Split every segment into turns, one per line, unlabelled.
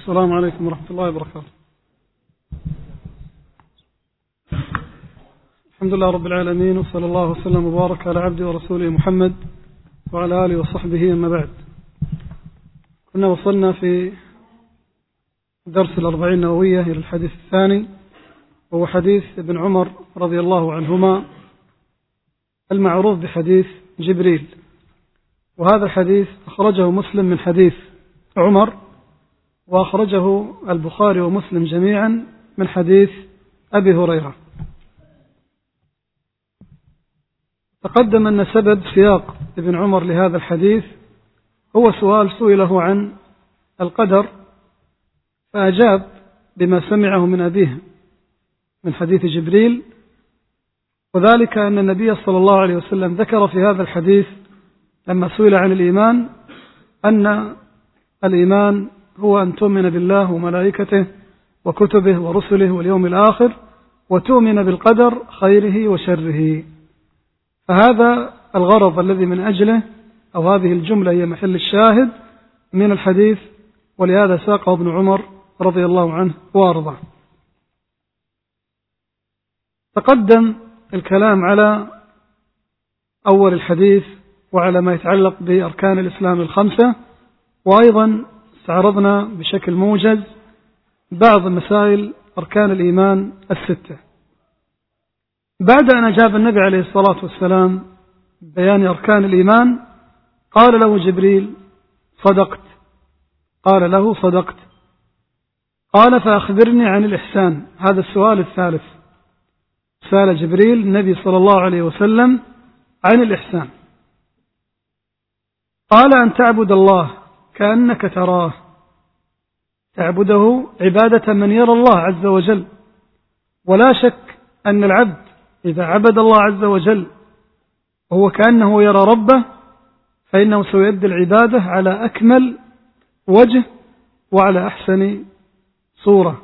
السلام عليكم ورحمة الله وبركاته. الحمد لله رب العالمين، وصلى الله وسلم وبارك على عبده ورسوله محمد وعلى آله وصحبه. أما بعد، كنا وصلنا في درس 40 النووية إلى الحديث الثاني، وهو حديث ابن عمر رضي الله عنهما المعروف بحديث جبريل. وهذا الحديث أخرجه مسلم من حديث عمر، وأخرجه البخاري ومسلم جميعا من حديث أبي هريرة. تقدم أن سبب سياق ابن عمر لهذا الحديث هو سؤال سئله عن القدر، فأجاب بما سمعه من أبيه من حديث جبريل، وذلك أن النبي صلى الله عليه وسلم ذكر في هذا الحديث لما سئل عن الإيمان أن الإيمان هو أن تؤمن بالله وملائكته وكتبه ورسله واليوم الآخر، وتؤمن بالقدر خيره وشره. فهذا الغرض الذي من أجله، أو هذه الجملة هي محل الشاهد من الحديث، ولهذا ساقه ابن عمر رضي الله عنه وارضاه. تقدم الكلام على أول الحديث وعلى ما يتعلق بأركان الإسلام الخمسة، وأيضا استعرضنا بشكل موجز بعض مسائل أركان الإيمان الستة. بعد أن أجاب النبي عليه الصلاة والسلام بيان أركان الإيمان، قال له جبريل: صدقت. قال له: صدقت. قال: فأخبرني عن الإحسان. هذا السؤال الثالث، سأل جبريل النبي صلى الله عليه وسلم عن الإحسان. قال: أن تعبد الله كأنك تراه، تعبده عبادة من يرى الله عز وجل. ولا شك أن العبد إذا عبد الله عز وجل وهو كأنه يرى ربه، فإنه سيؤدي العبادة على أكمل وجه وعلى أحسن صورة،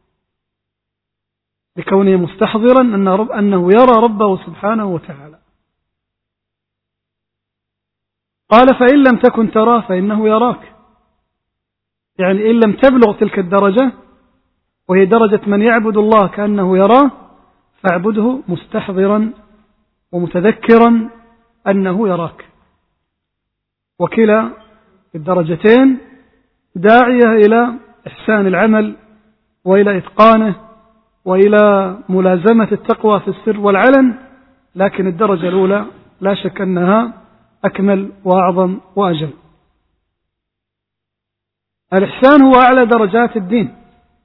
لكونه مستحضرا أنه يرى ربه سبحانه وتعالى. قال: فإن لم تكن تراه فإنه يراك. يعني إن لم تبلغ تلك الدرجة، وهي درجة من يعبد الله كأنه يراه، فاعبده مستحضرا ومتذكرا أنه يراك. وكلا الدرجتين داعية إلى إحسان العمل وإلى إتقانه وإلى ملازمة التقوى في السر والعلن، لكن الدرجة الأولى لا شك أنها أكمل وأعظم وأجل. الإحسان هو أعلى درجات الدين،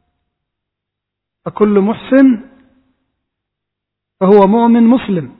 فكل محسن فهو مؤمن مسلم،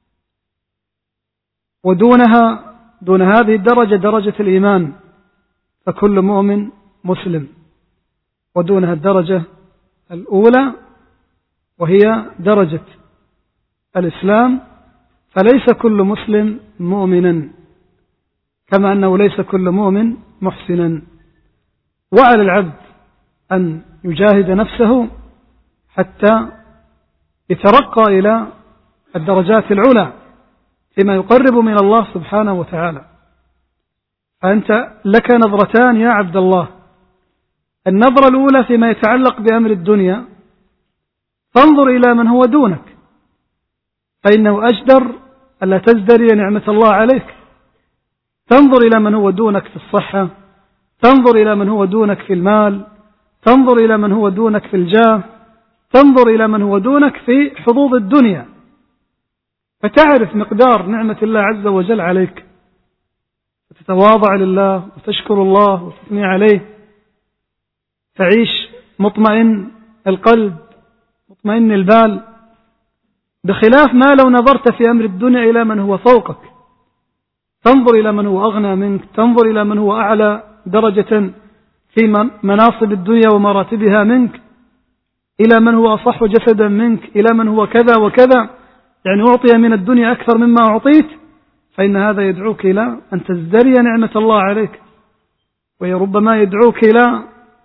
ودونها دون هذه الدرجة درجة الإيمان، فكل مؤمن مسلم، ودونها الدرجة الأولى وهي درجة الإسلام، فليس كل مسلم مؤمنا، كما أنه ليس كل مؤمن محسنا. وعلى العبد أن يجاهد نفسه حتى يترقى إلى الدرجات العلى فيما يقرب من الله سبحانه وتعالى. فأنت لك نظرتان يا عبد الله. النظرة الأولى فيما يتعلق بأمر الدنيا، فانظر إلى من هو دونك، فإنه أجدر ألا تزدري نعمة الله عليك. تنظر إلى من هو دونك في الصحة، تنظر إلى من هو دونك في المال، تنظر إلى من هو دونك في الجاه، تنظر إلى من هو دونك في حظوظ الدنيا، فتعرف مقدار نعمة الله عز وجل عليك، وتتواضع لله وتشكر الله وتثني عليه، تعيش مطمئن القلب مطمئن البال، بخلاف ما لو نظرت في أمر الدنيا إلى من هو فوقك، تنظر إلى من هو أغنى منك، تنظر إلى من هو أعلى درجة في مناصب الدنيا ومراتبها منك، إلى من هو أصح جسدا منك، إلى من هو كذا وكذا، يعني أعطي من الدنيا أكثر مما أعطيت، فإن هذا يدعوك إلى أن تزدري نعمة الله عليك، وربما يدعوك إلى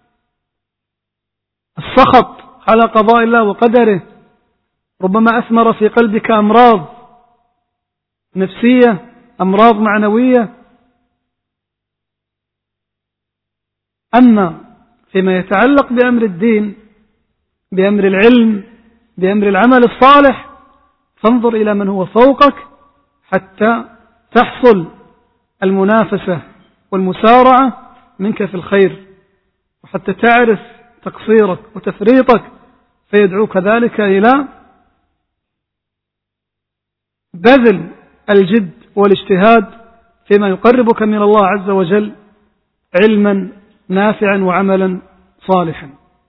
السخط على قضاء الله وقدره، ربما أثمر في قلبك أمراض نفسية، أمراض معنوية. أما فيما يتعلق بأمر الدين، بأمر العلم، بأمر العمل الصالح، فانظر إلى من هو فوقك حتى تحصل المنافسة والمسارعة منك في الخير، وحتى تعرف تقصيرك وتفريطك، فيدعوك ذلك إلى بذل الجد والاجتهاد فيما يقربك من الله عز وجل علما نافعا وعملا صالحا.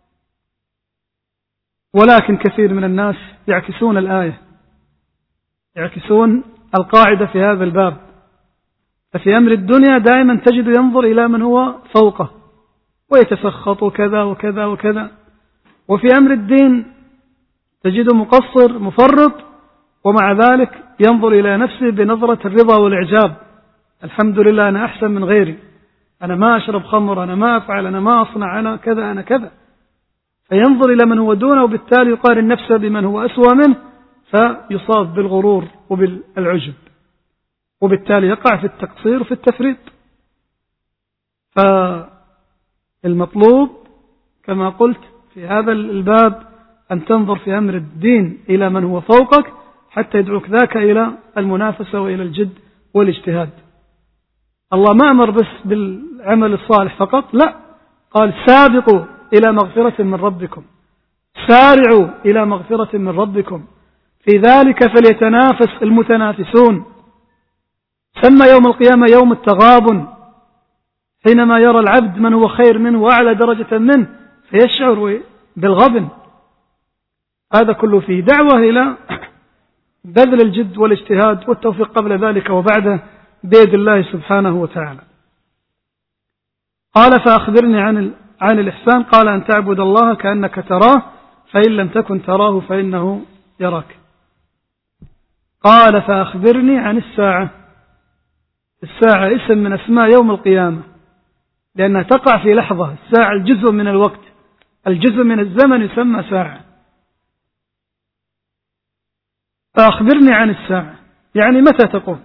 ولكن كثير من الناس يعكسون الآية، يعكسون القاعدة في هذا الباب. ففي أمر الدنيا دائما تجد ينظر إلى من هو فوقه ويتسخط كذا وكذا وكذا، وفي أمر الدين تجد مقصر مفرط، ومع ذلك ينظر إلى نفسه بنظرة الرضا والإعجاب. الحمد لله أنا أحسن من غيري، أنا ما أشرب خمر، أنا ما أفعل، أنا ما أصنع، أنا كذا أنا كذا. فينظر إلى من هو دونه، وبالتالي يقارن نفسه بمن هو أسوأ منه، فيصاب بالغرور وبالعجب، وبالتالي يقع في التقصير وفي التفريط. فالمطلوب كما قلت في هذا الباب أن تنظر في أمر الدين إلى من هو فوقك حتى يدعوك ذاك إلى المنافسة وإلى الجد والاجتهاد. الله ما أمر بس بالعمل الصالح فقط، لا، قال سابقوا إلى مغفرة من ربكم، سارعوا إلى مغفرة من ربكم، في ذلك فليتنافس المتنافسون. سمى يوم القيامة يوم التغابن، حينما يرى العبد من هو خير منه وأعلى درجة منه فيشعر بالغبن. هذا كله فيه دعوة إلى بذل الجد والاجتهاد والتوفيق قبل ذلك وبعده بيد الله سبحانه وتعالى. قال فأخبرني عن الإحسان، قال أن تعبد الله كأنك تراه فإن لم تكن تراه فإنه يراك. قال فأخبرني عن الساعة. الساعة اسم من أسماء يوم القيامة، لأنها تقع في لحظة. الساعة الجزء من الوقت، الجزء من الزمن يسمى ساعة. فأخبرني عن الساعة يعني متى تقوم.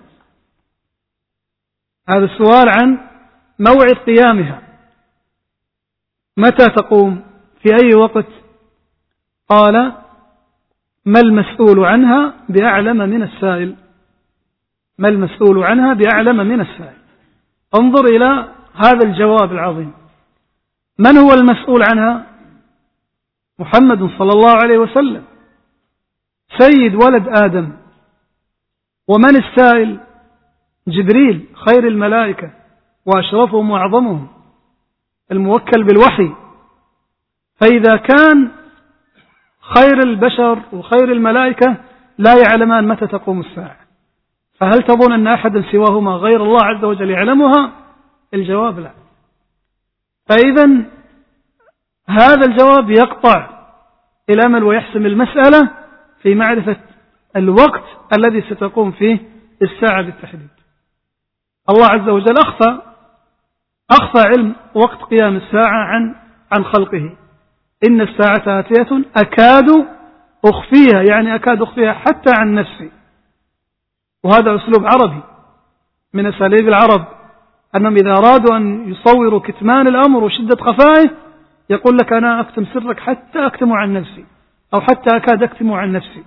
هذا السؤال عن موعد قيامها، متى تقوم، في أي وقت. قال ما المسؤول عنها بأعلم من السائل. ما المسؤول عنها بأعلم من السائل. انظر إلى هذا الجواب العظيم. من هو المسؤول عنها؟ محمد صلى الله عليه وسلم، سيد ولد آدم. ومن السائل؟ جبريل خير الملائكة وأشرفهم وأعظمهم، الموكل بالوحي. فإذا كان خير البشر وخير الملائكة لا يعلمان متى تقوم الساعة، فهل تظن أن أحدا سواهما غير الله عز وجل يعلمها؟ الجواب لا. فإذا هذا الجواب يقطع الأمل ويحسم المسألة في معرفة الوقت الذي ستقوم فيه الساعة بالتحديد. الله عز وجل أخفى علم وقت قيام الساعة عن خلقه. إن الساعة آتية أكاد أخفيها، يعني أكاد أخفيها حتى عن نفسي. وهذا أسلوب عربي من أساليب العرب، أنهم إذا أرادوا أن يصوروا كتمان الأمر وشدة خفائه يقول لك أنا أكتم سرك حتى أكتم عن نفسي، أو حتى أكاد أكتم عن نفسي.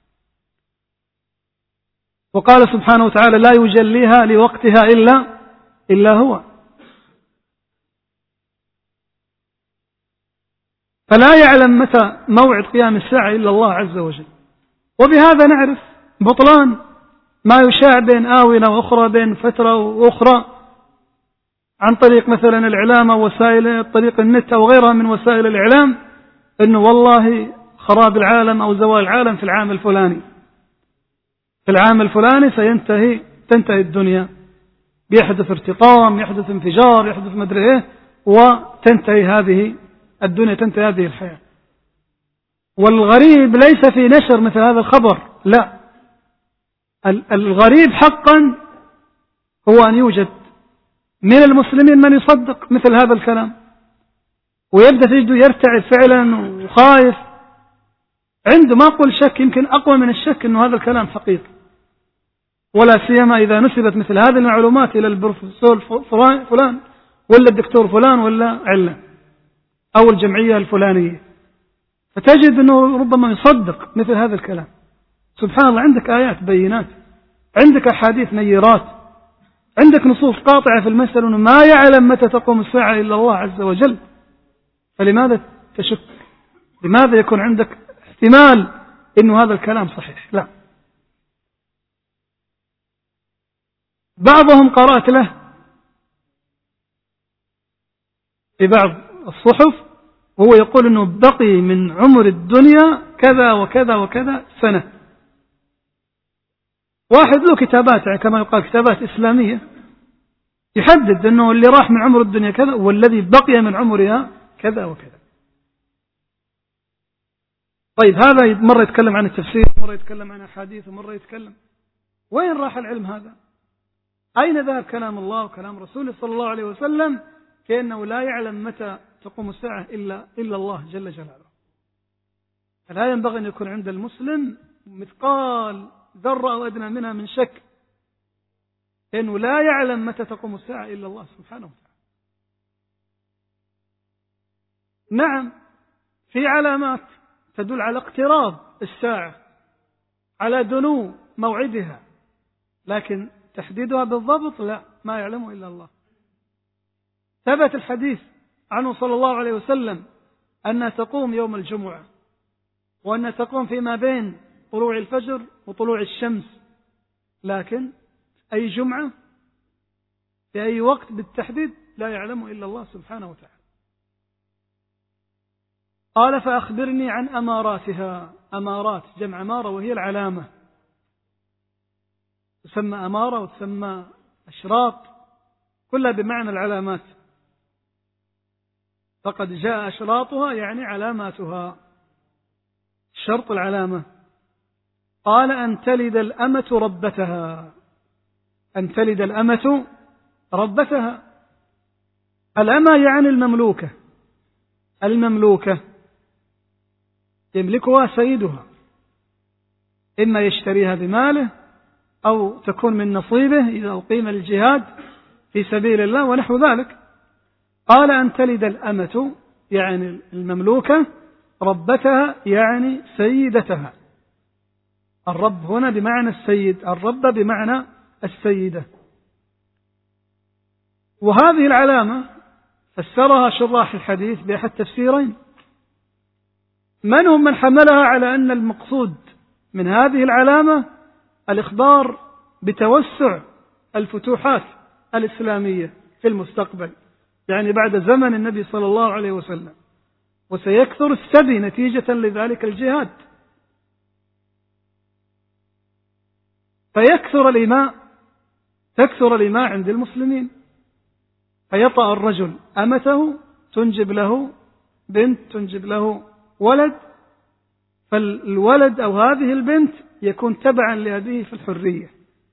وقال سبحانه وتعالى لا يجليها لوقتها إلا هو. فلا يعلم متى موعد قيام الساعة إلا الله عز وجل. وبهذا نعرف بطلان ما يشاع بين آونة وأخرى، بين فترة وأخرى، عن طريق مثلا الإعلام أو وسائل طريق النت أو غيرها من وسائل الإعلام، إنه والله خراب العالم أو زوال العالم في العام الفلاني، في العام الفلاني تنتهي الدنيا، بيحدث ارتقام، يحدث انفجار، يحدث مدري إيه، وتنتهي هذه الدنيا، تنتهي هذه الحياة. والغريب ليس في نشر مثل هذا الخبر، لا، الغريب حقا هو أن يوجد من المسلمين من يصدق مثل هذا الكلام، ويبدأ تجده يرتعد فعلا وخايف، عنده ما أقول شك، يمكن أقوى من الشك أنه هذا الكلام حقيقي، ولا سيما إذا نسبت مثل هذه المعلومات إلى البروفيسور فلان ولا الدكتور فلان ولا علة. أو الجمعية الفلانية، فتجد أنه ربما يصدق مثل هذا الكلام. سبحان الله، عندك آيات بينات، عندك أحاديث نيرات، عندك نصوص قاطعة في المسألة أنه ما يعلم متى تقوم الساعة إلا الله عز وجل، فلماذا تشك؟ لماذا يكون عندك احتمال أنه هذا الكلام صحيح؟ لا. بعضهم قرأت له في بعض الصحف وهو يقول أنه بقي من عمر الدنيا كذا وكذا وكذا سنة. واحد له كتابات، يعني كما يقال كتابات إسلامية، يحدد أنه اللي راح من عمر الدنيا كذا والذي بقي من عمرها كذا وكذا. طيب هذا مرة يتكلم عن التفسير، مرة يتكلم عن الحديث، ومرة يتكلم. وين راح العلم هذا؟ أين ذهب كلام الله وكلام رسوله صلى الله عليه وسلم كأنه لا يعلم متى تقوم الساعة إلا الله جل جلاله؟ فلا ينبغي أن يكون عند المسلم مثقال ذرة أو أدنى منها من شك لأنه لا يعلم متى تقوم الساعة إلا الله سبحانه وتعالى. نعم، في علامات تدل على اقتراب الساعة، على دنو موعدها، لكن تحديدها بالضبط لا، ما يعلمه إلا الله. ثبت الحديث عنه صلى الله عليه وسلم أنها تقوم يوم الجمعة، وأنها تقوم فيما بين طلوع الفجر وطلوع الشمس، لكن أي جمعة في أي وقت بالتحديد لا يعلمه إلا الله سبحانه وتعالى. قال فأخبرني عن أماراتها. أمارات جمع أمارة وهي العلامة، تسمى أمارة وتسمى أشراط، كلها بمعنى العلامات. فقد جاء أشراطها يعني علاماتها، شرط العلامة. قال أن تلد الأمة ربتها. أن تلد الأمة ربتها. الأمة يعني المملوكة. المملوكة يملكها سيدها، إما يشتريها بماله أو تكون من نصيبه إذا أقيم الجهاد في سبيل الله ونحو ذلك. قال أن تلد الأمة يعني المملوكة، ربتها يعني سيدتها. الرب هنا بمعنى السيد، الرب بمعنى السيدة. وهذه العلامة فسرها شراح الحديث بأحد تفسيرين. من هم من حملها على أن المقصود من هذه العلامة الإخبار بتوسع الفتوحات الإسلامية في المستقبل، يعني بعد زمن النبي صلى الله عليه وسلم، وسيكثر السبي نتيجة لذلك الجهاد، فيكثر الإماء، تكثر الإماء عند المسلمين، فيطأ الرجل أمته تنجب له بنت، تنجب له ولد، فالولد أو هذه البنت يكون تبعا لأبيه في الحرية،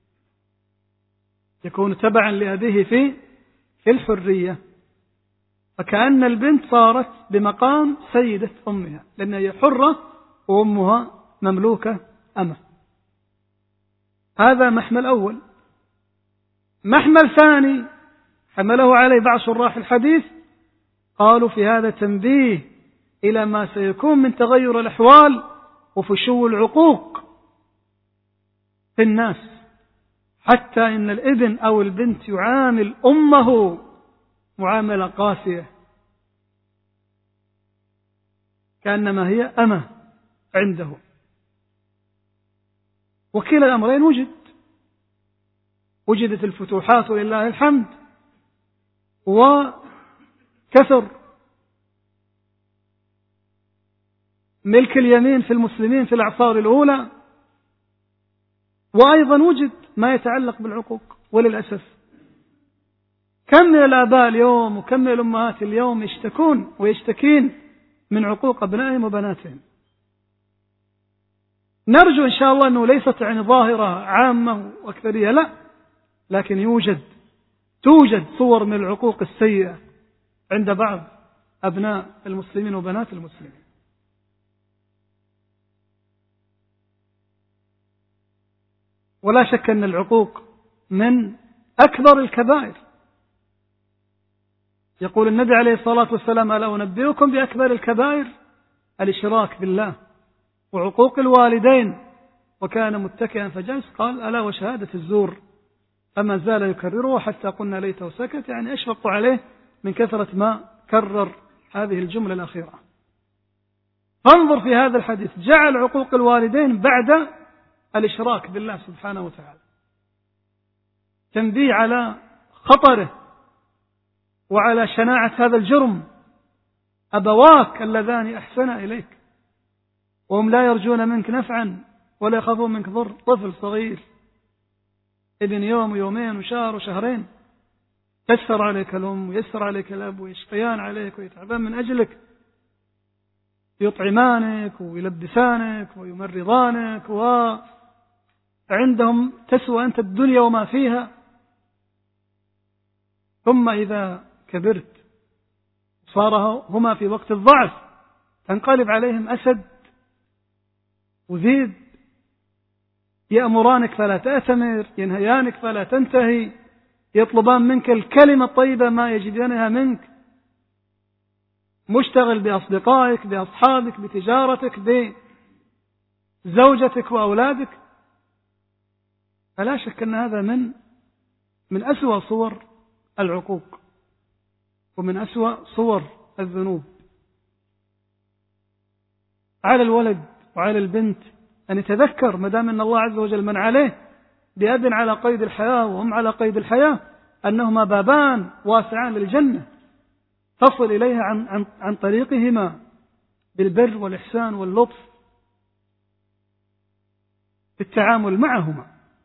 يكون تبعا لأبيه في الحرية، فكأن البنت صارت بمقام سيدة أمها، لأنها هي حرة وأمها مملوكة أمه. هذا محمل أول. محمل ثاني حمله عليه بعض شراح الحديث، قالوا في هذا تنبيه إلى ما سيكون من تغير الأحوال وفشو العقوق في الناس، حتى إن الابن أو البنت يعامل أمه معاملة قاسية كأنما هي أمه عنده. وكلا الأمرين وجدت الفتوحات ولله الحمد، وكثر ملك اليمين في المسلمين في الأعصار الأولى، وأيضا وجد ما يتعلق بالعقوق. وللأسف كم من الآباء اليوم وكم من الأمهات اليوم يشتكون ويشتكين من عقوق أبنائهم وبناتهم. نرجو إن شاء الله أنه ليست يعني ظاهرة عامة وأكثرية، لا، لكن توجد صور من العقوق السيئة عند بعض أبناء المسلمين وبنات المسلمين. ولا شك أن العقوق من أكبر الكبائر يقول النبي عليه الصلاة والسلام: ألا أنبئكم بأكبر الكبائر؟ الإشراك بالله وعقوق الوالدين. وكان متكئا فجلس، قال: ألا وشهادة الزور. أما زال يكرره حتى قلنا ليته سكت، يعني أشفق عليه من كثرة ما كرر هذه الجملة الأخيرة. فانظر في هذا الحديث، جعل عقوق الوالدين بعد الإشراك بالله سبحانه وتعالى، تنبيه على خطره وعلى شناعة هذا الجرم. أبواك اللذان أحسنا إليك وهم لا يرجون منك نفعا ولا يخافون منك ضر. طفل صغير ابن يوم ويومين وشهر وشهرين، تسر عليك الأم ويسر عليك الأب ويشقيان عليك ويتعبان من أجلك، يطعمانك ويلبسانك ويمرضانك، وعندهم تسوى أنت الدنيا وما فيها. ثم إذا كبرت صار هما في وقت الضعف تنقلب عليهم أسد وذيب، يأمرانك فلا تأتمر، ينهيانك فلا تنتهي، يطلبان منك الكلمة الطيبة ما يجدونها منك، مشتغل بأصدقائك بأصحابك بتجارتك بزوجتك وأولادك. فلا شك أن هذا من أسوأ صور العقوق ومن أسوأ صور الذنوب. على الولد وعلى البنت أن يتذكر ما دام أن الله عز وجل من عليه بأب على قيد الحياة وهم على قيد الحياة أنهما بابان واسعان للجنة تصل إليها عن طريقهما بالبر والإحسان واللطف في التعامل معهما.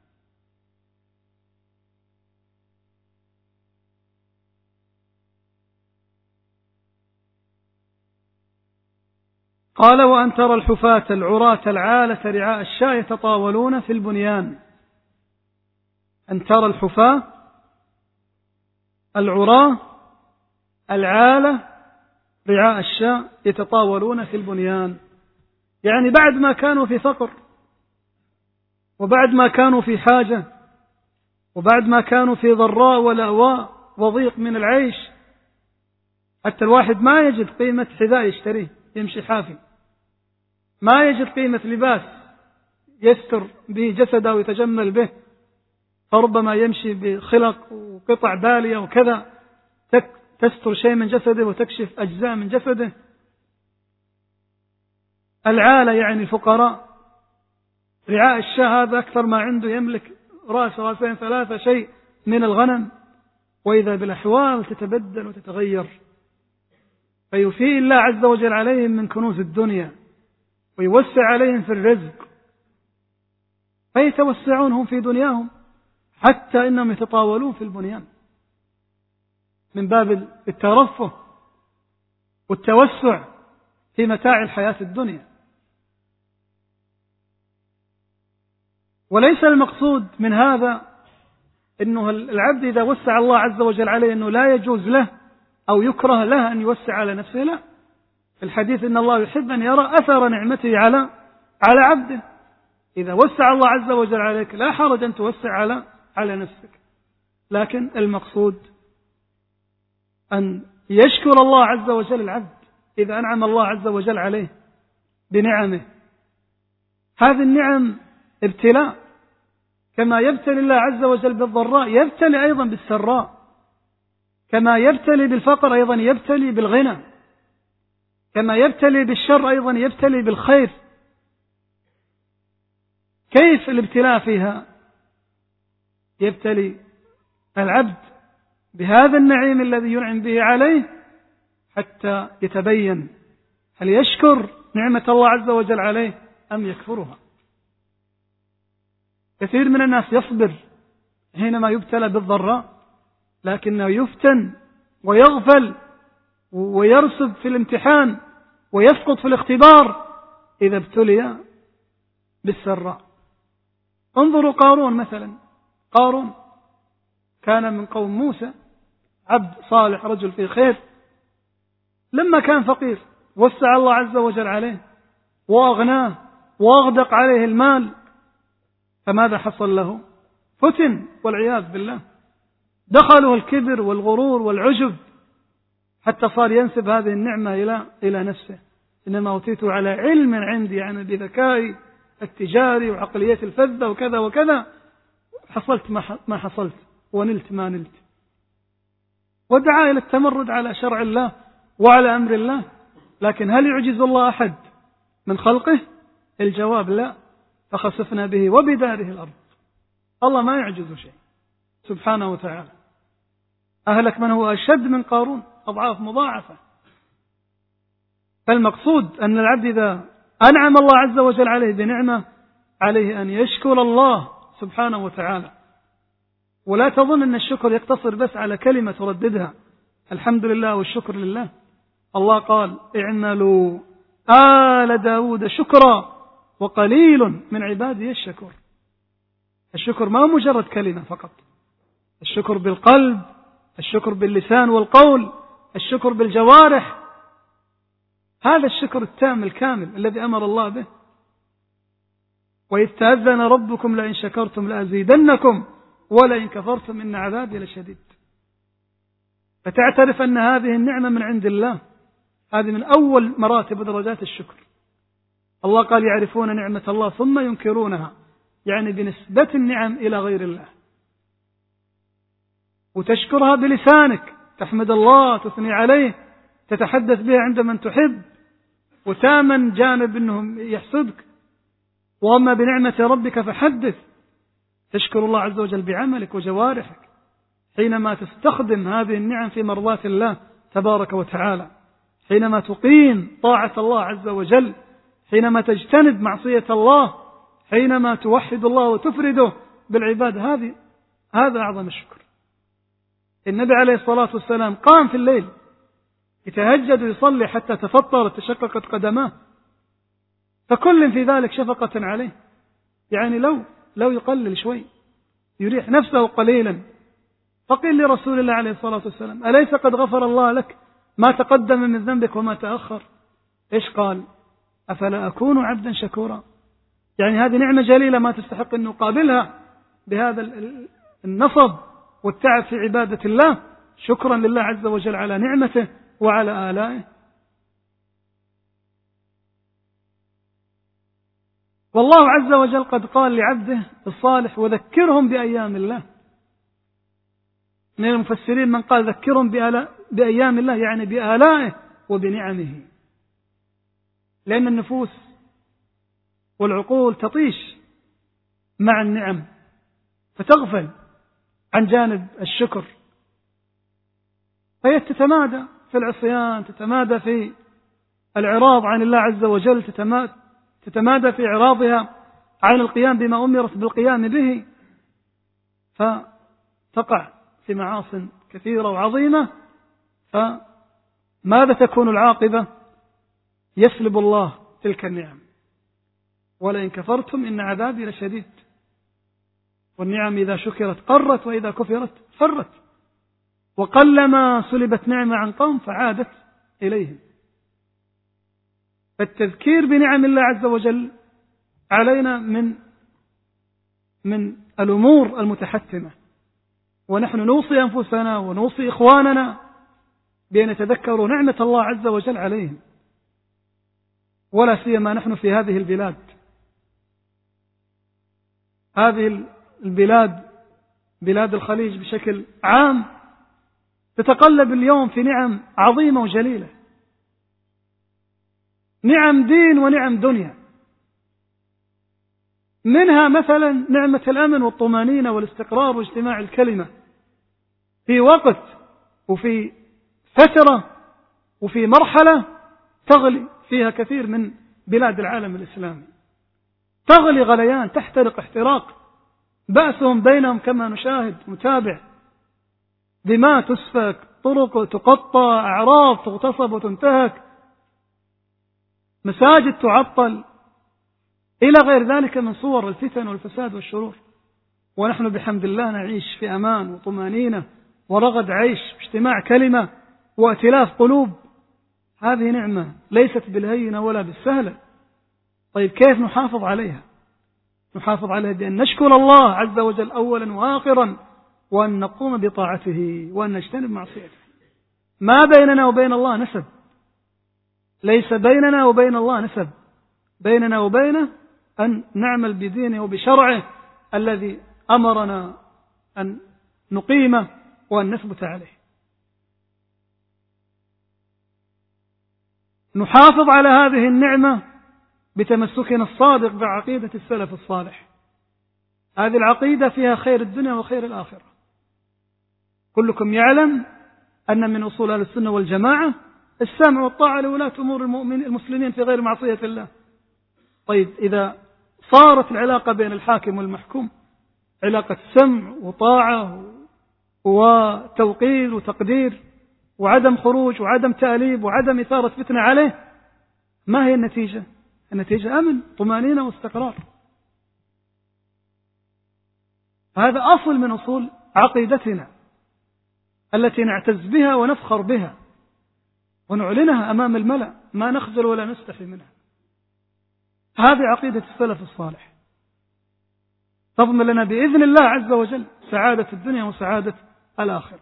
قال: وأن ترى الحفاة العراة العالة رعاء الشاة يتطاولون في البنيان. أن ترى الحفاة العراة العالة رعاء الشاة يتطاولون في البنيان، يعني بعد ما كانوا في فقر وبعد ما كانوا في حاجة وبعد ما كانوا في ضراء ولأواء وضيق من العيش، حتى الواحد ما يجد قيمة حذاء يشتريه يمشي حافي، ما يجد قيمة لباس يستر به جسده ويتجمل به، فربما يمشي بخلق وقطع بالية وكذا تستر شيء من جسده وتكشف أجزاء من جسده. العالة يعني الفقراء. رعاء الشاة هذا أكثر ما عنده، يملك رأس رأسين ثلاثة شيء من الغنم، وإذا بالأحوال تتبدل وتتغير، فيفيء الله عز وجل عليهم من كنوز الدنيا ويوسع عليهم في الرزق، فيتوسعون هم في دنياهم حتى إنهم يتطاولون في البنيان من باب الترفه والتوسع في متاع الحياة الدنيا. وليس المقصود من هذا أنه العبد إذا وسع الله عز وجل عليه أنه لا يجوز له أو يكره له أن يوسع على نفسه، لا. في الحديث إن الله يحب أن يرى أثر نعمته على عبده. إذا وسع الله عز وجل عليك لا حرج أن توسع على نفسك، لكن المقصود أن يشكر الله عز وجل العبد إذا أنعم الله عز وجل عليه بنعمه. هذه النعم ابتلاء، كما يبتلي الله عز وجل بالضراء يبتلي أيضا بالسراء، كما يبتلي بالفقر أيضا يبتلي بالغنى، كما يبتلي بالشر أيضا يبتلي بالخير. كيف الابتلاء فيها؟ يبتلي العبد بهذا النعيم الذي ينعم به عليه حتى يتبين هل يشكر نعمة الله عز وجل عليه أم يكفرها. كثير من الناس يصبر حينما يبتلى بالضراء، لكنه يفتن ويغفل ويرسب في الامتحان ويسقط في الاختبار إذا ابتلي بالسراء. انظروا قارون مثلا. قارون كان من قوم موسى، عبد صالح رجل في خير، لما كان فقير وسع الله عز وجل عليه وأغناه وأغدق عليه المال، فماذا حصل له؟ فتن والعياذ بالله، دخله الكبر والغرور والعجب حتى صار ينسب هذه النعمة إلى نفسه، إنما أوتيته على علم عندي، يعني بذكائي التجاري وعقليتي الفذة وكذا وكذا، حصلت ما حصلت ونلت ما نلت. ودعا إلى التمرد على شرع الله وعلى أمر الله. لكن هل يعجز الله أحد من خلقه؟ الجواب لا. فخسفنا به وبداره الأرض. الله ما يعجز شيء سبحانه وتعالى. أهلك من هو أشد من قارون أضعاف مضاعفة. فالمقصود أن العبد إذا أنعم الله عز وجل عليه بنعمة عليه أن يشكر الله سبحانه وتعالى. ولا تظن أن الشكر يقتصر بس على كلمة ترددها الحمد لله والشكر لله. الله قال اعملوا آل داود شكرا وقليل من عبادي الشكور. الشكر ما مجرد كلمة فقط، الشكر بالقلب، الشكر باللسان والقول، الشكر بالجوارح. هذا الشكر التام الكامل الذي أمر الله به. وإذ تأذن ربكم لئن شكرتم لأزيدنكم ولئن كفرتم إن عذابي لشديد. فتعترف أن هذه النعمة من عند الله، هذه من أول مراتب ودرجات الشكر. الله قال يعرفون نعمة الله ثم ينكرونها، يعني بنسبة النعم إلى غير الله. وتشكرها بلسانك، تحمد الله، تثني عليه، تتحدث بها عند من تحب، وتامن جانب أنهم يحسدك. وأما بنعمة ربك فحدث. تشكر الله عز وجل بعملك وجوارحك حينما تستخدم هذه النعم في مرضاة الله تبارك وتعالى، حينما تقيم طاعة الله عز وجل، حينما تجتنب معصية الله، حينما توحد الله وتفرده بالعباد. هذا أعظم الشكر. النبي عليه الصلاة والسلام قام في الليل يتهجد ويصلي حتى تفطر تشققت قدماه، فكل في ذلك شفقة عليه. يعني لو يقلل شوي يريح نفسه قليلا. فقيل لرسول الله عليه الصلاة والسلام أليس قد غفر الله لك ما تقدم من ذنبك وما تأخر؟ إيش قال؟ أفلا أكون عبدا شكورا. يعني هذه نعمة جليلة ما تستحق أن نقابلها بهذا النصب والتعب في عبادة الله، شكرا لله عز وجل على نعمته وعلى آلائه. والله عز وجل قد قال لعبده الصالح وذكرهم بأيام الله. من المفسرين من قال ذكرهم بأيام الله، يعني بآلائه وبنعمه، لأن النفوس والعقول تطيش مع النعم فتغفل عن جانب الشكر، فهي تتمادى في العصيان، تتمادى في الإعراض عن الله عز وجل، تتمادى في إعراضها عن القيام بما أمرت بالقيام به، فتقع في معاصٍ كثيرة وعظيمة. فماذا تكون العاقبة؟ يسلب الله تلك النعم. ولئن كفرتم إن عذابي لشديد. والنعم إذا شكرت قرت وإذا كفرت فرت. وقلما سلبت نعمة عن قوم فعادت إليهم. فالتذكير بنعم الله عز وجل علينا من الأمور المتحتمة، ونحن نوصي أنفسنا ونوصي إخواننا بأن يتذكروا نعمة الله عز وجل عليهم، ولا سيما نحن في هذه البلاد. هذه البلاد بلاد الخليج بشكل عام تتقلب اليوم في نعم عظيمة وجليلة، نعم دين ونعم دنيا. منها مثلا نعمة الأمن والطمأنينة والاستقرار واجتماع الكلمة في وقت وفي فترة وفي مرحلة تغلي فيها كثير من بلاد العالم الإسلامي، تغلي غليان، تحترق احتراق، بأسهم بينهم كما نشاهد متابع، دماء تسفك، طرق تقطع، أعراض تغتصب وتنتهك، مساجد تعطل، إلى غير ذلك من صور الفتن والفساد والشرور. ونحن بحمد الله نعيش في أمان وطمأنينة ورغد عيش، اجتماع كلمة وائتلاف قلوب. هذه نعمة ليست بالهينة ولا بالسهلة. طيب كيف نحافظ عليها؟ نحافظ عليها بأن نشكر الله عز وجل أولا وآخرا، وأن نقوم بطاعته وأن نجتنب معصيته. ما بيننا وبين الله نسب، ليس بيننا وبين الله نسب، بيننا وبينه أن نعمل بدينه وبشرعه الذي أمرنا أن نقيمه وأن نثبت عليه. نحافظ على هذه النعمة بتمسكنا الصادق بعقيدة السلف الصالح. هذه العقيدة فيها خير الدنيا وخير الآخرة. كلكم يعلم أن من أصول أهل السنة والجماعة السمع والطاعة لولاة أمور المسلمين في غير معصية الله. طيب إذا صارت العلاقة بين الحاكم والمحكوم علاقة سمع وطاعة وتوقير وتقدير وعدم خروج وعدم تأليب وعدم إثارة فتنة عليه، ما هي النتيجة؟ النتيجة أمن، طمأنينة واستقرار. هذا أصل من أصول عقيدتنا التي نعتز بها ونفخر بها ونعلنها أمام الملأ، ما نخجل ولا نستحي منها. هذه عقيدة السلف الصالح تضمن لنا بإذن الله عز وجل سعادة الدنيا وسعادة الآخرة.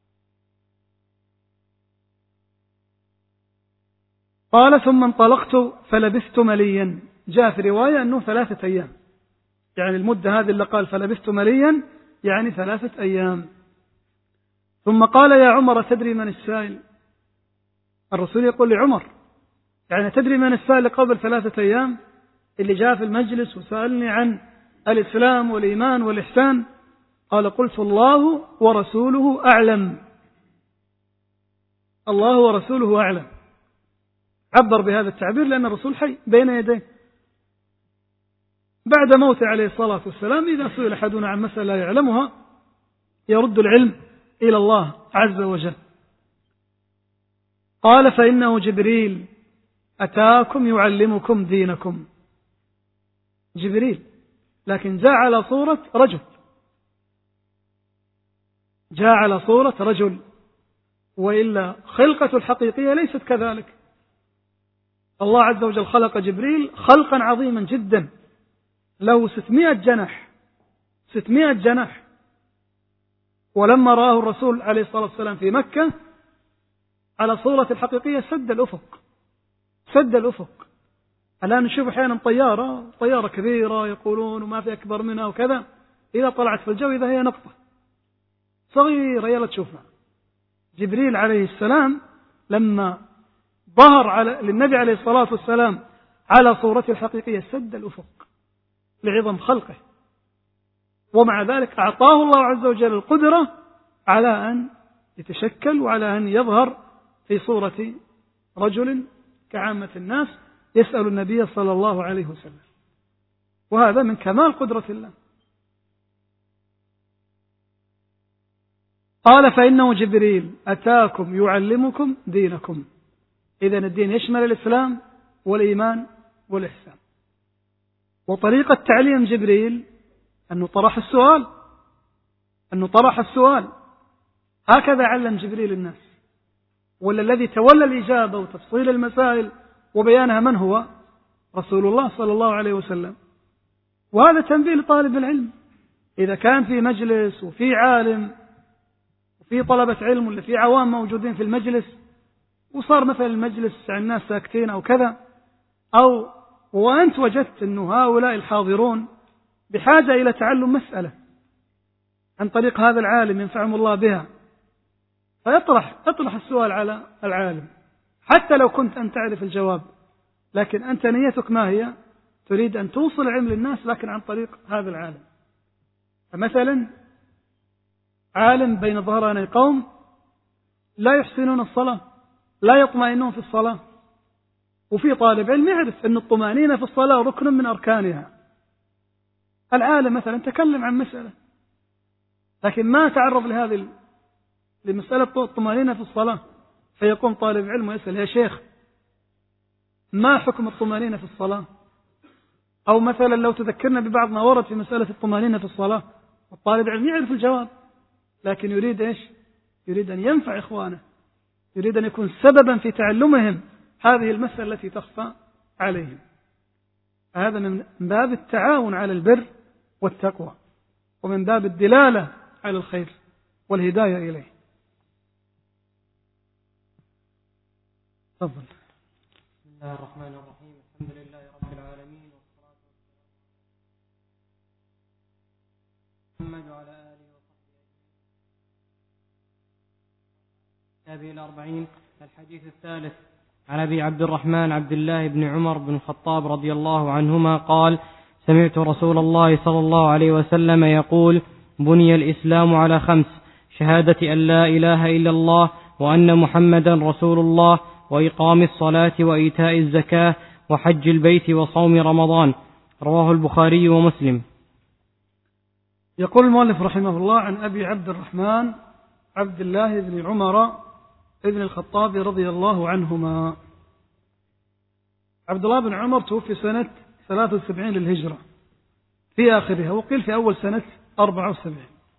قال ثم انطلقت فلبثت مليا. جاء في رواية أنه 3 أيام، يعني المدة هذه اللي قال فلبثت مليا يعني 3 أيام. ثم قال يا عمر تدري من السائل؟ الرسول يقول لعمر يعني تدري من السائل قبل 3 أيام اللي جاء في المجلس وسألني عن الإسلام والإيمان والإحسان؟ قال قلت الله ورسوله أعلم. الله ورسوله أعلم. عبر بهذا التعبير لأن الرسول حي بين يديه بعد موته عليه الصلاة والسلام. إذا سئل أحدنا عن مسألة لا يعلمها يرد العلم إلى الله عز وجل. قال فإنه جبريل أتاكم يعلمكم دينكم. جبريل لكن جاء على صورة رجل، جاء على صورة رجل، وإلا خلقة الحقيقية ليست كذلك. الله عز وجل خلق جبريل خلقا عظيما جدا له 600 جناح، 600 جناح. ولما رآه الرسول عليه الصلاة والسلام في مكة على صورة الحقيقية سد الأفق، سد الأفق. الآن نشوف أحيانا طيارة كبيرة يقولون وما في أكبر منها وكذا، إذا طلعت في الجو إذا هي نقطة صغيرة يلا تشوفها. جبريل عليه السلام لما ظهر للنبي عليه الصلاة والسلام على صورته الحقيقية سد الأفق لعظم خلقه، ومع ذلك أعطاه الله عز وجل القدرة على أن يتشكل وعلى أن يظهر في صورة رجل كعامة الناس يسأل النبي صلى الله عليه وسلم، وهذا من كمال قدرة الله. قال فإنه جبريل أتاكم يعلمكم دينكم. إذن الدين يشمل الإسلام والإيمان والإحسان. وطريقة تعليم جبريل أنه طرح السؤال هكذا علم جبريل الناس. ولا الذي تولى الإجابة وتفصيل المسائل وبيانها من هو؟ رسول الله صلى الله عليه وسلم. وهذا تنبيه لطالب العلم، إذا كان في مجلس وفي عالم وفي طلبة علم ولا في عوام موجودين في المجلس، وصار مثلا المجلس الناس ساكتين أو كذا، أو وأنت وجدت أن هؤلاء الحاضرون بحاجة إلى تعلم مسألة عن طريق هذا العالم ينفعهم الله بها، فيطرح السؤال على العالم حتى لو كنت أن تعرف الجواب، لكن أنت نيتك ما هي؟ تريد أن توصل العلم للناس لكن عن طريق هذا العالم. فمثلا عالم بين ظهراني قوم لا يحسنون الصلاة، لا يطمئنون في الصلاة، وفي طالب علم يعرف أن الطمأنينة في الصلاة ركن من أركانها. العالم مثلا تكلم عن مسألة لكن ما تعرض لمسألة الطمأنينة في الصلاة، فيقوم طالب علم ويسأل يا شيخ ما حكم الطمأنينة في الصلاة؟ أو مثلا لو تذكرنا ببعض ما ورد في مسألة الطمأنينة في الصلاة، والطالب علم يعرف الجواب لكن يريد إيش؟ يريد أن ينفع إخوانه، يريد أن يكون سببا في تعلمهم هذه المسألة التي تخفى عليهم. هذا من باب التعاون على البر والتقوى، ومن باب الدلالة على الخير والهداية إليه. تفضل.
بسم الله الرحمن الرحيم. الحمد لله رب العالمين، والصلاة والسلام على محمد وعلى آله وصحبه أجمعين. الأربعين. الحديث الثالث عن أبي عبد الرحمن عبد الله بن عمر بن الخطاب رضي الله عنهما قال: سمعت رسول الله صلى الله عليه وسلم يقول: بني الإسلام على 5: شهادة أن لا إله إلا الله وأن محمدا رسول الله، وإقام الصلاة، وإيتاء الزكاة، وحج البيت، وصوم رمضان. رواه البخاري ومسلم.
يقول المؤلف رحمه الله عن أبي عبد الرحمن عبد الله بن عمر ابن الخطاب رضي الله عنهما. عبد الله بن عمر توفي سنة 73 للهجرة في آخرها، وقيل في أول سنة 74.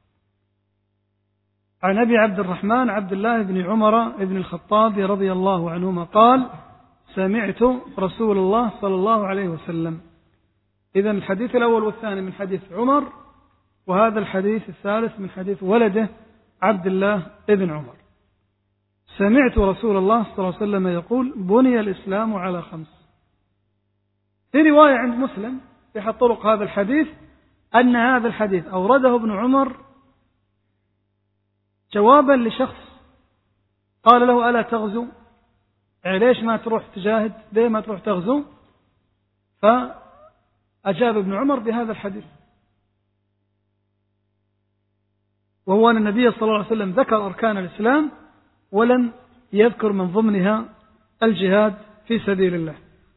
عن أبي عبد الرحمن عبد الله بن عمر ابن الخطاب رضي الله عنهما قال: سمعت رسول الله صلى الله عليه وسلم. إذن الحديث الأول والثاني من حديث عمر، وهذا الحديث الثالث من حديث ولده عبد الله ابن عمر. سمعت رسول الله صلى الله عليه وسلم يقول: بني الإسلام على 5. في رواية عند مسلم في أحد طرق هذا الحديث أن هذا الحديث أورده ابن عمر جوابا لشخص قال له: ألا تغزو؟ يعني ليش ما تروح تجاهد؟ ليه ما تروح تغزو؟ فأجاب ابن عمر بهذا الحديث، وهو أن النبي صلى الله عليه وسلم ذكر أركان الإسلام ولم يذكر من ضمنها الجهاد في سبيل الله.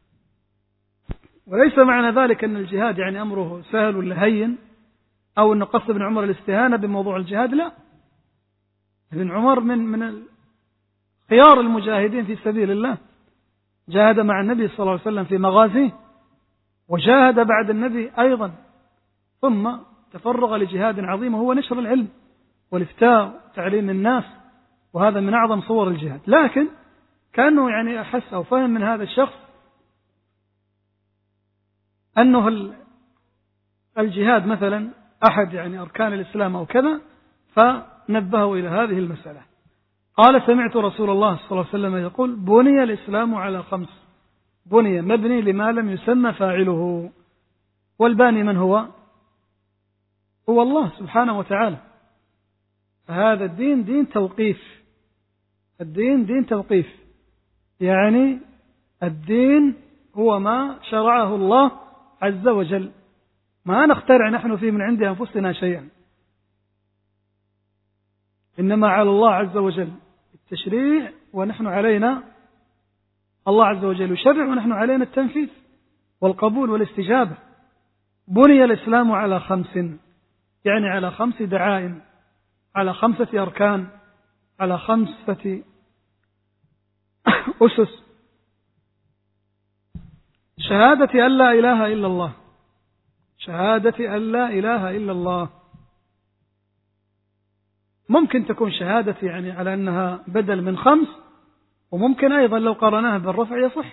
وليس معنى ذلك أن الجهاد يعني أمره سهل ولا هين، أو أن قصد ابن عمر الاستهانة بموضوع الجهاد، لا. ابن عمر من خيار المجاهدين في سبيل الله، جاهد مع النبي صلى الله عليه وسلم في مغازيه، وجاهد بعد النبي أيضا، ثم تفرغ لجهاد عظيم وهو نشر العلم والإفتاء وتعليم الناس، وهذا من أعظم صور الجهاد. لكن كأنه يعني أحس أو فهم من هذا الشخص أنه الجهاد مثلا أحد يعني أركان الإسلام أو كذا، فنبهه إلى هذه المسألة. قال: سمعت رسول الله صلى الله عليه وسلم يقول: بني الإسلام على 5. بني مبني لما لم يسمى فاعله، والباني من هو؟ هو الله سبحانه وتعالى. فهذا الدين دين توقيف، الدين دين توقيف، يعني الدين هو ما شرعه الله عز وجل، ما نخترع نحن فيه من عند أنفسنا شيئا، إنما على الله عز وجل التشريع، ونحن علينا، الله عز وجل يشرع ونحن علينا التنفيذ والقبول والاستجابة. بني الإسلام على 5، يعني على 5 دعائم، على 5 أركان، على 5 أسس: شهادة أن لا إله إلا الله، شهادة أن لا إله إلا الله. ممكن تكون شهادة يعني على أنها بدل من 5، وممكن أيضا لو قرناها بالرفع يصح،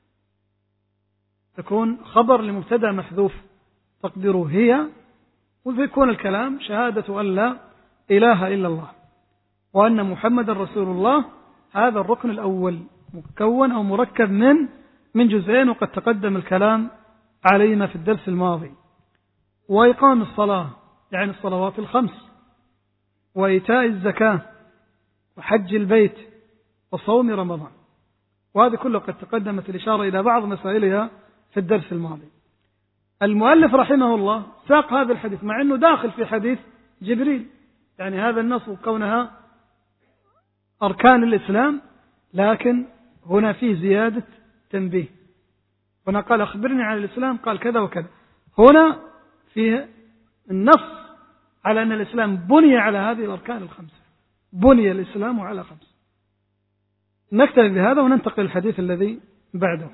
تكون خبر لمبتدأ محذوف تقديره هي، ويكون الكلام شهادة أن لا إله إلا الله وأن محمد رسول الله. هذا الركن الأول مكون أو مركب من جزئين، وقد تقدم الكلام علينا في الدرس الماضي. وإقام الصلاة يعني الصلوات ال5، وإيتاء الزكاة، وحج البيت، وصوم رمضان. وهذا كله قد تقدمت الإشارة إلى بعض مسائلها في الدرس الماضي. المؤلف رحمه الله ساق هذا الحديث مع أنه داخل في حديث جبريل، يعني هذا النص كونها أركان الإسلام، لكن هنا فيه زيادة تنبيه. هنا قال: أخبرني عن الإسلام، قال كذا وكذا. هنا فيه النص على أن الإسلام بني على هذه الأركان ال5، بني الإسلام على 5. نكتفي بهذا وننتقل الحديث الذي بعده.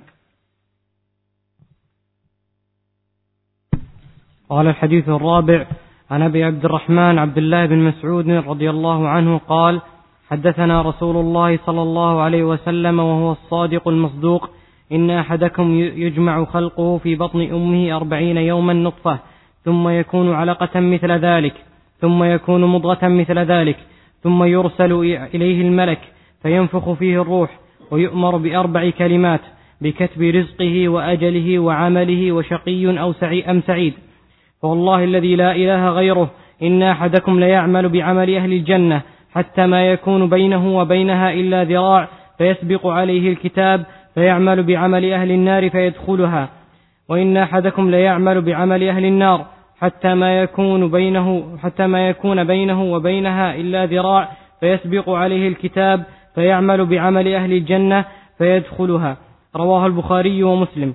قال: الحديث الرابع عن أبي عبد الرحمن عبد الله بن مسعود رضي الله عنه قال: حدثنا رسول الله صلى الله عليه وسلم وهو الصادق المصدوق: إن أحدكم يجمع خلقه في بطن أمه 40 يوما نطفة، ثم يكون علقة مثل ذلك، ثم يكون مضغة مثل ذلك، ثم يرسل إليه الملك فينفخ فيه الروح، ويؤمر بأربع كلمات: بكتب رزقه وأجله وعمله وشقي أم سعيد. فوالله الذي لا إله غيره إن أحدكم ليعمل بعمل أهل الجنة حتى ما يكون بينه وبينها إلا ذراع فيسبق عليه الكتاب فيعمل بعمل أهل النار فيدخلها، وإن أحدكم ليعمل بعمل أهل النار حتى ما يكون بينه وبينها إلا ذراع فيسبق عليه الكتاب فيعمل بعمل أهل الجنة فيدخلها. رواه البخاري ومسلم.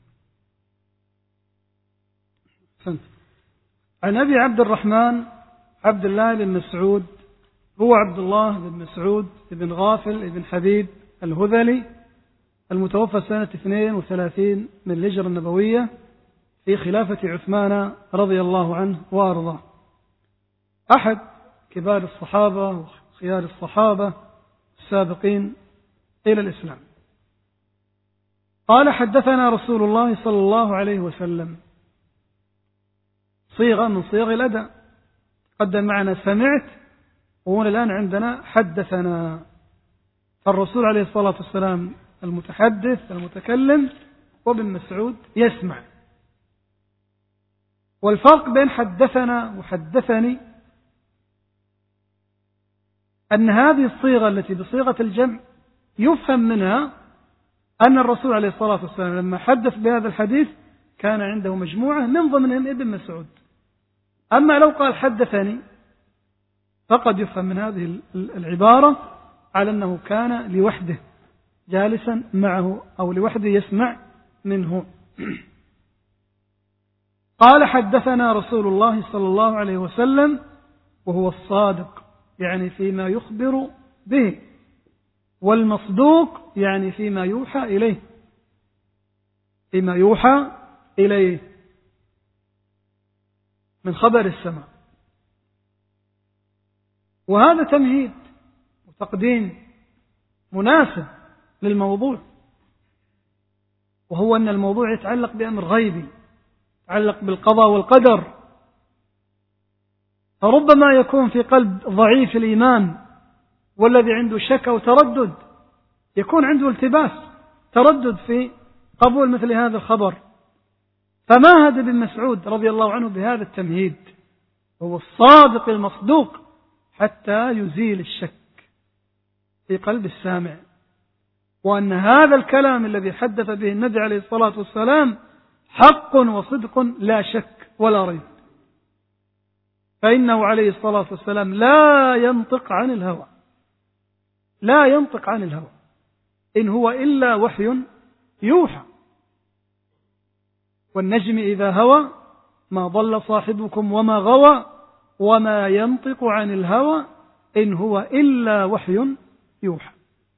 عن أبي عبد الرحمن عبد الله بن مسعود، هو عبد الله بن مسعود بن غافل بن حبيب الهذلي، المتوفى سنة 32 من الهجرة النبوية في خلافة عثمان رضي الله عنه وأرضاه، أحد كبار الصحابة وخيار الصحابة السابقين إلى الإسلام. قال: حدثنا رسول الله صلى الله عليه وسلم. صيغة من صيغ الأداء، قدم معنا سمعت، وهنا الآن عندنا حدثنا. فالرسول عليه الصلاة والسلام المتحدث المتكلم، وابن مسعود يسمع. والفرق بين حدثنا وحدثني أن هذه الصيغة التي بصيغة الجمع يفهم منها أن الرسول عليه الصلاة والسلام لما حدث بهذا الحديث كان عنده مجموعة من ضمنهم ابن مسعود. أما لو قال حدثني فقد يفهم من هذه العبارة على أنه كان لوحده جالسا معه أو لوحده يسمع منه. قال: حدثنا رسول الله صلى الله عليه وسلم، وهو الصادق يعني فيما يخبر به، والمصدوق يعني فيما يوحى إليه، فيما يوحى إليه من خبر السماء. وهذا تمهيد وتقديم مناسب للموضوع، وهو أن الموضوع يتعلق بأمر غيبي، يتعلق بالقضاء والقدر. فربما يكون في قلب ضعيف الإيمان والذي عنده شك أو تردد، يكون عنده التباس تردد في قبول مثل هذا الخبر، فمهد ابن مسعود رضي الله عنه بهذا التمهيد، هو الصادق المصدوق، حتى يزيل الشك في قلب السامع، وأن هذا الكلام الذي حدث به النبي عليه الصلاة والسلام حق وصدق لا شك ولا ريب، فإنه عليه الصلاة والسلام لا ينطق عن الهوى، لا ينطق عن الهوى، إن هو إلا وحي يوحى. والنجم إذا هوى ما ضل صاحبكم وما غوى وما ينطق عن الهوى إن هو إلا وحي يوحى.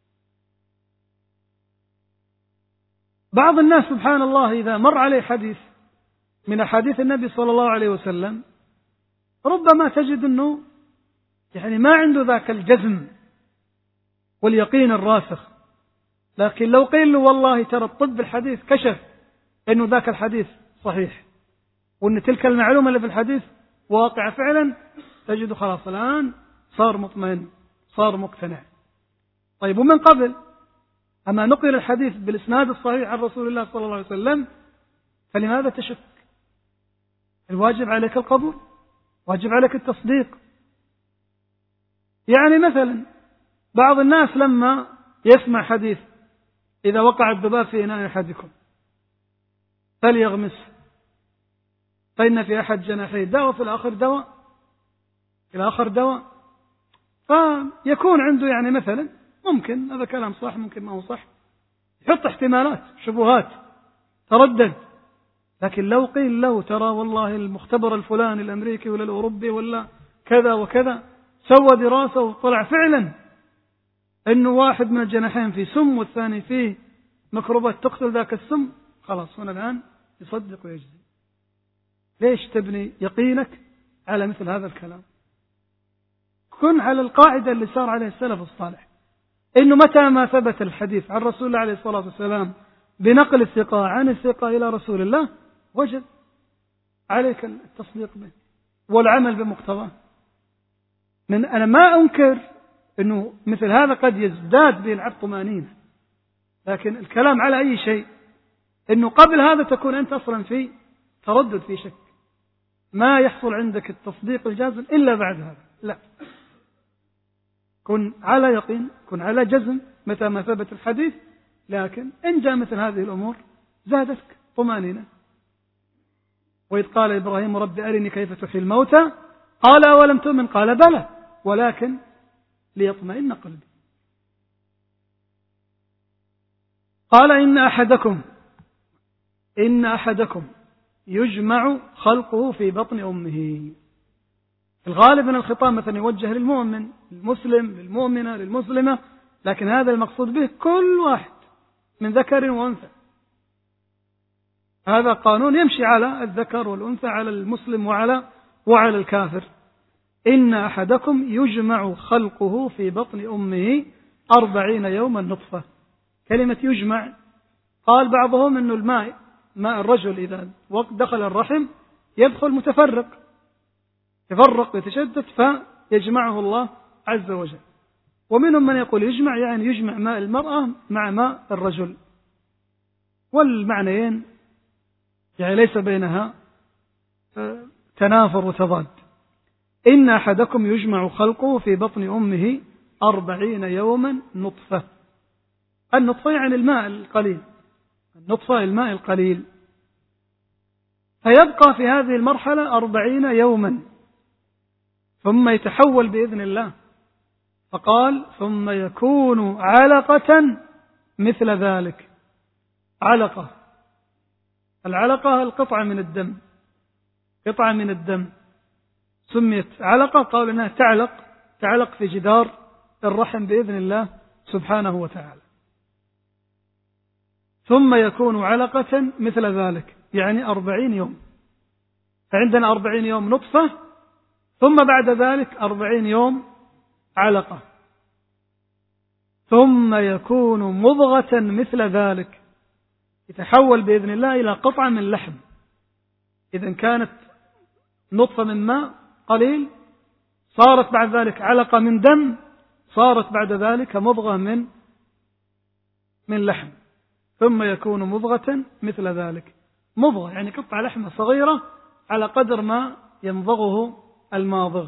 بعض الناس سبحان الله إذا مر عليه حديث من أحاديث النبي صلى الله عليه وسلم ربما تجد أنه يعني ما عنده ذاك الجزم واليقين الراسخ، لكن لو قيل له والله ترى الطب الحديث كشف أنه ذاك الحديث صحيح وأن تلك المعلومة اللي في الحديث واقعة فعلا، تجد خلاص الآن صار مطمئن، صار مقتنع. طيب ومن قبل أما نقل الحديث بالإسناد الصحيح عن رسول الله صلى الله عليه وسلم فلماذا تشك؟ الواجب عليك القبول، واجب عليك التصديق. يعني مثلا بعض الناس لما يسمع حديث إذا وقع الذباب في إناء أحدكم فليغمسه فإن في أحد جناحيه دواء وفي الآخر دواء، في الآخر دواء، فيكون عنده يعني مثلا ممكن هذا كلام صح ممكن ما هو صح، يحط احتمالات شبهات تردد. لكن لو قيل له ترى والله المختبر الفلاني الأمريكي ولا الأوروبي ولا كذا وكذا سوى دراسة وطلع فعلا إنه واحد من الجناحين فيه سم والثاني فيه ميكروبات تقتل ذاك السم، خلاص هنا الآن يصدق ويجزم. ليش تبني يقينك على مثل هذا الكلام؟ كن على القاعدة اللي صار عليه السلف الصالح، إنه متى ما ثبت الحديث عن رسول الله عليه الصلاة والسلام بنقل الثقة عن الثقة إلى رسول الله وجب عليك التصديق به والعمل بمقتضاه. أنا ما أنكر أنه مثل هذا قد يزداد به العبد طمأنينة، لكن الكلام على أي شيء إنه قبل هذا تكون أنت أصلا في تردد، في شك، ما يحصل عندك التصديق الجازم إلا بعد هذا. لا، كن على يقين، كن على جزم متى ما ثبت الحديث. لكن إن جاء مثل هذه الأمور زادتك طمأنينة. وإذ قال إبراهيم رب أرني كيف تحيي الموتى قال أولم تؤمن قال بلى ولكن ليطمئن قلبي. قال إن أحدكم يجمع خلقه في بطن أمه. الغالب من الخطاب مثلا يوجه للمؤمن، للمسلم، للمؤمنة، للمسلمة، لكن هذا المقصود به كل واحد من ذكر وأنثى. هذا قانون يمشي على الذكر والأنثى، على المسلم وعلى الكافر. إن أحدكم يجمع خلقه في بطن أمه 40 يوما نطفة. كلمة يجمع قال بعضهم أنه ماء الرجل إذا دخل الرحم يدخل متفرق، يفرق ويتشدد فيجمعه الله عز وجل. ومنهم من يقول يجمع يعني يجمع ماء المرأة مع ماء الرجل، والمعنيين يعني ليس بينها تنافر وتضاد. إن أحدكم يجمع خلقه في بطن أمه 40 يوما نطفة. النطفة يعني الماء القليل، النطفة الماء القليل. فيبقى في هذه المرحلة 40 يوما ثم يتحول بإذن الله. فقال ثم يكون علقة مثل ذلك. علقة، العلقة القطعة من الدم، قطعة من الدم سميت علقة، قالوا إنها تعلق في جدار الرحم بإذن الله سبحانه وتعالى. ثم يكون علقة مثل ذلك يعني 40 يوم. فعندنا 40 يوم نطفة، ثم بعد ذلك 40 يوم علقة، ثم يكون مضغة مثل ذلك، يتحول بإذن الله إلى قطعة من لحم. إذا كانت نطفة من ماء قليل، صارت بعد ذلك علقة من دم، صارت بعد ذلك مضغة من لحم، ثم يكون مضغة مثل ذلك. مضغة يعني قطعة لحمة صغيرة على قدر ما يمضغه الماضغ.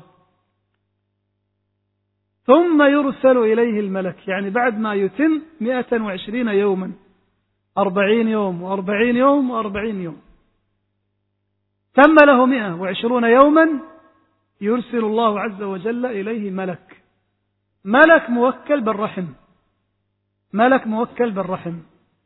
ثم يرسل إليه الملك، يعني بعد ما يتم 120 يوما، 40 يوم و40 يوم و40 يوم، تم له 120 يوما، يرسل الله عز وجل إليه ملك موكل بالرحم، ملك موكل بالرحم.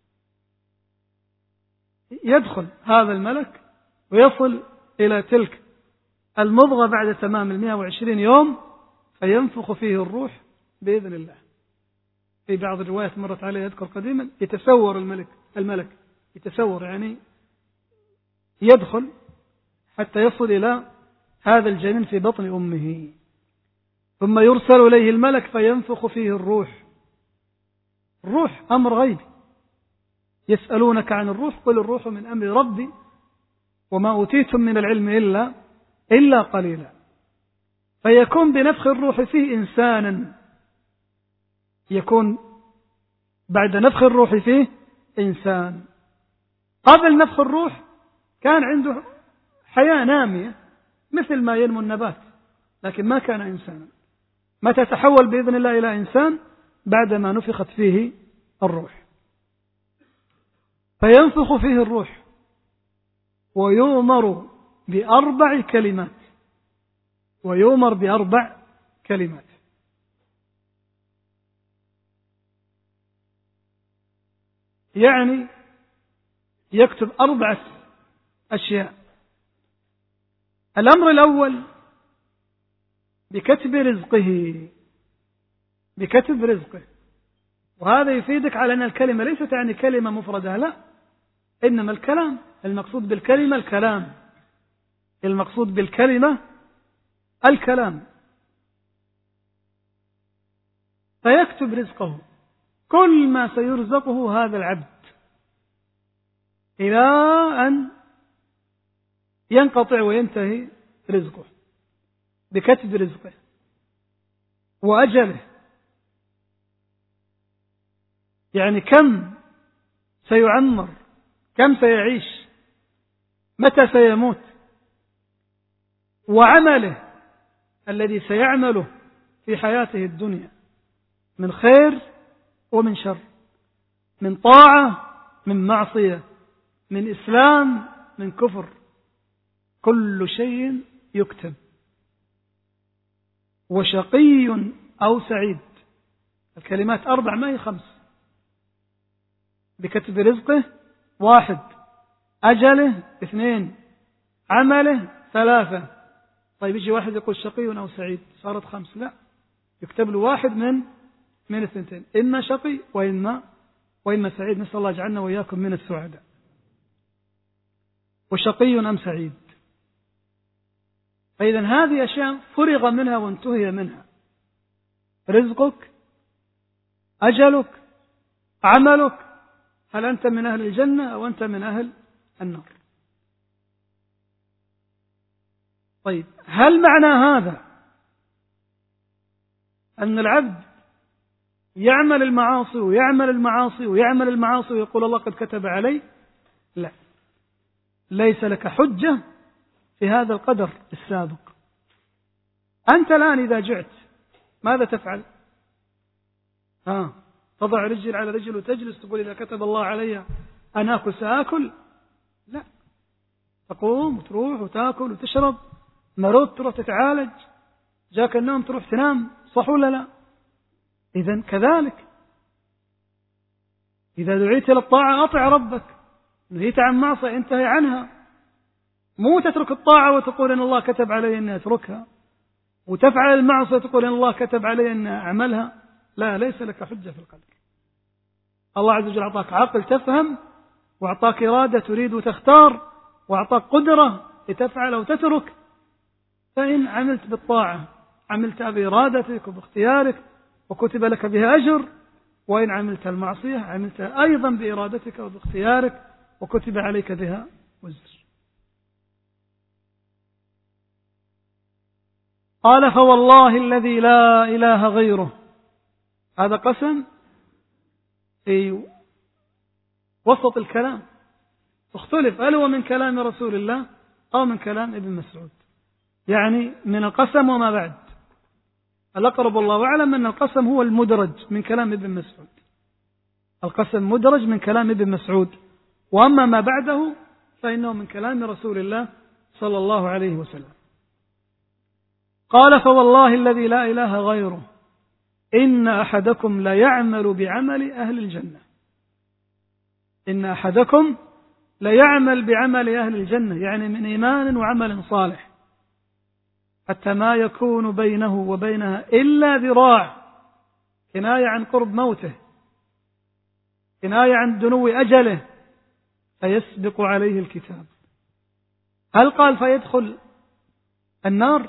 يدخل هذا الملك ويصل إلى تلك المضغة بعد تمام 120 يوم، فينفخ فيه الروح بإذن الله. في بعض الروايات مرت عليه يذكر قديما يتسور الملك يتسور، يعني يدخل حتى يصل إلى هذا الجنين في بطن أمه. ثم يرسل إليه الملك فينفخ فيه الروح. الروح أمر غيبي، يسألونك عن الروح قل الروح من أمر ربي وما أوتيتم من العلم إلا قليلا. فيكون بنفخ الروح فيه إنسانا، يكون بعد نفخ الروح فيه إنسان. قبل نفخ الروح كان عنده حياة نامية مثل ما ينمو النبات، لكن ما كان إنسانا. متى تحول بإذن الله إلى إنسان؟ بعدما نفخت فيه الروح. فينفخ فيه الروح ويؤمر ب4 كلمات، ويؤمر ب4 كلمات. يعني يكتب 4 أشياء. الأمر الأول بكتب رزقه، وهذا يفيدك على أن الكلمة ليست يعني كلمة مفردة، لا، إنما الكلام، المقصود بالكلمة الكلام، المقصود بالكلمة الكلام. فيكتب رزقه، كل ما سيرزقه هذا العبد إلى أن ينقطع وينتهي رزقه، بكتب رزقه وأجله. يعني كم سيعمر، كم سيعيش، متى سيموت، وعمله الذي سيعمله في حياته الدنيا من خير ومن شر، من طاعة من معصية، من إسلام من كفر، كل شيء يكتب. وشقي أو سعيد، الكلمات 4 ما هي 5. بكتب رزقه 1، أجله 2، عمله 3. طيب يجي واحد يقول شقي أو سعيد، صارت 5. لا، يكتب له واحد من 2، إما شقي وإما سعيد. نسأل الله يجعلنا وإياكم من السعداء. وشقي أم سعيد. فإذا هذه أشياء فرغ منها وانتهي منها: رزقك، أجلك، عملك، هل أنت من أهل الجنة أو أنت من أهل النار. طيب، هل معنى هذا أن العبد يعمل المعاصي ويعمل المعاصي ويعمل المعاصي ويقول الله قد كتب علي؟ لا، ليس لك حجة في هذا القدر السابق. أنت الآن إذا جعت ماذا تفعل؟ تضع رجل على رجل وتجلس تقول إذا كتب الله علي أن آكل سآكل؟ لا، تقوم وتروح وتأكل وتشرب، مرضت تروح تتعالج، جاك النوم تروح تنام، صح ولا لا؟ إذن كذلك إذا دعيت إلى الطاعة أطع ربك، نهيت عن معصية انتهي عنها. مو تترك الطاعة وتقول إن الله كتب علي أن أتركها، وتفعل المعصية تقول إن الله كتب علي أن أعملها. لا، ليس لك حجة في القدر. الله عز وجل أعطاك عقل تفهم، وأعطاك إرادة تريد وتختار، وأعطاك قدرة لتفعل أو تترك. فإن عملت بالطاعة عملت بإرادتك وباختيارك وكتب لك بها أجر، وإن عملت المعصية عملت أيضا بإرادتك وباختيارك وكتب عليك بها وزر. قال فوالله الذي لا إله غيره. هذا قسم في وسط الكلام، اختلف هل هو من كلام رسول الله أو من كلام ابن مسعود، يعني من القسم وما بعد. الأقرب والله أعلم أن القسم هو المدرج من كلام ابن مسعود، القسم مدرج من كلام ابن مسعود، وأما ما بعده فإنه من كلام رسول الله صلى الله عليه وسلم. قال فوالله الذي لا إله غيره إن أحدكم ليعمل بعمل أهل الجنة. إن أحدكم ليعمل بعمل أهل الجنة، يعني من إيمان وعمل صالح، حتى ما يكون بينه وبينها إلا ذراع، كناية عن قرب موته، كناية عن دنو أجله، فيسبق عليه الكتاب. هل قال فيدخل النار؟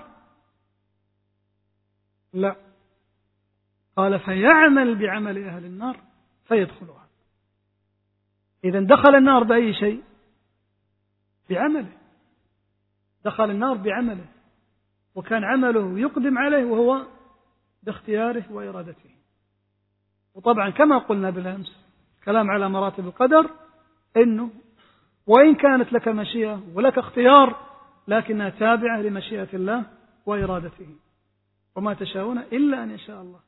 لا، قال فيعمل بعمل أهل النار فيدخلها. إذن دخل النار بأي شيء؟ بعمله. دخل النار بعمله، وكان عمله يقدم عليه وهو باختياره وإرادته. وطبعا كما قلنا بالأمس كلام على مراتب القدر، إنه وإن كانت لك مشيئة ولك اختيار لكنها تابعة لمشيئة الله وإرادته، وما تشاءون إلا أن يشاء الله.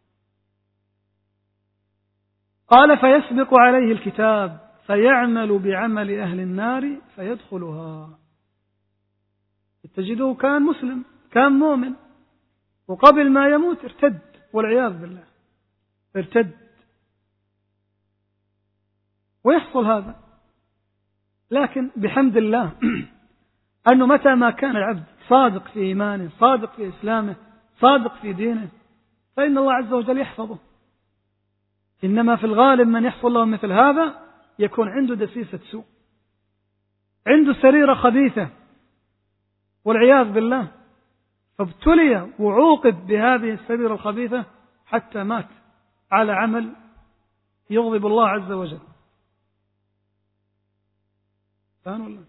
قال فيسبق عليه الكتاب فيعمل بعمل أهل النار فيدخلها. تجده كان مسلم، كان مؤمن، وقبل ما يموت ارتد والعياذ بالله، ارتد. ويحصل هذا، لكن بحمد الله أنه متى ما كان العبد صادق في إيمانه، صادق في إسلامه، صادق في دينه، فإن الله عز وجل يحفظه. إنما في الغالب من يحصل له مثل هذا يكون عنده دسيسة سوء، عنده سريرة خبيثة والعياذ بالله، فابتلي وعوقب بهذه السريرة الخبيثة حتى مات على عمل يغضب الله عز وجل. فهموا الله؟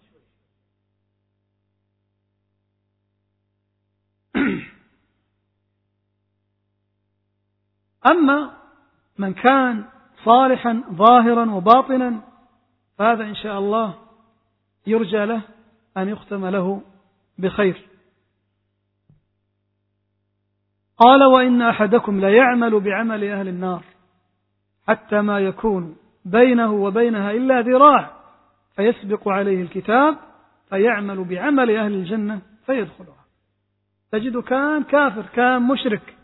أما من كان صالحا ظاهرا وباطنا فهذا إن شاء الله يرجى له أن يختم له بخير. قال: وإن أحدكم ليعمل بعمل أهل النار حتى ما يكون بينه وبينها إلا ذراع فيسبق عليه الكتاب فيعمل بعمل أهل الجنة فيدخلها. تجد كان كافر، كان مشرك،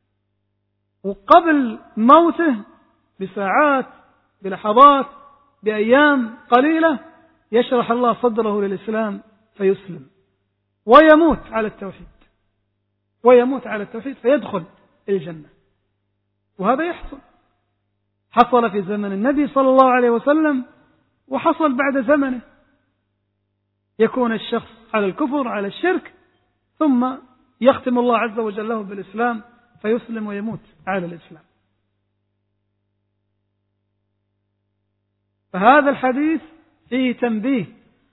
وقبل موته بساعات، بلحظات، بأيام قليلة يشرح الله صدره للإسلام فيسلم ويموت على التوحيد، ويموت على التوحيد فيدخل الجنة. وهذا يحصل، حصل في زمن النبي صلى الله عليه وسلم وحصل بعد زمنه. يكون الشخص على الكفر، على الشرك، ثم يختم الله عز وجل له بالإسلام فيسلم ويموت على الإسلام. فهذا الحديث فيه تنبيه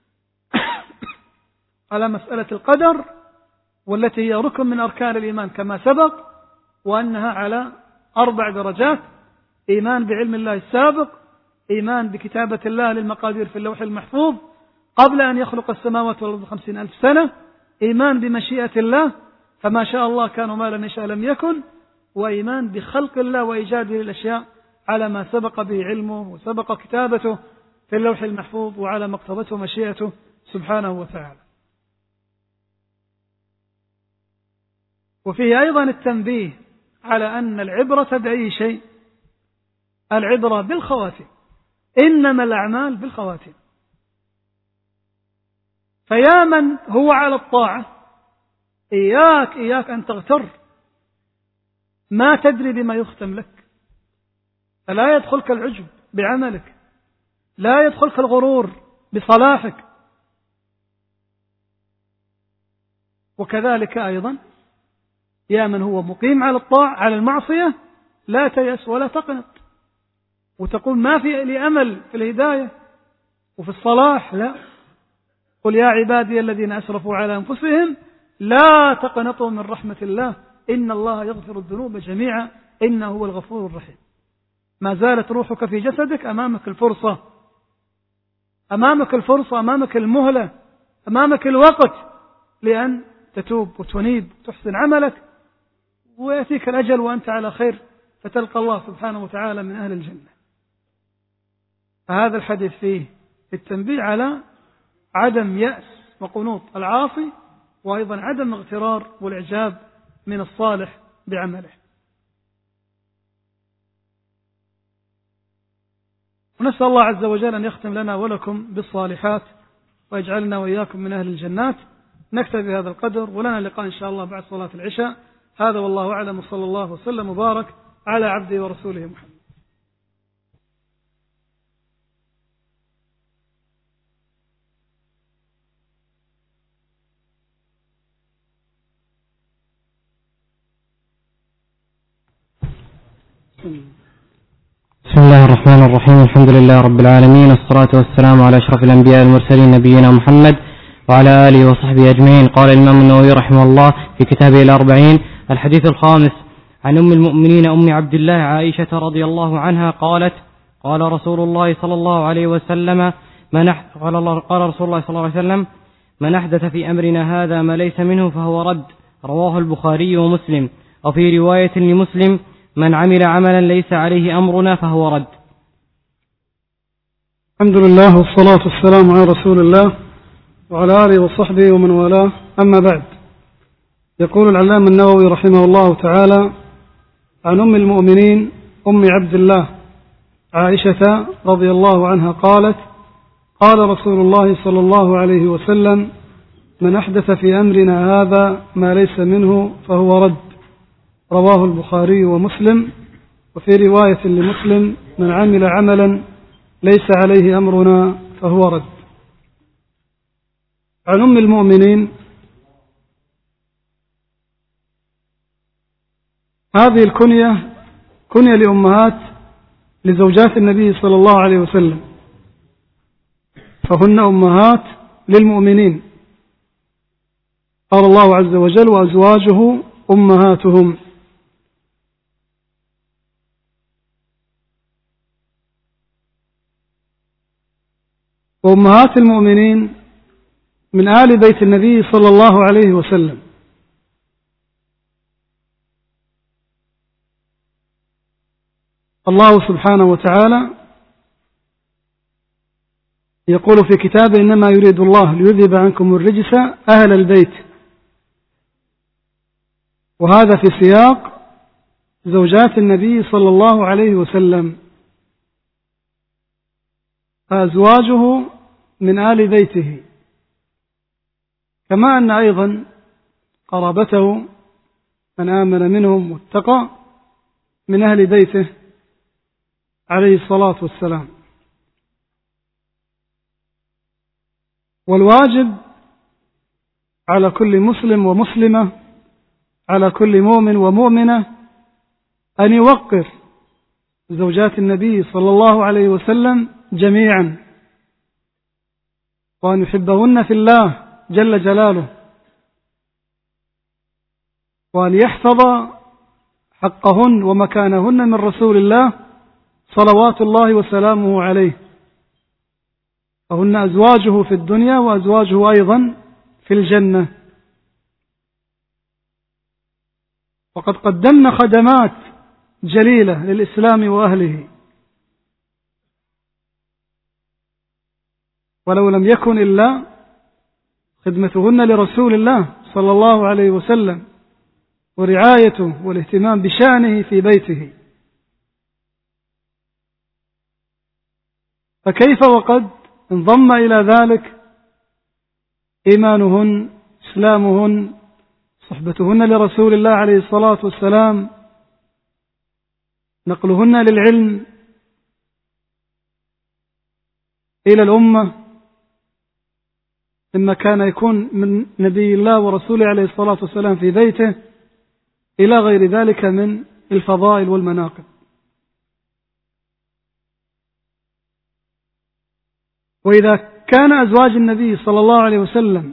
على مسألة القدر، والتي هي ركن من أركان الإيمان كما سبق، وأنها على 4 درجات: إيمان بعلم الله السابق، إيمان بكتابة الله للمقادير في اللوح المحفوظ قبل أن يخلق السماوات والأرض 50,000 سنة، إيمان بمشيئة الله فما شاء الله كان وما لم يشاء لم يكن، وإيمان بخلق الله وإيجاده للأشياء على ما سبق به علمه وسبق كتابته في اللوح المحفوظ وعلى ما اقتضته مشيئته سبحانه وتعالى. وفيه أيضا التنبيه على أن العبرة بأي شيء؟ العبرة بالخواتيم، إنما الأعمال بالخواتيم. فيا من هو على الطاعة إياك أن تغتر، ما تدري بما يختم لك، فلا يدخلك العجب بعملك، لا يدخلك الغرور بصلاحك. وكذلك أيضا يا من هو مقيم على الطاعة، على المعصية، لا تيأس ولا تقنط وتقول ما في لي أمل في الهداية وفي الصلاح، لا. قل يا عبادي الذين أسرفوا على أنفسهم لا تقنطوا من رحمة الله إن الله يغفر الذنوب جميعا إنه هو الغفور الرحيم. ما زالت روحك في جسدك، أمامك الفرصة، أمامك الفرصة، أمامك المهلة، أمامك الوقت لأن تتوب وتنيب وتحسن عملك، ويأتيك الأجل وأنت على خير فتلقى الله سبحانه وتعالى من أهل الجنة. فهذا الحديث فيه التنبيه على عدم يأس وقنوط العاصي، وأيضا عدم اغترار والإعجاب من الصالح بعمله. ونسأل الله عز وجل أن يختم لنا ولكم بالصالحات ويجعلنا وإياكم من أهل الجنات. نكتفي بهذا القدر، ولنا لقاء إن شاء الله بعد صلاة العشاء. هذا والله أعلم، وصلى الله وسلم وبارك على عبده ورسوله محمد.
بسم الله الرحمن الرحيم. الحمد لله رب العالمين، الصلاة والسلام على أشرف الأنبياء والمرسلين نبينا محمد وعلى آله وصحبه أجمعين. قال الإمام النووي رحمه الله في كتابه الأربعين: الحديث الخامس عن أم المؤمنين أم عبد الله عائشة رضي الله عنها قالت: قال رسول الله صلى الله عليه وسلم من أحدث في أمرنا هذا ما ليس منه فهو رد. رواه البخاري ومسلم. وفي رواية لمسلم: من عمل عملا ليس عليه أمرنا فهو رد.
الحمد لله والصلاة والسلام على رسول الله وعلى آله وصحبه ومن والاه، أما بعد. يقول العلامة النووي رحمه الله تعالى: عن أم المؤمنين أم عبد الله عائشة رضي الله عنها قالت: قال رسول الله صلى الله عليه وسلم: من أحدث في أمرنا هذا ما ليس منه فهو رد. رواه البخاري ومسلم. وفي رواية لمسلم: من عمل عملا ليس عليه أمرنا فهو رد. عن أم المؤمنين، هذه الكنية كنية لأمهات لزوجات النبي صلى الله عليه وسلم، فهن أمهات للمؤمنين. قال الله عز وجل: وأزواجه أمهاتهم. وأمهات المؤمنين من آل بيت النبي صلى الله عليه وسلم. الله سبحانه وتعالى يقول في كتابه: إنما يريد الله ليذهب عنكم الرجس أهل البيت. وهذا في سياق زوجات النبي صلى الله عليه وسلم، فأزواجه من آل بيته، كما أن أيضا قرابته من آمن منهم واتقى من أهل بيته عليه الصلاة والسلام. والواجب على كل مسلم ومسلمة، على كل مؤمن ومؤمنة، أن يوقر زوجات النبي صلى الله عليه وسلم جميعا، وأن يحبهن في الله جل جلاله، وأن يحفظ حقهن ومكانهن من رسول الله صلوات الله وسلامه عليه، فهن أزواجه في الدنيا وأزواجه أيضا في الجنة. وقد قدمنا خدمات جليلة للإسلام وأهله، ولو لم يكن إلا خدمتهن لرسول الله صلى الله عليه وسلم ورعايته والاهتمام بشأنه في بيته، فكيف وقد انضم إلى ذلك إيمانهن، إسلامهن، صحبتهن لرسول الله عليه الصلاة والسلام، نقلهن للعلم إلى الأمة مما كان يكون من نبي الله ورسوله عليه الصلاة والسلام في بيته، إلى غير ذلك من الفضائل والمناقب. وإذا كان أزواج النبي صلى الله عليه وسلم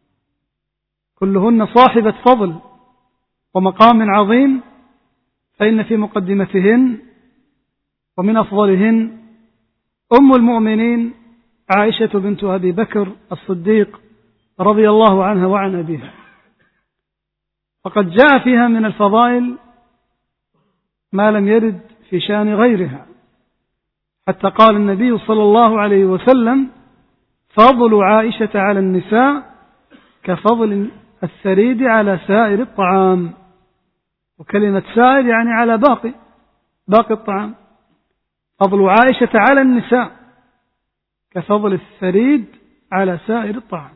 كلهن صاحبة فضل ومقام عظيم، فإن في مقدمتهن ومن أفضلهن أم المؤمنين عائشة بنت أبي بكر الصديق رضي الله عنها وعن أبيها، فقد جاء فيها من الفضائل ما لم يرد في شأن غيرها، حتى قال النبي صلى الله عليه وسلم: فضل عائشة على النساء كفضل الثريد على سائر الطعام. وكلمة سائر يعني على باقي الطعام. فضل عائشة على النساء كفضل الثريد على سائر الطعام.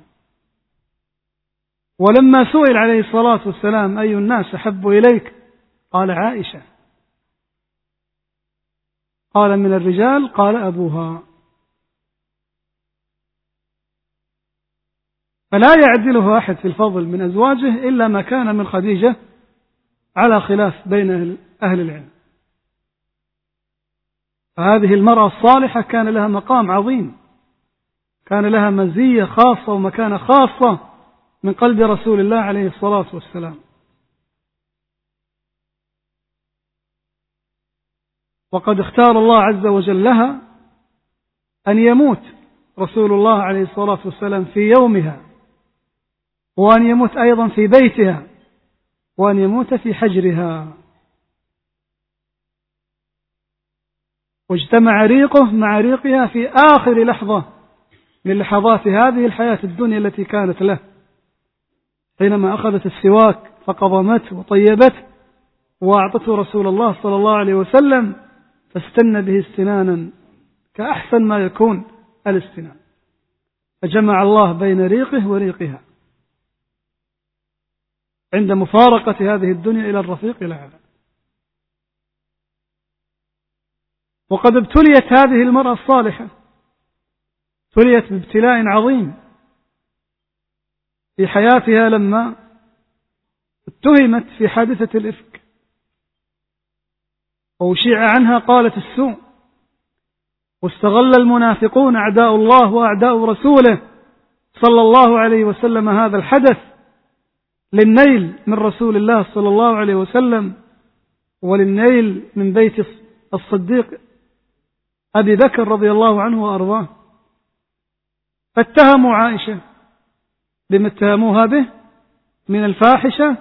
ولما سئل عليه الصلاة والسلام: أي الناس أحب إليك؟ قال: عائشة. قال: من الرجال؟ قال: أبوها. فلا يعدله أحد في الفضل من أزواجه إلا ما كان من خديجة، على خلاف بين أهل العلم. فهذه المرأة الصالحة كان لها مقام عظيم، كان لها مزية خاصة ومكانة خاصة من قلب رسول الله عليه الصلاة والسلام. وقد اختار الله عز وجل لها أن يموت رسول الله عليه الصلاة والسلام في يومها، وأن يموت أيضا في بيتها، وأن يموت في حجرها، واجتمع ريقه مع ريقها في آخر لحظة من لحظات هذه الحياة الدنيا التي كانت له، حينما أخذت السواك فقضمته وطيبته وأعطته رسول الله صلى الله عليه وسلم، فاستنى به استنانا كأحسن ما يكون الاستنان، فجمع الله بين ريقه وريقها عند مفارقة هذه الدنيا إلى الرفيق الأعلى. وقد ابتليت هذه المرأة الصالحة، ابتليت بابتلاء عظيم في حياتها لما اتهمت في حادثة الإفك، وأشيع عنها قالت السوء، واستغل المنافقون أعداء الله وأعداء رسوله صلى الله عليه وسلم هذا الحدث للنيل من رسول الله صلى الله عليه وسلم، وللنيل من بيت الصديق أبي بكر رضي الله عنه وأرضاه. فاتهموا عائشة بما اتهموها به من الفاحشة،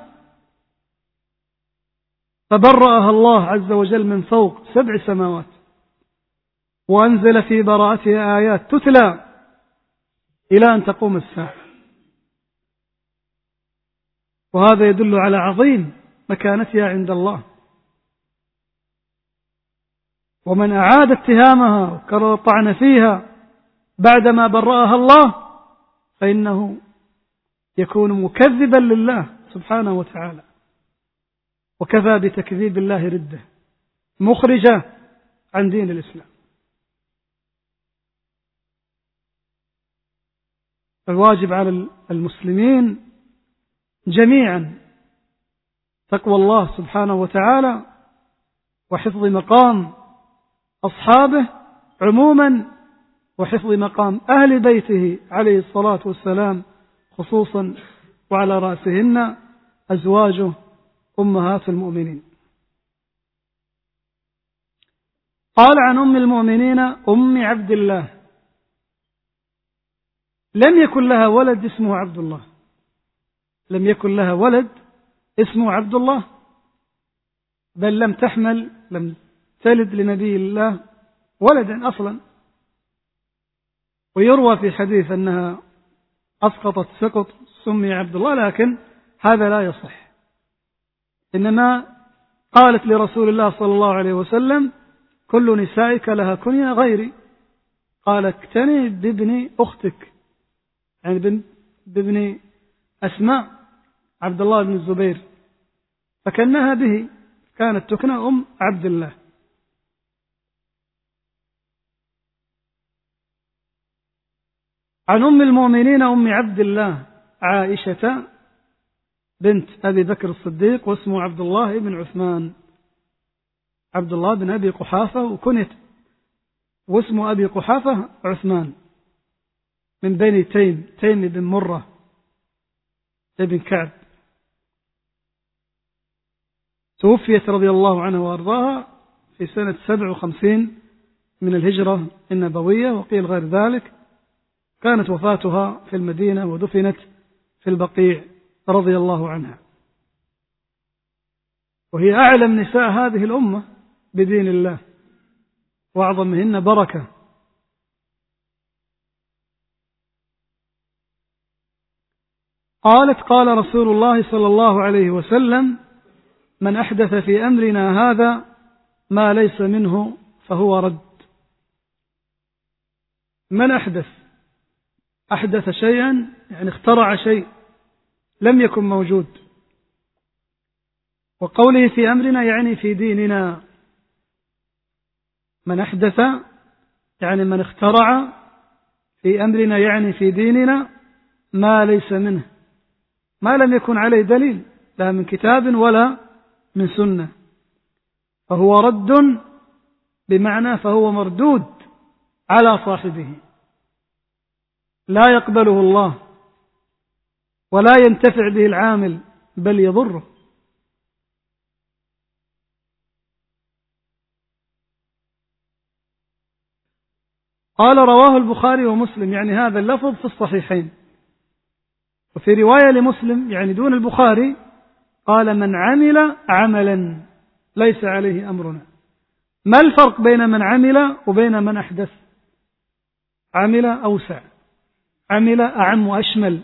فبرأها الله عز وجل من فوق 7 سماوات، وأنزل في براءتها آيات تتلى إلى أن تقوم الساعة. وهذا يدل على عظيم مكانتها عند الله. ومن أعاد اتهامها وكرر الطعن فيها بعدما برأها الله فإنه يكون مكذبا لله سبحانه وتعالى، وكفى بتكذيب الله ردة، مخرجة عن دين الإسلام. الواجب على المسلمين جميعا تقوى الله سبحانه وتعالى وحفظ مقام أصحابه عموما، وحفظ مقام أهل بيته عليه الصلاة والسلام خصوصا، وعلى رأسهن أزواجه أمهات المؤمنين. قال عن أم المؤمنين أم عبد الله: لم يكن لها ولد اسمه عبد الله، لم يكن لها ولد اسمه عبد الله، بل لم تحمل، لم تلد لنبي الله ولدا أصلا. ويروى في حديث أنها أسقطت سقط سمي عبد الله، لكن هذا لا يصح. إنما قالت لرسول الله صلى الله عليه وسلم: كل نسائك لها كنية غيري. قال: اكتني بابن أختك، يعني بابن أسماء عبد الله بن الزبير، فكنها به، كانت تكنى أم عبد الله. عن أم المؤمنين أم عبد الله عائشة بنت أبي بكر الصديق، واسمه عبد الله بن عثمان، عبد الله بن أبي قحافة، وكنت واسمه أبي قحافة عثمان، من بني تيم بن مرة ابن كعب. توفيت رضي الله عنها وأرضاها في سنة 57 من الهجرة النبوية، وقيل غير ذلك. كانت وفاتها في المدينة ودفنت في البقيع رضي الله عنها، وهي أعلم نساء هذه الأمة بدين الله وأعظمهن بركة. قالت: قال رسول الله صلى الله عليه وسلم: من أحدث في أمرنا هذا ما ليس منه فهو رد. من أحدث شيئا يعني اخترع شيء لم يكن موجود. وقوله في أمرنا يعني في ديننا. من أحدث يعني من اخترع، في أمرنا يعني في ديننا ما ليس منه، ما لم يكن عليه دليل لا من كتاب ولا من سنة، فهو رد، بمعنى فهو مردود على صاحبه، لا يقبله الله ولا ينتفع به العامل بل يضره. قال: رواه البخاري ومسلم، يعني هذا اللفظ في الصحيحين. وفي رواية لمسلم يعني دون البخاري قال: من عمل عملا ليس عليه أمرنا. ما الفرق بين من عمل وبين من أحدث؟ عمل أوسع، عمل أعم وأشمل،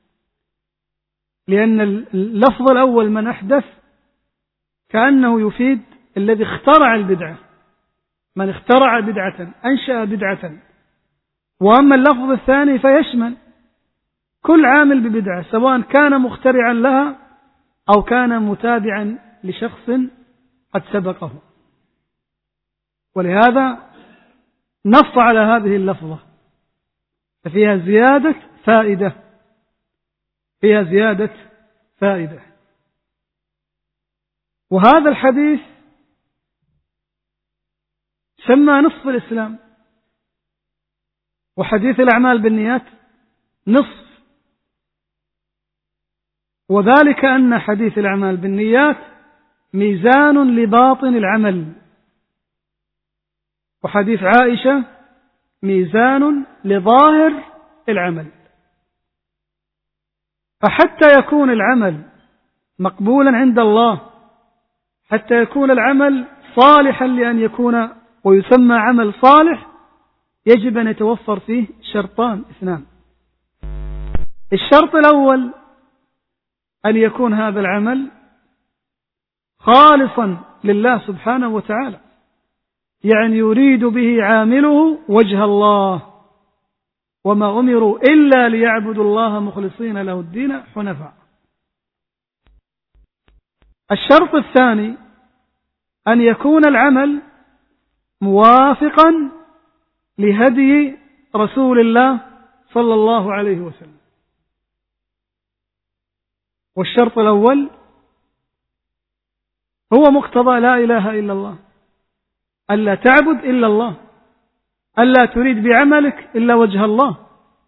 لأن اللفظ الأول من أحدث كأنه يفيد الذي اخترع البدعة، من اخترع بدعة أنشأ بدعة. وأما اللفظ الثاني فيشمل كل عامل ببدعة، سواء كان مخترعا لها أو كان متابعا لشخص قد سبقه. ولهذا نص على هذه اللفظة، ففيها زيادة فائدة، فيها زيادة فائدة. وهذا الحديث سمى نصف الإسلام، وحديث الأعمال بالنيات نصف، وذلك أن حديث الأعمال بالنيات ميزان لباطن العمل، وحديث عائشة ميزان لظاهر العمل. فحتى يكون العمل مقبولا عند الله، حتى يكون العمل صالحا لأن يكون ويسمى عمل صالح، يجب أن يتوفر فيه شرطان اثنان. الشرط الأول أن يكون هذا العمل خالصا لله سبحانه وتعالى، يعني يريد به عامله وجه الله، وما أمروا إلا ليعبدوا الله مخلصين له الدين حنفاء. الشرط الثاني أن يكون العمل موافقا لهدي رسول الله صلى الله عليه وسلم. والشرط الأول هو مقتضى لا إله إلا الله، ألا تعبد إلا الله، ألا تريد بعملك إلا وجه الله.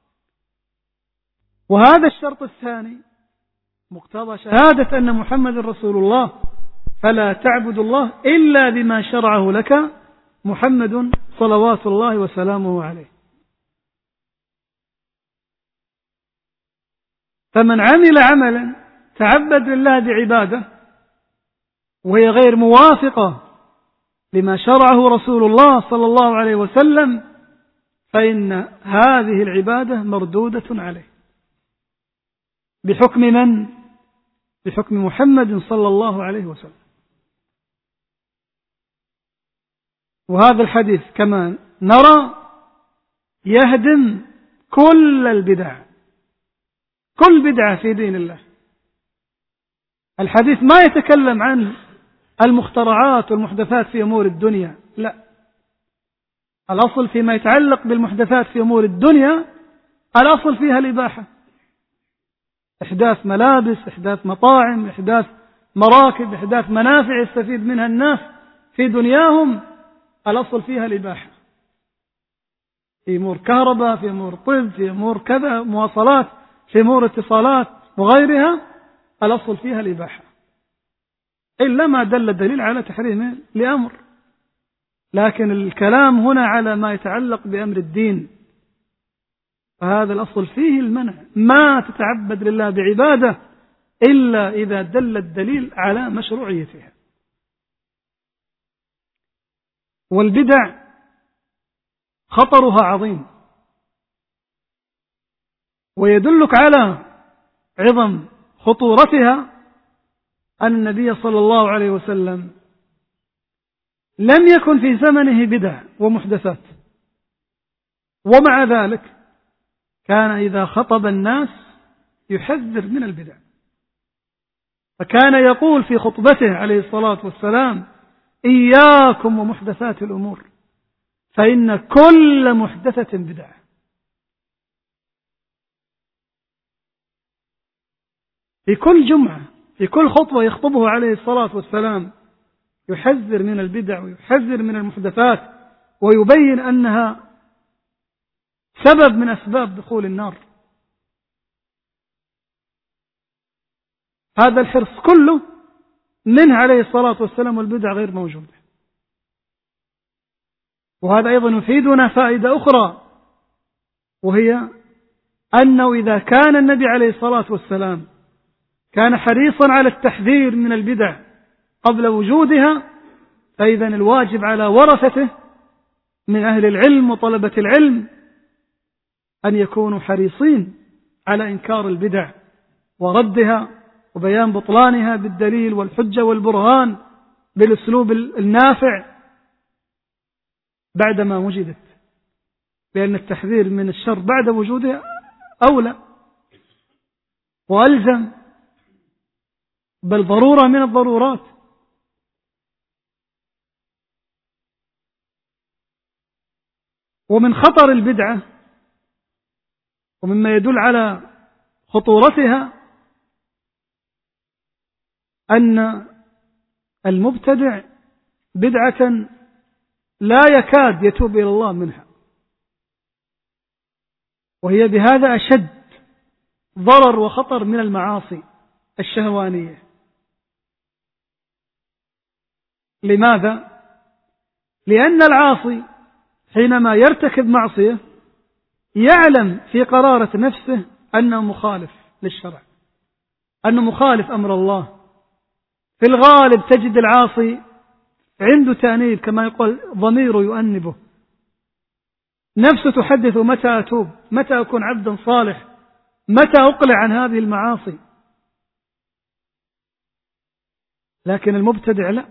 وهذا الشرط الثاني مقتضى شهادة أن محمد رسول الله، فلا تعبد الله إلا بما شرعه لك محمد صلوات الله وسلامه عليه. فمن عمل عملا تعبد لله بعبادة وهي غير موافقة لما شرعه رسول الله صلى الله عليه وسلم، فإن هذه العبادة مردودة عليه. بحكم من؟ بحكم محمد صلى الله عليه وسلم. وهذا الحديث كما نرى يهدم كل البدع، كل بدعة في دين الله. الحديث ما يتكلم عن المخترعات والمحدثات في أمور الدنيا، لا، الأصل فيما يتعلق بالمحدثات في أمور الدنيا الأصل فيها الإباحة. إحداث ملابس، إحداث مطاعم، إحداث مراكب، إحداث منافع يستفيد منها الناس في دنياهم، الأصل فيها الإباحة. في أمور كهرباء، في أمور طب، في أمور كذا، مواصلات، في أمور اتصالات وغيرها، الأصل فيها الإباحة، إلا ما دل الدليل على تحريمه لأمر. لكن الكلام هنا على ما يتعلق بأمر الدين، فهذا الأصل فيه المنع. ما تتعبد لله بعبادة إلا إذا دل الدليل على مشروعيتها. والبدع خطرها عظيم، ويدلك على عظم خطورتها أن النبي صلى الله عليه وسلم لم يكن في زمنه بدع ومحدثات، ومع ذلك كان إذا خطب الناس يحذر من البدع. فكان يقول في خطبته عليه الصلاة والسلام: إياكم ومحدثات الأمور فإن كل محدثة بدعة. في كل جمعة، في كل خطبة يخطبه عليه الصلاة والسلام يحذر من البدع ويحذر من المحدثات، ويبين أنها سبب من أسباب دخول النار. هذا الحرص كله منه عليه الصلاة والسلام، والبدع غير موجودة. وهذا أيضا يفيدنا فائدة أخرى، وهي أنه إذا كان النبي عليه الصلاة والسلام كان حريصا على التحذير من البدع قبل وجودها، فإذا الواجب على ورثته من أهل العلم وطلبة العلم أن يكونوا حريصين على إنكار البدع وردها وبيان بطلانها بالدليل والحجة والبرهان بالأسلوب النافع بعدما وجدت، لأن التحذير من الشر بعد وجودها أولى وألزم، بل ضرورة من الضرورات. ومن خطر البدعة ومما يدل على خطورتها أن المبتدع بدعة لا يكاد يتوب إلى الله منها، وهي بهذا أشد ضرر وخطر من المعاصي الشهوانية. لماذا؟ لأن العاصي حينما يرتكب معصية يعلم في قرارة نفسه أنه مخالف للشرع، أنه مخالف أمر الله. في الغالب تجد العاصي عنده تأنيب، كما يقول ضميره يؤنبه، نفسه تحدث متى أتوب، متى أكون عبدا صالح، متى أقلع عن هذه المعاصي. لكن المبتدع لا،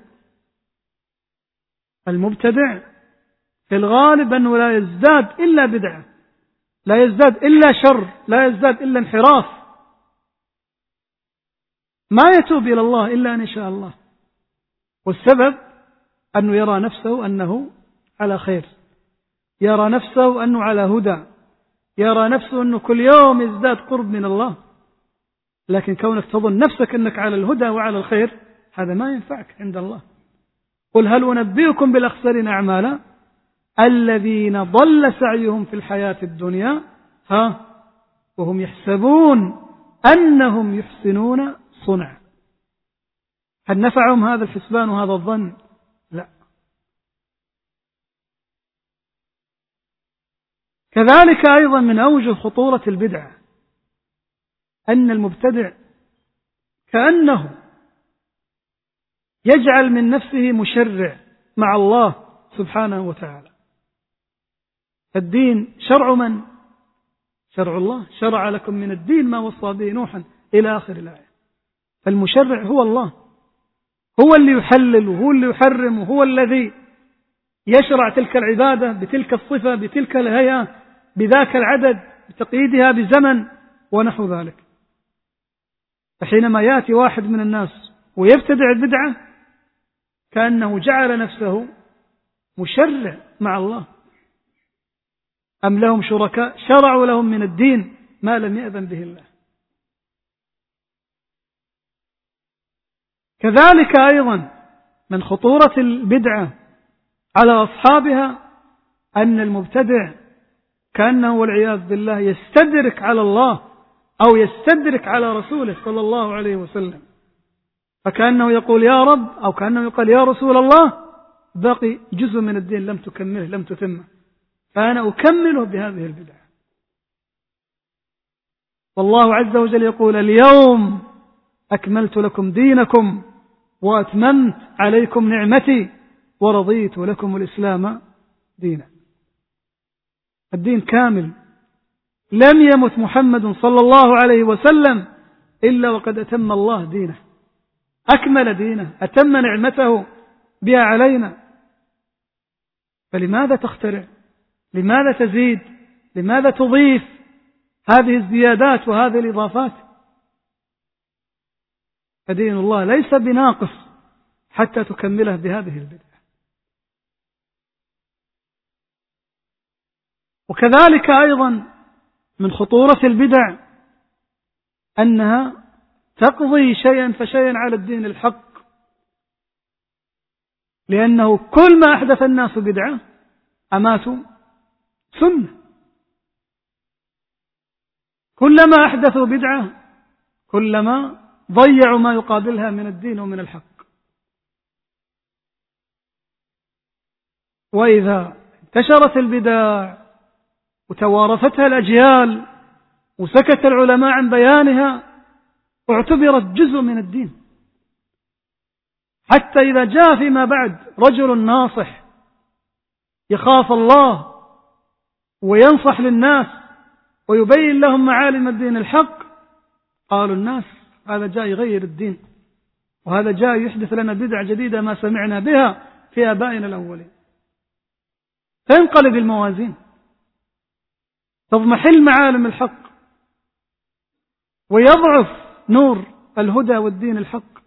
المبتدع في الغالب أنه لا يزداد إلا بدعة، لا يزداد إلا شر، لا يزداد إلا انحراف، ما يتوب إلى الله إلا أن يشاء الله. والسبب أنه يرى نفسه أنه على خير، يرى نفسه أنه على هدى، يرى نفسه أنه كل يوم يزداد قرب من الله. لكن كونك تظن نفسك أنك على الهدى وعلى الخير، هذا ما ينفعك عند الله. قل هل أنبئكم بالأخسرين أعمالا الذين ضل سعيهم في الحياة الدنيا وهم يحسبون أنهم يحسنون صنعا. هل نفعهم هذا الحسبان وهذا الظن؟ لا. كذلك أيضا من أوجه خطورة البدعة أن المبتدع كأنه يجعل من نفسه مشرع مع الله سبحانه وتعالى. الدين شرع من؟ شرع الله، شرع لكم من الدين ما وصى به نوحا إلى آخر الآية. فالمشرع هو الله، هو اللي يحلل وهو اللي يحرم وهو الذي يشرع تلك العبادة بتلك الصفة بتلك الهيئة بذاك العدد بتقييدها بزمن ونحو ذلك. فحينما يأتي واحد من الناس ويبتدع البدعة كأنه جعل نفسه مشرع مع الله. أم لهم شركاء شرعوا لهم من الدين ما لم يأذن به الله. كذلك أيضا من خطورة البدعة على أصحابها أن المبتدع كأنه والعياذ بالله يستدرك على الله أو يستدرك على رسوله صلى الله عليه وسلم، فكأنه يقول يا رب أو كأنه يقول يا رسول الله باقي جزء من الدين لم تكمله لم تتمه، فأنا أكمله بهذه البدعة. والله عز وجل يقول اليوم أكملت لكم دينكم وأتممت عليكم نعمتي ورضيت لكم الإسلام دينا. الدين كامل، لم يمت محمد صلى الله عليه وسلم إلا وقد أتم الله دينه، أكمل دينه، أتم نعمته بها علينا. فلماذا تخترع؟ لماذا تزيد؟ لماذا تضيف هذه الزيادات وهذه الإضافات؟ فدين الله ليس بناقص حتى تكمله بهذه البدعة. وكذلك أيضا من خطورة البدع أنها تقضي شيئا فشيئا على الدين الحق، لأنه كل ما أحدث الناس بدعة أماتوا سنة، كلما أحدثوا بدعة كلما ضيعوا ما يقابلها من الدين ومن الحق. وإذا انتشرت البدع وتوارثتها الأجيال وسكت العلماء عن بيانها اعتبرت جزء من الدين، حتى إذا جاء فيما بعد رجل ناصح يخاف الله وينصح للناس ويبين لهم معالم الدين الحق، قالوا الناس هذا جاء يغير الدين، وهذا جاء يحدث لنا بدع جديدة ما سمعنا بها في آبائنا الأولين. تنقلب الموازين، تضمحل معالم الحق، ويضعف نور الهدى والدين الحق.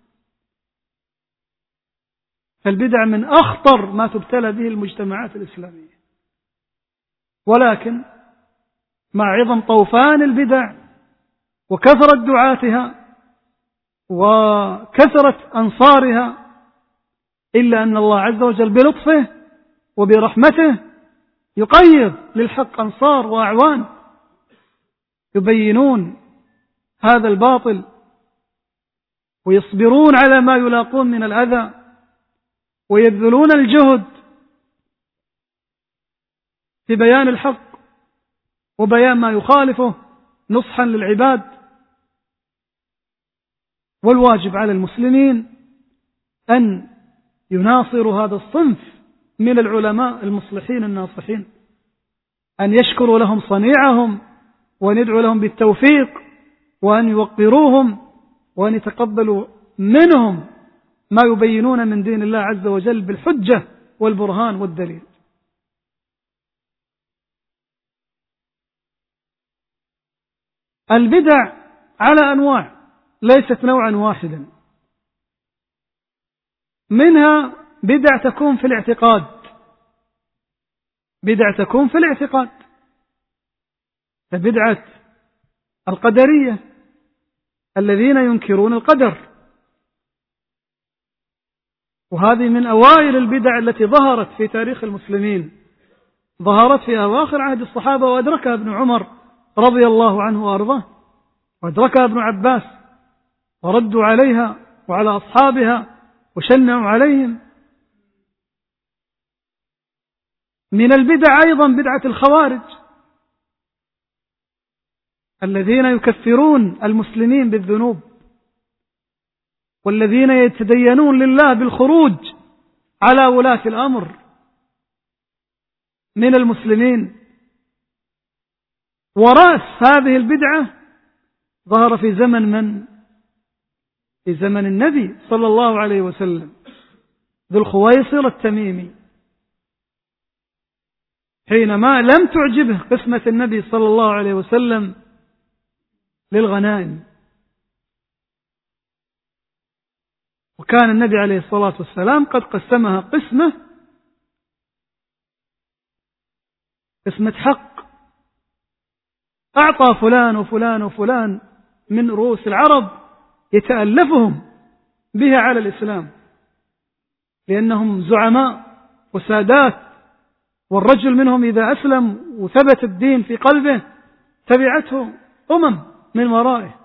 فالبدع من أخطر ما تبتلى به المجتمعات الإسلامية. ولكن مع عظم طوفان البدع وكثرة دعاتها وكثرة أنصارها، إلا أن الله عز وجل بلطفه وبرحمته يقيض للحق أنصار وأعوان يبينون هذا الباطل ويصبرون على ما يلاقون من الأذى ويبذلون الجهد في بيان الحق وبيان ما يخالفه نصحا للعباد. والواجب على المسلمين أن يناصروا هذا الصنف من العلماء المصلحين الناصحين، أن يشكروا لهم صنيعهم، وأن يدعوا لهم بالتوفيق، وأن يوقروهم، وأن يتقبلوا منهم ما يبينون من دين الله عز وجل بالحجة والبرهان والدليل. البدع على أنواع، ليست نوعا واحدا. منها بدع تكون في الاعتقاد، بدع تكون في الاعتقاد فبدعة القدرية الذين ينكرون القدر، وهذه من أوائل البدع التي ظهرت في تاريخ المسلمين، ظهرت في أواخر عهد الصحابة، وأدركها ابن عمر رضي الله عنه وأرضاه، وأدركها ابن عباس، وردوا عليها وعلى أصحابها وشنعوا عليهم. من البدع أيضا بدعة الخوارج الذين يكفرون المسلمين بالذنوب، والذين يتدينون لله بالخروج على ولاة الأمر من المسلمين. ورأس هذه البدعة ظهر في زمن من؟ في زمن النبي صلى الله عليه وسلم، ذو الخويصر التميمي، حينما لم تعجبه قسمة النبي صلى الله عليه وسلم للغنائم، وكان النبي عليه الصلاة والسلام قد قسمها قسمة حق، أعطى فلان وفلان وفلان من رؤوس العرب يتألفهم بها على الإسلام، لأنهم زعماء وسادات، والرجل منهم إذا أسلم وثبت الدين في قلبه تبعته من ورائه.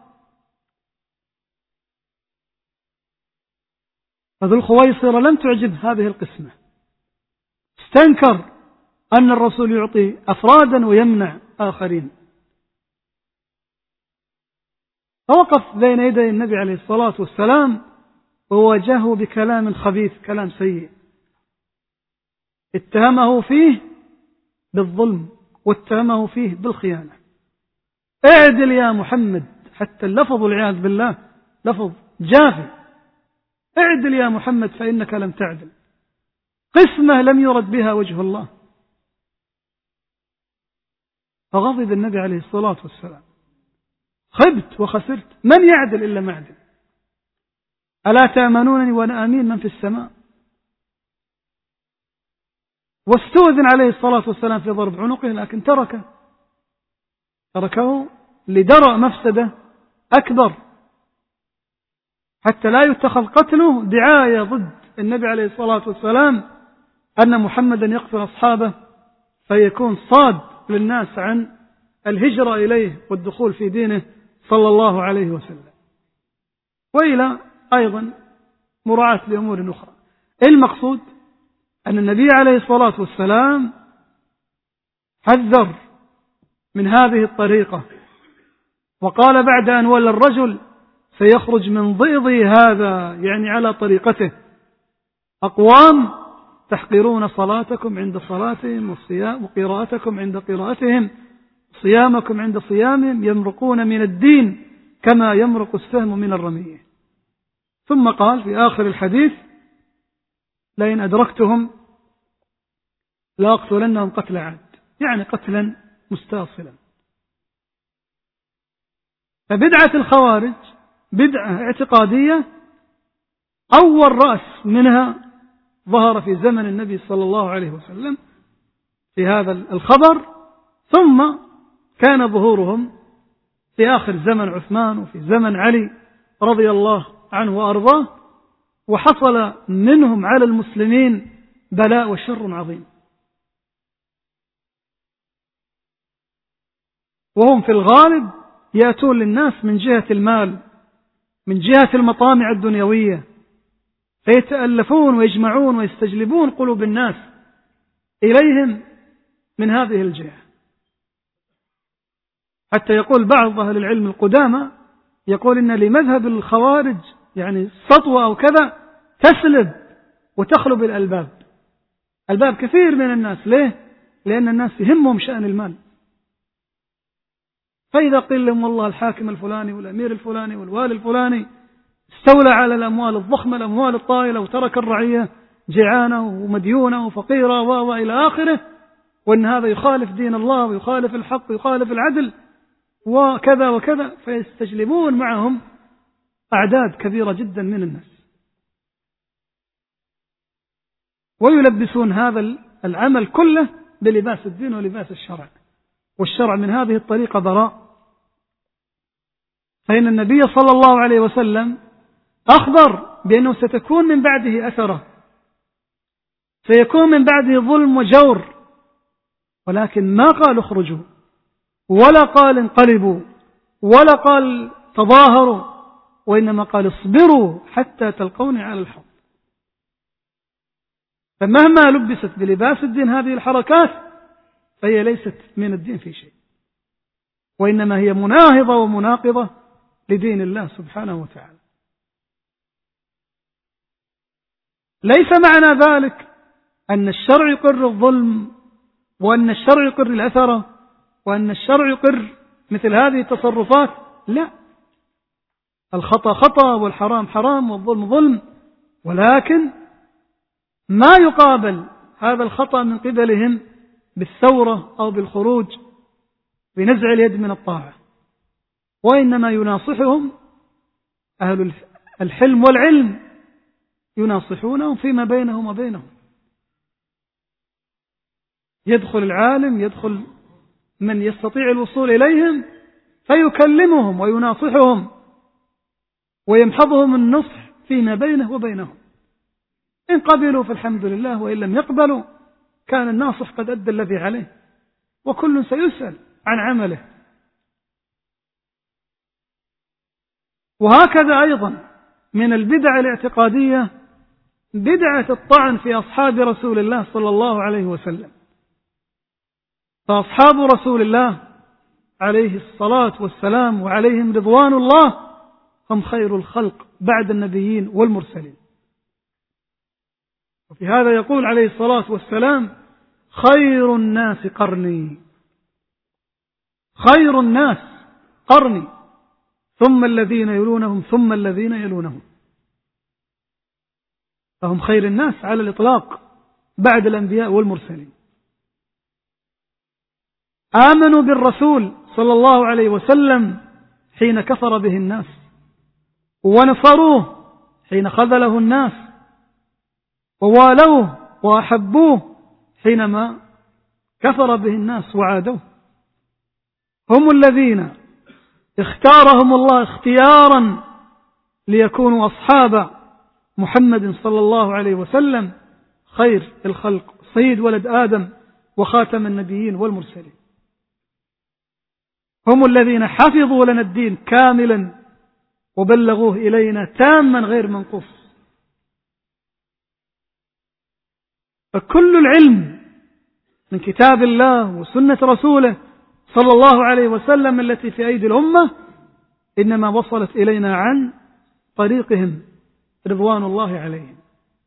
فذو الخويصرة لم تعجب هذه القسمة، استنكر أن الرسول يعطي أفرادا ويمنع آخرين، فوقف بين يدي النبي عليه الصلاة والسلام وواجهه بكلام خبيث، كلام سيء، اتهمه فيه بالظلم واتهمه فيه بالخيانة. اعدل يا محمد، حتى اللفظ والعياذ بالله لفظ جافي، اعدل يا محمد فإنك لم تعدل، قسمة لم يرد بها وجه الله. فغضب النبي عليه الصلاة والسلام، خبت وخسرت، من يعدل إلا معدل، ألا تأمنونني وأنا أمين من في السماء. واستؤذن عليه الصلاة والسلام في ضرب عنقه، لكن تركه لدرء مفسدة أكبر، حتى لا يتخذ قتله دعاية ضد النبي عليه الصلاة والسلام أن محمدا يقتل أصحابه، فيكون صاد للناس عن الهجرة إليه والدخول في دينه صلى الله عليه وسلم. وإلى أيضا مراعاة لأمور أخرى. المقصود أن النبي عليه الصلاة والسلام حذر من هذه الطريقة، وقال بعد أن ولى الرجل سيخرج من ضئضي هذا، يعني على طريقته، أقوام تحقرون صلاتكم عند صلاتهم، وقراءتكم عند قراءتهم، صيامكم عند صيامهم، يمرقون من الدين كما يمرق السهم من الرمية. ثم قال في آخر الحديث: لئن أدركتهم لأقتلنهم قتل عاد، يعني قتلا مستاصلا. فبدعة الخوارج بدعة اعتقادية أول رأس منها ظهر في زمن النبي صلى الله عليه وسلم في هذا الخبر، ثم كان ظهورهم في آخر زمن عثمان وفي زمن علي رضي الله عنه وأرضاه، وحصل منهم على المسلمين بلاء وشر عظيم، وهم في الغالب يأتون للناس من جهة المال، من جهة المطامع الدنيوية، فيتألفون ويجمعون ويستجلبون قلوب الناس إليهم من هذه الجهة. حتى يقول بعض أهل العلم القدامى يقول إن لمذهب الخوارج يعني سطوة أو كذا تسلب وتخلب الألباب. الباب كثير من الناس، ليه؟ لأن الناس يهمهم شأن المال، فإذا قيل لهم والله الحاكم الفلاني والأمير الفلاني والوالي الفلاني استولى على الأموال الضخمة الأموال الطائلة وترك الرعية جيعانة ومديونة وفقيرة وإلى آخره، وأن هذا يخالف دين الله ويخالف الحق ويخالف العدل وكذا وكذا، فيستجلبون معهم أعداد كبيرة جدا من الناس ويلبسون هذا العمل كله بلباس الدين ولباس الشرع، والشرع من هذه الطريقة براء. فإن النبي صلى الله عليه وسلم أخبر بأنه ستكون من بعده أثرة، سيكون من بعده ظلم وجور، ولكن ما قال اخرجوا ولا قال انقلبوا ولا قال تظاهروا، وإنما قال اصبروا حتى تلقوني على الحوض. فمهما لبست بلباس الدين هذه الحركات فهي ليست من الدين في شيء، وإنما هي مناهضة ومناقضة لدين الله سبحانه وتعالى. ليس معنى ذلك أن الشرع يقر الظلم وأن الشرع يقر الأثرة وأن الشرع يقر مثل هذه التصرفات، لا، الخطأ خطأ والحرام حرام والظلم ظلم، ولكن ما يقابل هذا الخطأ من قبلهم بالثورة أو بالخروج بنزع اليد من الطاعة، وإنما يناصحهم أهل الحلم والعلم، يناصحونهم فيما بينهم وبينهم. يدخل العالم، يدخل من يستطيع الوصول إليهم فيكلمهم ويناصحهم ويمحضهم النصح فيما بينه وبينهم، إن قبلوا فالحمد لله، وإن لم يقبلوا كان الناصح قد أدى الذي عليه، وكل سيسأل عن عمله. وهكذا أيضا من البدع الاعتقادية بدعة الطعن في أصحاب رسول الله صلى الله عليه وسلم. فأصحاب رسول الله عليه الصلاة والسلام وعليهم رضوان الله هم خير الخلق بعد النبيين والمرسلين. وفي هذا يقول عليه الصلاة والسلام خير الناس قرني، خير الناس قرني ثم الذين يلونهم ثم الذين يلونهم. فهم خير الناس على الإطلاق بعد الأنبياء والمرسلين. آمنوا بالرسول صلى الله عليه وسلم حين كفر به الناس، ونصروه حين خذله الناس، ووالوه وأحبوه حينما كفر به الناس وعادوه. هم الذين اختارهم الله اختيارا ليكونوا أصحاب محمد صلى الله عليه وسلم خير الخلق، سيد ولد آدم وخاتم النبيين والمرسلين. هم الذين حفظوا لنا الدين كاملا وبلغوه إلينا تاما غير منقوص. فكل العلم من كتاب الله وسنة رسوله صلى الله عليه وسلم التي في أيدي الأمة إنما وصلت إلينا عن طريقهم رضوان الله عليهم،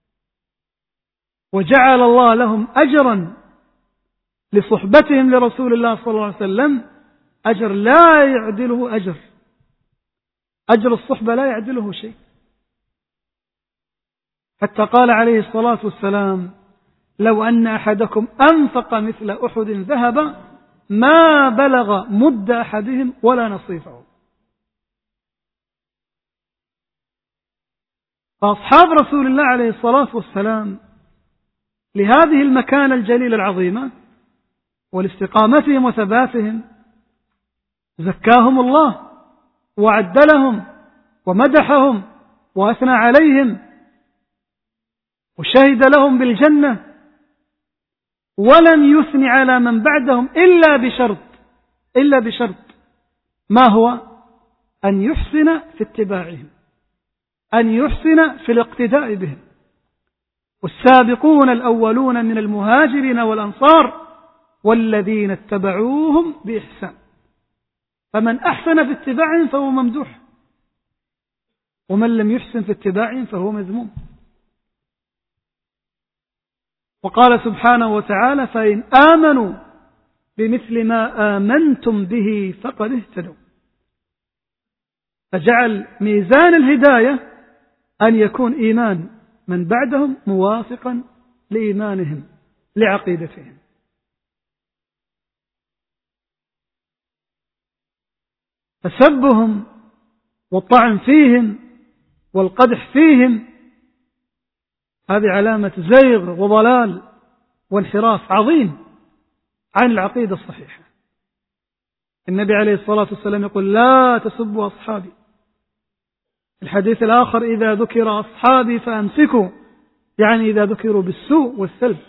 وجعل الله لهم أجرا لصحبتهم لرسول الله صلى الله عليه وسلم، أجر لا يعدله أجر الصحبة لا يعدله شيء. حتى قال عليه الصلاة والسلام لو أن أحدكم أنفق مثل أحد ذهب ما بلغ مد أحدهم ولا نصيفه. فأصحاب رسول الله عليه الصلاة والسلام لهذه المكانة الجليلة العظيمة ولاستقامتهم وثباتهم زكاهم الله وعدلهم ومدحهم وأثنى عليهم وشهد لهم بالجنة، ولم يثن على من بعدهم إلا بشرط ما هو؟ أن يحسن في اتباعهم، أن يحسن في الاقتداء بهم. والسابقون الأولون من المهاجرين والأنصار والذين اتبعوهم بإحسان. فمن أحسن في اتباعهم فهو ممدوح، ومن لم يحسن في اتباعهم فهو مذموم. وقال سبحانه وتعالى: فإن آمنوا بمثل ما آمنتم به فقد اهتدوا. فجعل ميزان الهداية أن يكون إيمان من بعدهم موافقا لإيمانهم لعقيدتهم. فسبهم والطعن فيهم والقدح فيهم هذه علامة زيغ وضلال وانحراف عظيم عن العقيدة الصحيحة. النبي عليه الصلاة والسلام يقول: لا تسبوا أصحابي. الحديث الآخر: إذا ذكر أصحابي فأمسكوا، يعني إذا ذكروا بالسوء والسلب.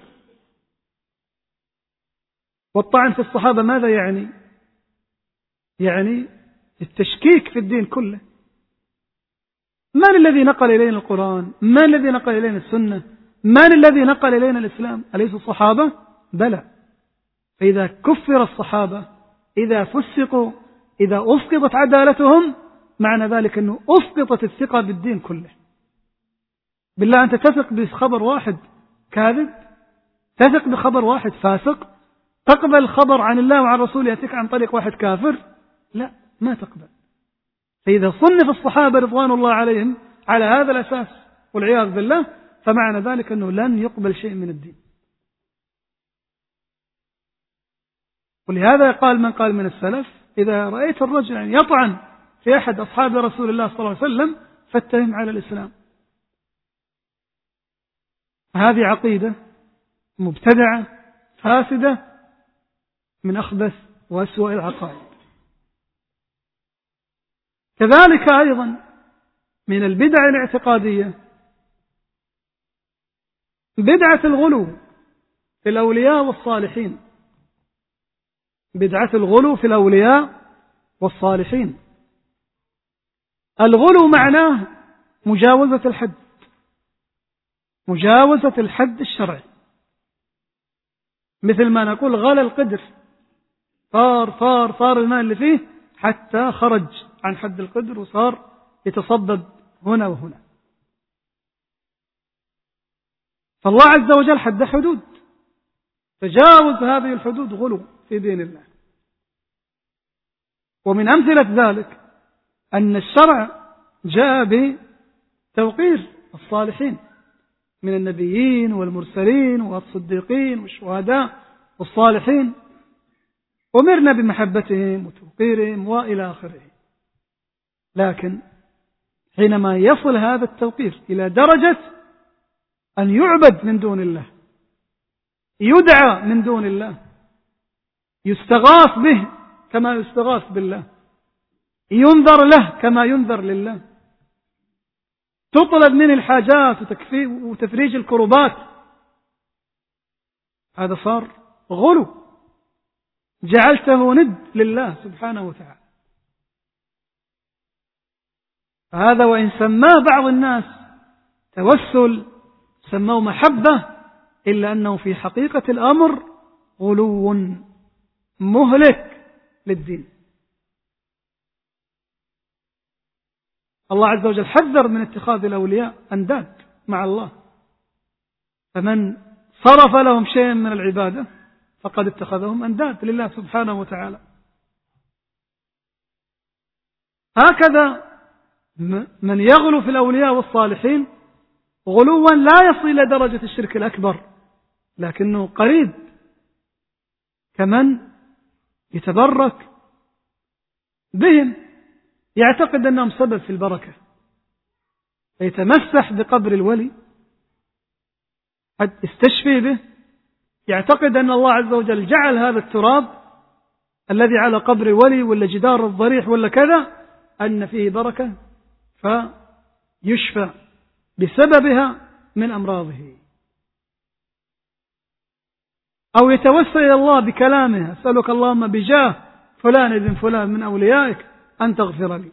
والطعن في الصحابة ماذا يعني؟ يعني التشكيك في الدين كله. من الذي نقل إلينا القرآن؟ من الذي نقل إلينا السنة؟ من الذي نقل إلينا الإسلام؟ أليس الصحابة؟ بلى. فإذا كفر الصحابة، إذا فسقوا، إذا أسقطت عدالتهم، معنى ذلك أنه أسقطت الثقة بالدين كله. بالله أنت تثق بخبر واحد كاذب؟ تثق بخبر واحد فاسق؟ تقبل خبر عن الله وعن رسوله يأتيك عن طريق واحد كافر؟ لا، ما تقبل. فإذا صنف الصحابة رضوان الله عليهم على هذا الأساس والعياذ بالله، فمعنى ذلك أنه لن يقبل شيء من الدين. ولهذا قال من قال من السلف: إذا رأيت الرجل يطعن في أحد أصحاب رسول الله صلى الله عليه وسلم فاتهم على الإسلام. هذه عقيدة مبتدعة فاسدة من أخبث وأسوأ العقائد. كذلك أيضا من البدع الاعتقادية بدعة الغلو في الأولياء والصالحين. بدعة الغلو في الأولياء والصالحين. الغلو معناه مجاوزة الحد، مجاوزة الحد الشرعي. مثل ما نقول غلى القدر، صار الماء اللي فيه حتى خرج عن حد القدر وصار يتصبب هنا وهنا. فالله عز وجل حد حدود، تجاوز هذه الحدود غلو في دين الله. ومن أمثلة ذلك أن الشرع جاء بتوقير الصالحين من النبيين والمرسلين والصديقين والشهداء والصالحين، أمرنا بمحبتهم وتوقيرهم وإلى آخره. لكن حينما يصل هذا التوقير إلى درجة أن يعبد من دون الله، يدعى من دون الله، يستغاث به كما يستغاث بالله، ينذر له كما ينذر لله، تطلب منه الحاجات وتفريج الكربات، هذا صار غلو، جعلته ند لله سبحانه وتعالى. هذا وإن سماه بعض الناس توسل، سموه محبة، إلا أنه في حقيقة الأمر غلو مهلك للدين. الله عز وجل حذر من اتخاذ الأولياء أنداد مع الله، فمن صرف لهم شيئا من العبادة فقد اتخذهم أنداد لله سبحانه وتعالى. هكذا من يغلو في الأولياء والصالحين غلوا لا يصل إلى درجة الشرك الأكبر، لكنه قريب، كمن يتبرك بهم، يعتقد أنهم سبب في البركة، يتمسح بقبر الولي، يستشفي به، يعتقد أن الله عز وجل جعل هذا التراب الذي على قبر الولي ولا جدار الضريح ولا كذا أن فيه بركة فيشفى بسببها من أمراضه. أو يتوسل إلى الله بكلامه: أسألك اللهم بجاه فلان ابن فلان من أوليائك أن تغفر لي.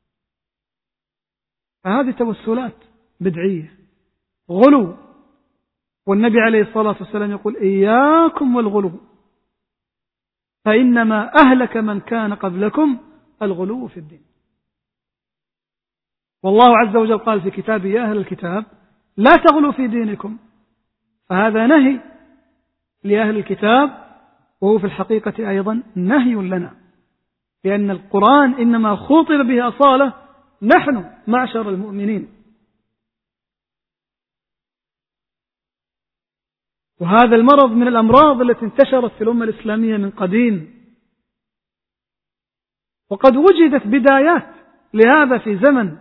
فهذه توسلات بدعية غلو. والنبي عليه الصلاة والسلام يقول: إياكم والغلو، فإنما أهلك من كان قبلكم الغلو في الدين. والله عز وجل قال في كتابه: يا أهل الكتاب لا تغلوا في دينكم. فهذا نهي لأهل الكتاب، وهو في الحقيقة أيضا نهي لنا، لأن القرآن إنما خاطب به أصالة نحن معشر المؤمنين. وهذا المرض من الأمراض التي انتشرت في الأمة الإسلامية من قديم، وقد وجدت بدايات لهذا في زمن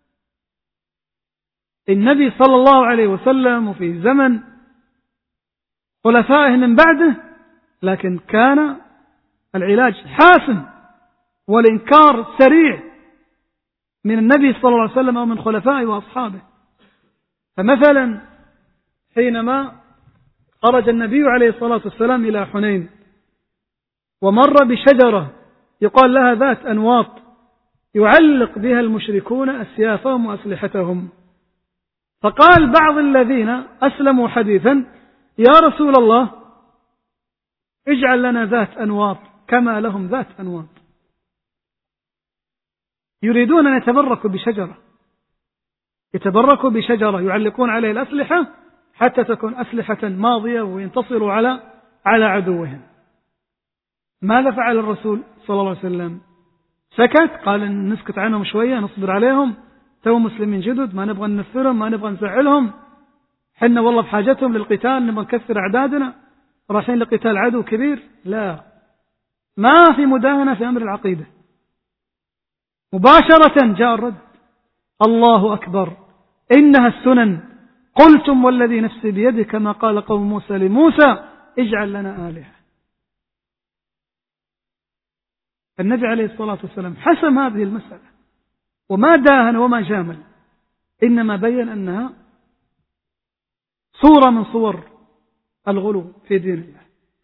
النبي صلى الله عليه وسلم وفي زمن خلفائه من بعده، لكن كان العلاج حاسم والإنكار سريع من النبي صلى الله عليه وسلم أو من خلفائه وأصحابه. فمثلا حينما خرج النبي عليه الصلاة والسلام إلى حنين ومر بشجرة يقال لها ذات أنواط يعلق بها المشركون أسيافهم وأسلحتهم، فقال بعض الذين أسلموا حديثا: يا رسول الله اجعل لنا ذات أنواط كما لهم ذات أنواط. يريدون أن يتبركوا بشجرة، يتبركوا بشجرة يعلقون عليه الأسلحة حتى تكون أسلحة ماضية وينتصروا على عدوهم. ماذا فعل الرسول صلى الله عليه وسلم؟ سكت، قال نسكت عنهم شوية، نصبر عليهم، تو مسلمين جدد، ما نبغى ننفرهم، ما نبغى نزعلهم، حنا والله بحاجتهم للقتال، نبغى نكثر أعدادنا، رايحين لقتال عدو كبير. لا، ما في مداهنة في أمر العقيدة. مباشرة جاء الرد: الله أكبر، إنها السنن، قلتم والذي نفسي بيده كما قال قوم موسى لموسى اجعل لنا آلهة. النبي عليه الصلاة والسلام حسم هذه المسألة وما داهن وما جامل، إنما بين أنها صورة من صور الغلو في دين الله.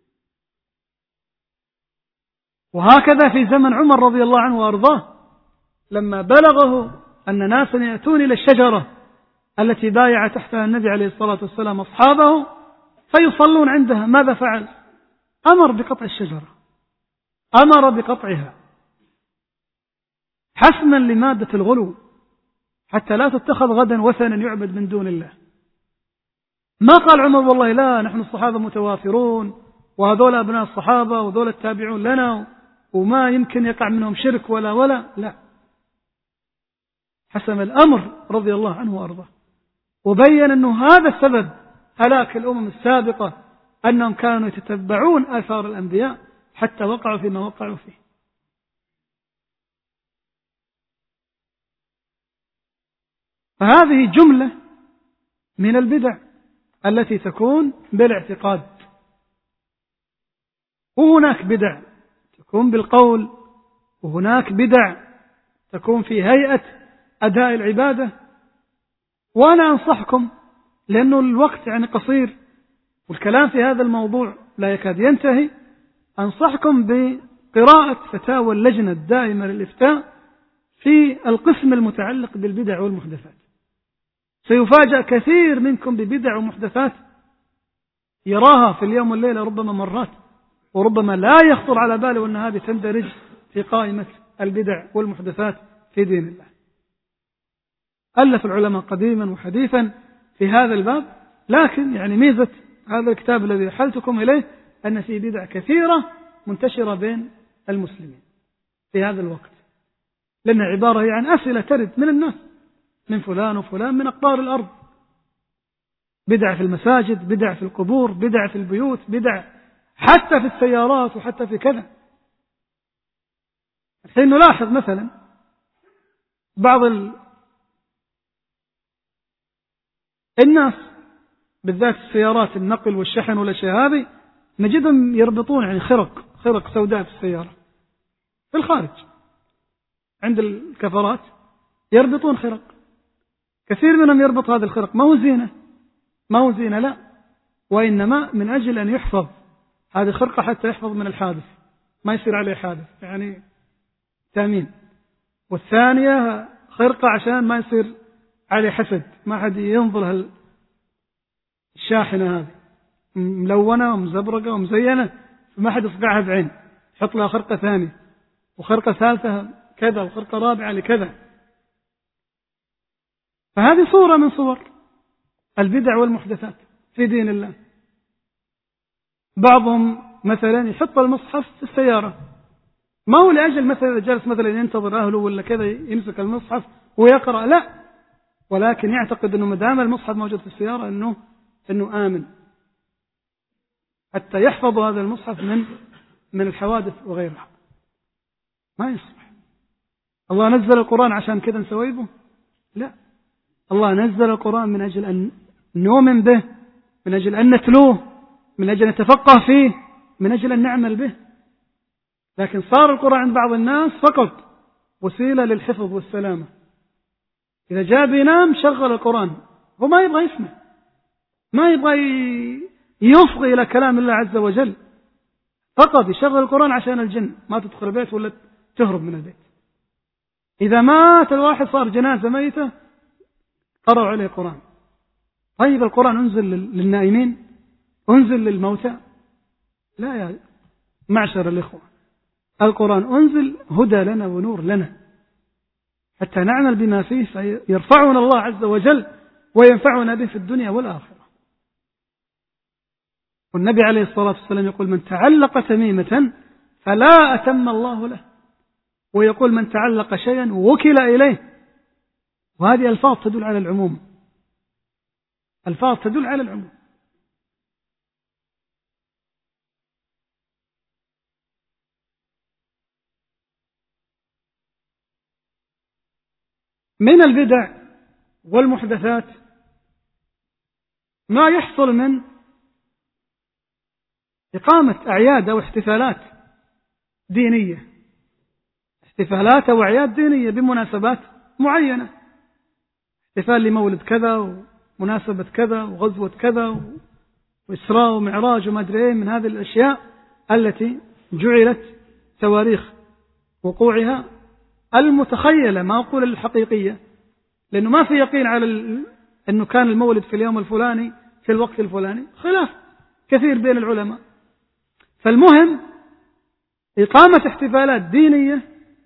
وهكذا في زمن عمر رضي الله عنه وأرضاه، لما بلغه أن ناسا يأتون إلى الشجرة التي بايع تحتها النبي عليه الصلاة والسلام أصحابه فيصلون عندها، ماذا فعل؟ أمر بقطع الشجرة، أمر بقطعها حسما لمادة الغلو، حتى لا تتخذ غدا وثنا يعبد من دون الله. ما قال عمر والله لا، نحن الصحابة متوافرون، وهذول أبناء الصحابة وهذول التابعون لنا، وما يمكن يقع منهم شرك ولا لا. حسم الأمر رضي الله عنه وأرضاه، وبين أنه هذا السبب هلاك الأمم السابقة، أنهم كانوا يتتبعون آثار الأنبياء حتى وقعوا فيما وقعوا فيه. فهذه جملة من البدع التي تكون بالاعتقاد. وهناك بدع تكون بالقول، وهناك بدع تكون في هيئة أداء العبادة. وأنا أنصحكم، لأنه الوقت يعني قصير والكلام في هذا الموضوع لا يكاد ينتهي، أنصحكم بقراءة فتاوى اللجنة الدائمة للإفتاء في القسم المتعلق بالبدع والمحدثات. سيفاجأ كثير منكم ببدع ومحدثات يراها في اليوم والليلة ربما مرات، وربما لا يخطر على باله أن هذه تندرج في قائمة البدع والمحدثات في دين الله. ألف العلماء قديما وحديثا في هذا الباب، لكن يعني ميزة هذا الكتاب الذي حلتكم إليه أن فيه بدع كثيرة منتشرة بين المسلمين في هذا الوقت، لأن عبارة هي عن أسئلة ترد من الناس، من فلان وفلان من أقطار الأرض، بدع في المساجد، بدع في القبور، بدع في البيوت، بدع حتى في السيارات وحتى في كذا. الحين نلاحظ مثلا بعض الناس بالذات السيارات النقل والشحن والأشياء هذه، نجدهم يربطون يعني خرق سوداء في السيارة في الخارج عند الكفرات، يربطون خرق. كثير منهم يربط هذه الخرق ما هو زينة لا، وإنما من أجل أن يحفظ هذه الخرقة حتى يحفظ من الحادث، ما يصير عليه حادث، يعني تأمين. والثانية خرقة عشان ما يصير عليه حسد، ما حد ينظر الشاحنة هذه ملونة ومزبرقة ومزينة، فما حد يصقعها بعين، يحط لها خرقة ثانية وخرقة ثالثة كذا وخرقة رابعة لكذا. فهذه صورة من صور البدع والمحدثات في دين الله. بعضهم مثلا يحط المصحف في السيارة، ما هو لأجل مثلا جالس مثلا ينتظر أهله ولا كذا يمسك المصحف ويقرأ، لا، ولكن يعتقد أنه مدام المصحف موجود في السيارة أنه آمن، حتى يحفظ هذا المصحف من الحوادث وغيرها. ما يصلح. الله نزل القرآن عشان كذا نسوي به؟ لا، الله نزل القرآن من أجل أن نؤمن به، من أجل أن نتلوه، من أجل أن نتفقه فيه، من أجل أن نعمل به. لكن صار القرآن عند بعض الناس فقط وسيلة للحفظ والسلامة. إذا جاء بينام شغل القرآن، هو ما يبغى يسمع، ما يبغى يصغي إلى كلام الله عز وجل، فقط يشغل القرآن عشان الجن ما تدخل البيت ولا تهرب من البيت. إذا مات الواحد صار جنازة ميتة قرأوا عليه القرآن. طيب القرآن أنزل للنائمين؟ أنزل للموتى؟ لا يا معشر الإخوة، القرآن أنزل هدى لنا ونور لنا حتى نعمل بما فيه فيرفعنا الله عز وجل وينفعنا به في الدنيا والآخرة. والنبي عليه الصلاة والسلام يقول: من تعلق تميمة فلا أتم الله له، ويقول: من تعلق شيئا وكل إليه. وهذه ألفاظ تدل على العموم، ألفاظ تدل على العموم. من البدع والمحدثات ما يحصل من إقامة أعياد أو احتفالات دينية، احتفالات أو أعياد دينية بمناسبات معينة، احتفال لمولد كذا ومناسبة كذا وغزوة كذا وإسراء ومعراج وما أدري من هذه الأشياء التي جعلت تواريخ وقوعها المتخيلة، ما أقول الحقيقية، لأنه ما في يقين على أنه كان المولد في اليوم الفلاني في الوقت الفلاني، خلاف كثير بين العلماء. فالمهم إقامة احتفالات دينية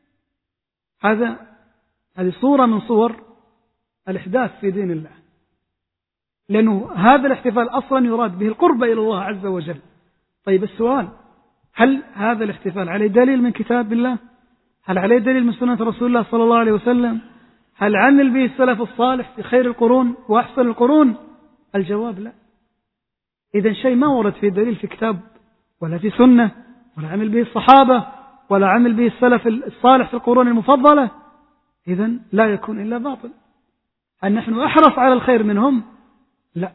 هذه صورة من صور الإحداث في دين الله، لأنه هذا الاحتفال أصلا يراد به القرب إلى الله عز وجل. طيب السؤال: هل هذا الاحتفال عليه دليل من كتاب الله؟ هل عليه دليل من سنة رسول الله صلى الله عليه وسلم؟ هل عمل به السلف الصالح في خير القرون وأحسن القرون؟ الجواب لا. إذن شيء ما ورد فيه دليل في كتاب ولا في سنة ولا عمل به الصحابة ولا عمل به السلف الصالح في القرون المفضلة، إذن لا يكون إلا باطل. هل نحن أحرص على الخير منهم؟ لا.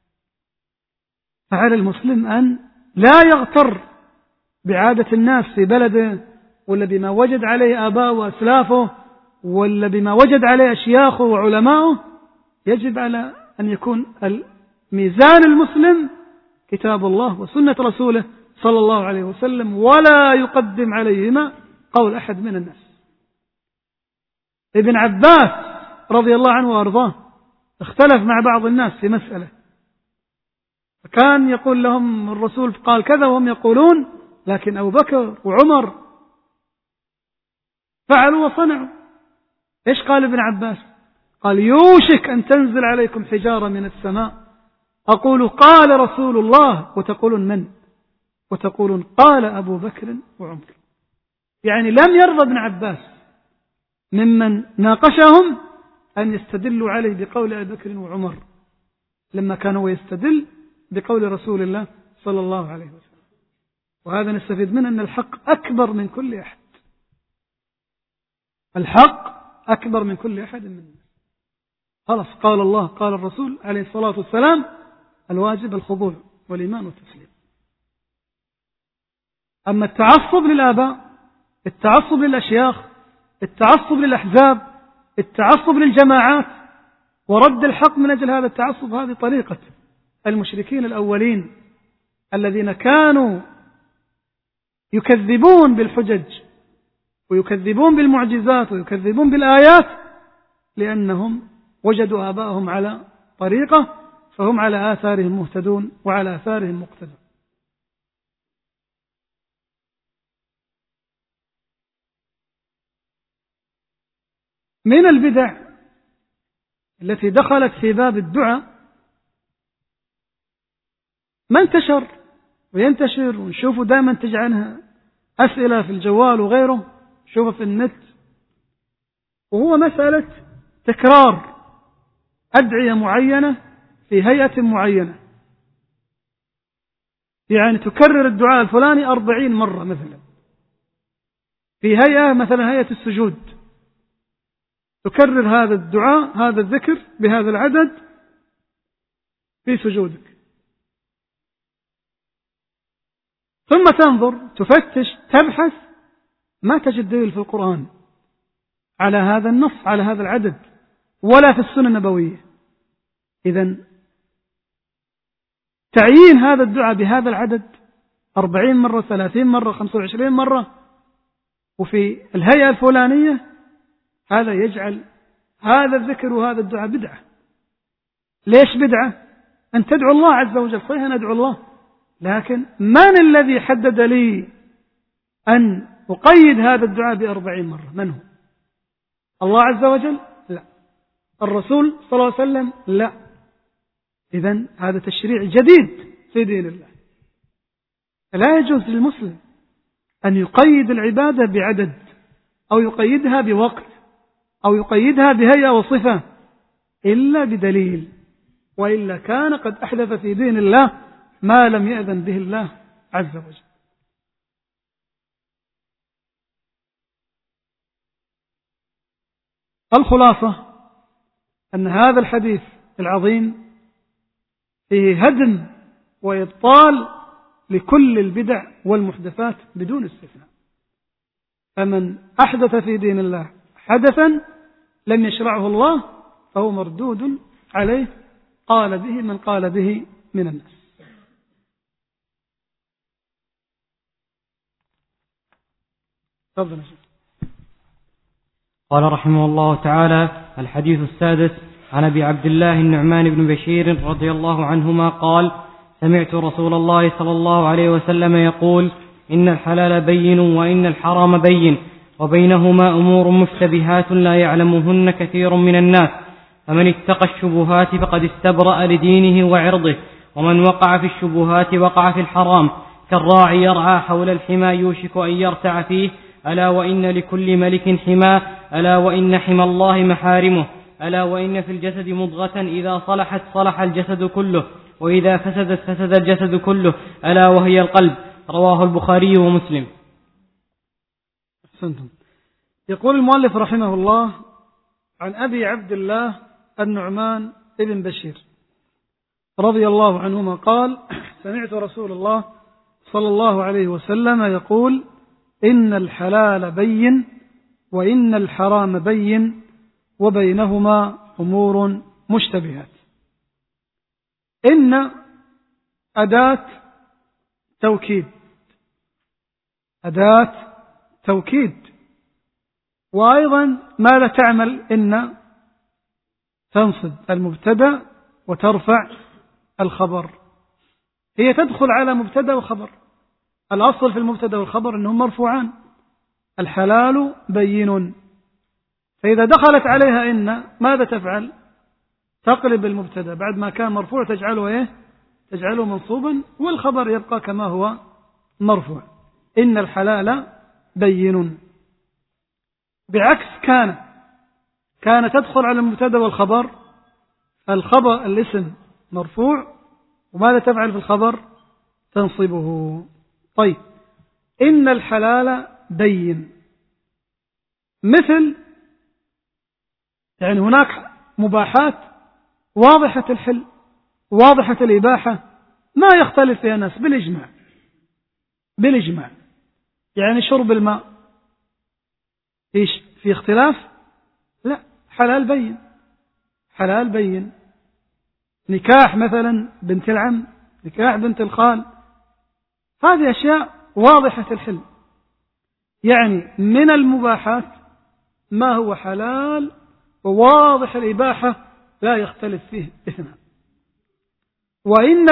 فعلى المسلم أن لا يغتر بعادة الناس في بلده ولا بما وجد عليه آباءه وأسلافه ولا بما وجد عليه أشياخه وعلماؤه. يجب على أن يكون الميزان المسلم كتاب الله وسنة رسوله صلى الله عليه وسلم، ولا يقدم عليهما قول أحد من الناس. ابن عباس رضي الله عنه وأرضاه اختلف مع بعض الناس في مسألة، فكان يقول لهم الرسول قال كذا وهم يقولون لكن أبو بكر وعمر فعلوا وصنعوا. إيش قال ابن عباس؟ قال: يوشك أن تنزل عليكم حجارة من السماء أقول قال رسول الله وتقولون من؟ وتقولون قال أبو بكر وعمر. يعني لم يرضى ابن عباس ممن ناقشهم أن يستدلوا عليه بقول أبي بكر وعمر لما كانوا يستدل بقول رسول الله صلى الله عليه وسلم. وهذا نستفيد منه أن الحق أكبر من كل أحد، الحق أكبر من كل أحد من الناس. خلاص، قال الله قال الرسول عليه الصلاة والسلام، الواجب الخضوع والإيمان والتسليم. أما التعصب للآباء، التعصب للأشياخ، التعصب للأحزاب، التعصب للجماعات ورد الحق من أجل هذا التعصب، هذه طريقة المشركين الأولين الذين كانوا يكذبون بالحجج ويكذبون بالمعجزات ويكذبون بالآيات لأنهم وجدوا آباءهم على طريقة فهم على آثارهم مهتدون وعلى آثارهم مقتدون. من البدع التي دخلت في باب الدعاء ما انتشر وينتشر ونشوفه دائما تجعلها أسئلة في الجوال وغيره، شوفه في النت، وهو مسألة تكرار أدعية معينة في هيئة معينة. يعني تكرر الدعاء الفلاني 40 مرة مثلا في هيئة، مثلا هيئة السجود، تكرر هذا الدعاء هذا الذكر بهذا العدد في سجودك، ثم تنظر تفتش تبحث ما تجد دليل في القرآن على هذا النص على هذا العدد ولا في السنة النبوية. إذن تعيين هذا الدعاء بهذا العدد 40 مرة 30 مرة 25 مرة وفي الهيئة الفلانية، هذا يجعل هذا الذكر وهذا الدعاء بدعة. ليش بدعة؟ أن تدعو الله عز وجل، صحيح ندعو الله، لكن من الذي حدد لي أن أقيد هذا الدعاء ب40 مرة؟ من هو؟ الله عز وجل؟ لا. الرسول صلى الله عليه وسلم؟ لا. إذن هذا تشريع جديد في دين الله. لا يجوز للمسلم أن يقيد العبادة بعدد أو يقيدها بوقت أو يقيدها بهيئة وصفة إلا بدليل، وإلا كان قد أحدث في دين الله ما لم يأذن به الله عز وجل. الخلاصة أن هذا الحديث العظيم فيه هدم وإبطال لكل البدع والمحدثات بدون استثناء. فمن أحدث في دين الله حدثا لم يشرعه الله فهو مردود عليه، قال به من قال به من الناس. تفضل.
قال رحمه الله تعالى: الحديث السادس عن أبي عبد الله النعمان بن بشير رضي الله عنهما قال: سمعت رسول الله صلى الله عليه وسلم يقول: إن الحلال بين وإن الحرام بين وبينهما أمور مشتبهات لا يعلمهن كثير من الناس، فمن اتقى الشبهات فقد استبرأ لدينه وعرضه، ومن وقع في الشبهات وقع في الحرام، كالراعي يرعى حول الحمى يوشك أن يرتع فيه، ألا وإن لكل ملك حمى، ألا وإن حمى الله محارمه، ألا وإن في الجسد مضغة إذا صلحت صلح الجسد كله، وإذا فسدت فسد الجسد كله، ألا وهي القلب. رواه البخاري ومسلم.
يقول المؤلف رحمه الله عن أبي عبد الله النعمان بن بشير رضي الله عنهما قال: سمعت رسول الله صلى الله عليه وسلم يقول: إن الحلال بين وإن الحرام بين وبينهما أمور مشتبهات. إن أداة توكيد، أداة توكيد. وأيضا ماذا تعمل؟ إن تنصب المبتدأ وترفع الخبر. هي تدخل على مبتدأ وخبر. الأصل في المبتدأ والخبر أنهم مرفوعان. الحلال بين، فإذا دخلت عليها إن ماذا تفعل؟ تقلب المبتدأ بعد ما كان مرفوع تجعله إيه؟ تجعله منصوبا، والخبر يبقى كما هو مرفوع. إن الحلال بين. بعكس كان تدخل على المبتدأ والخبر، الخبر الاسم مرفوع، وماذا تفعل في الخبر؟ تنصبه. طيب، إن الحلال بين، مثل يعني هناك مباحات واضحة الحل واضحة الإباحة ما يختلف فيها الناس بالإجماع. يعني شرب الماء إيش في اختلاف؟ لا، حلال بين. نكاح مثلا بنت العم، نكاح بنت الخال، هذه أشياء واضحة الحل. يعني من المباحات ما هو حلال وواضح الإباحة لا يختلف فيه اثنان. وإن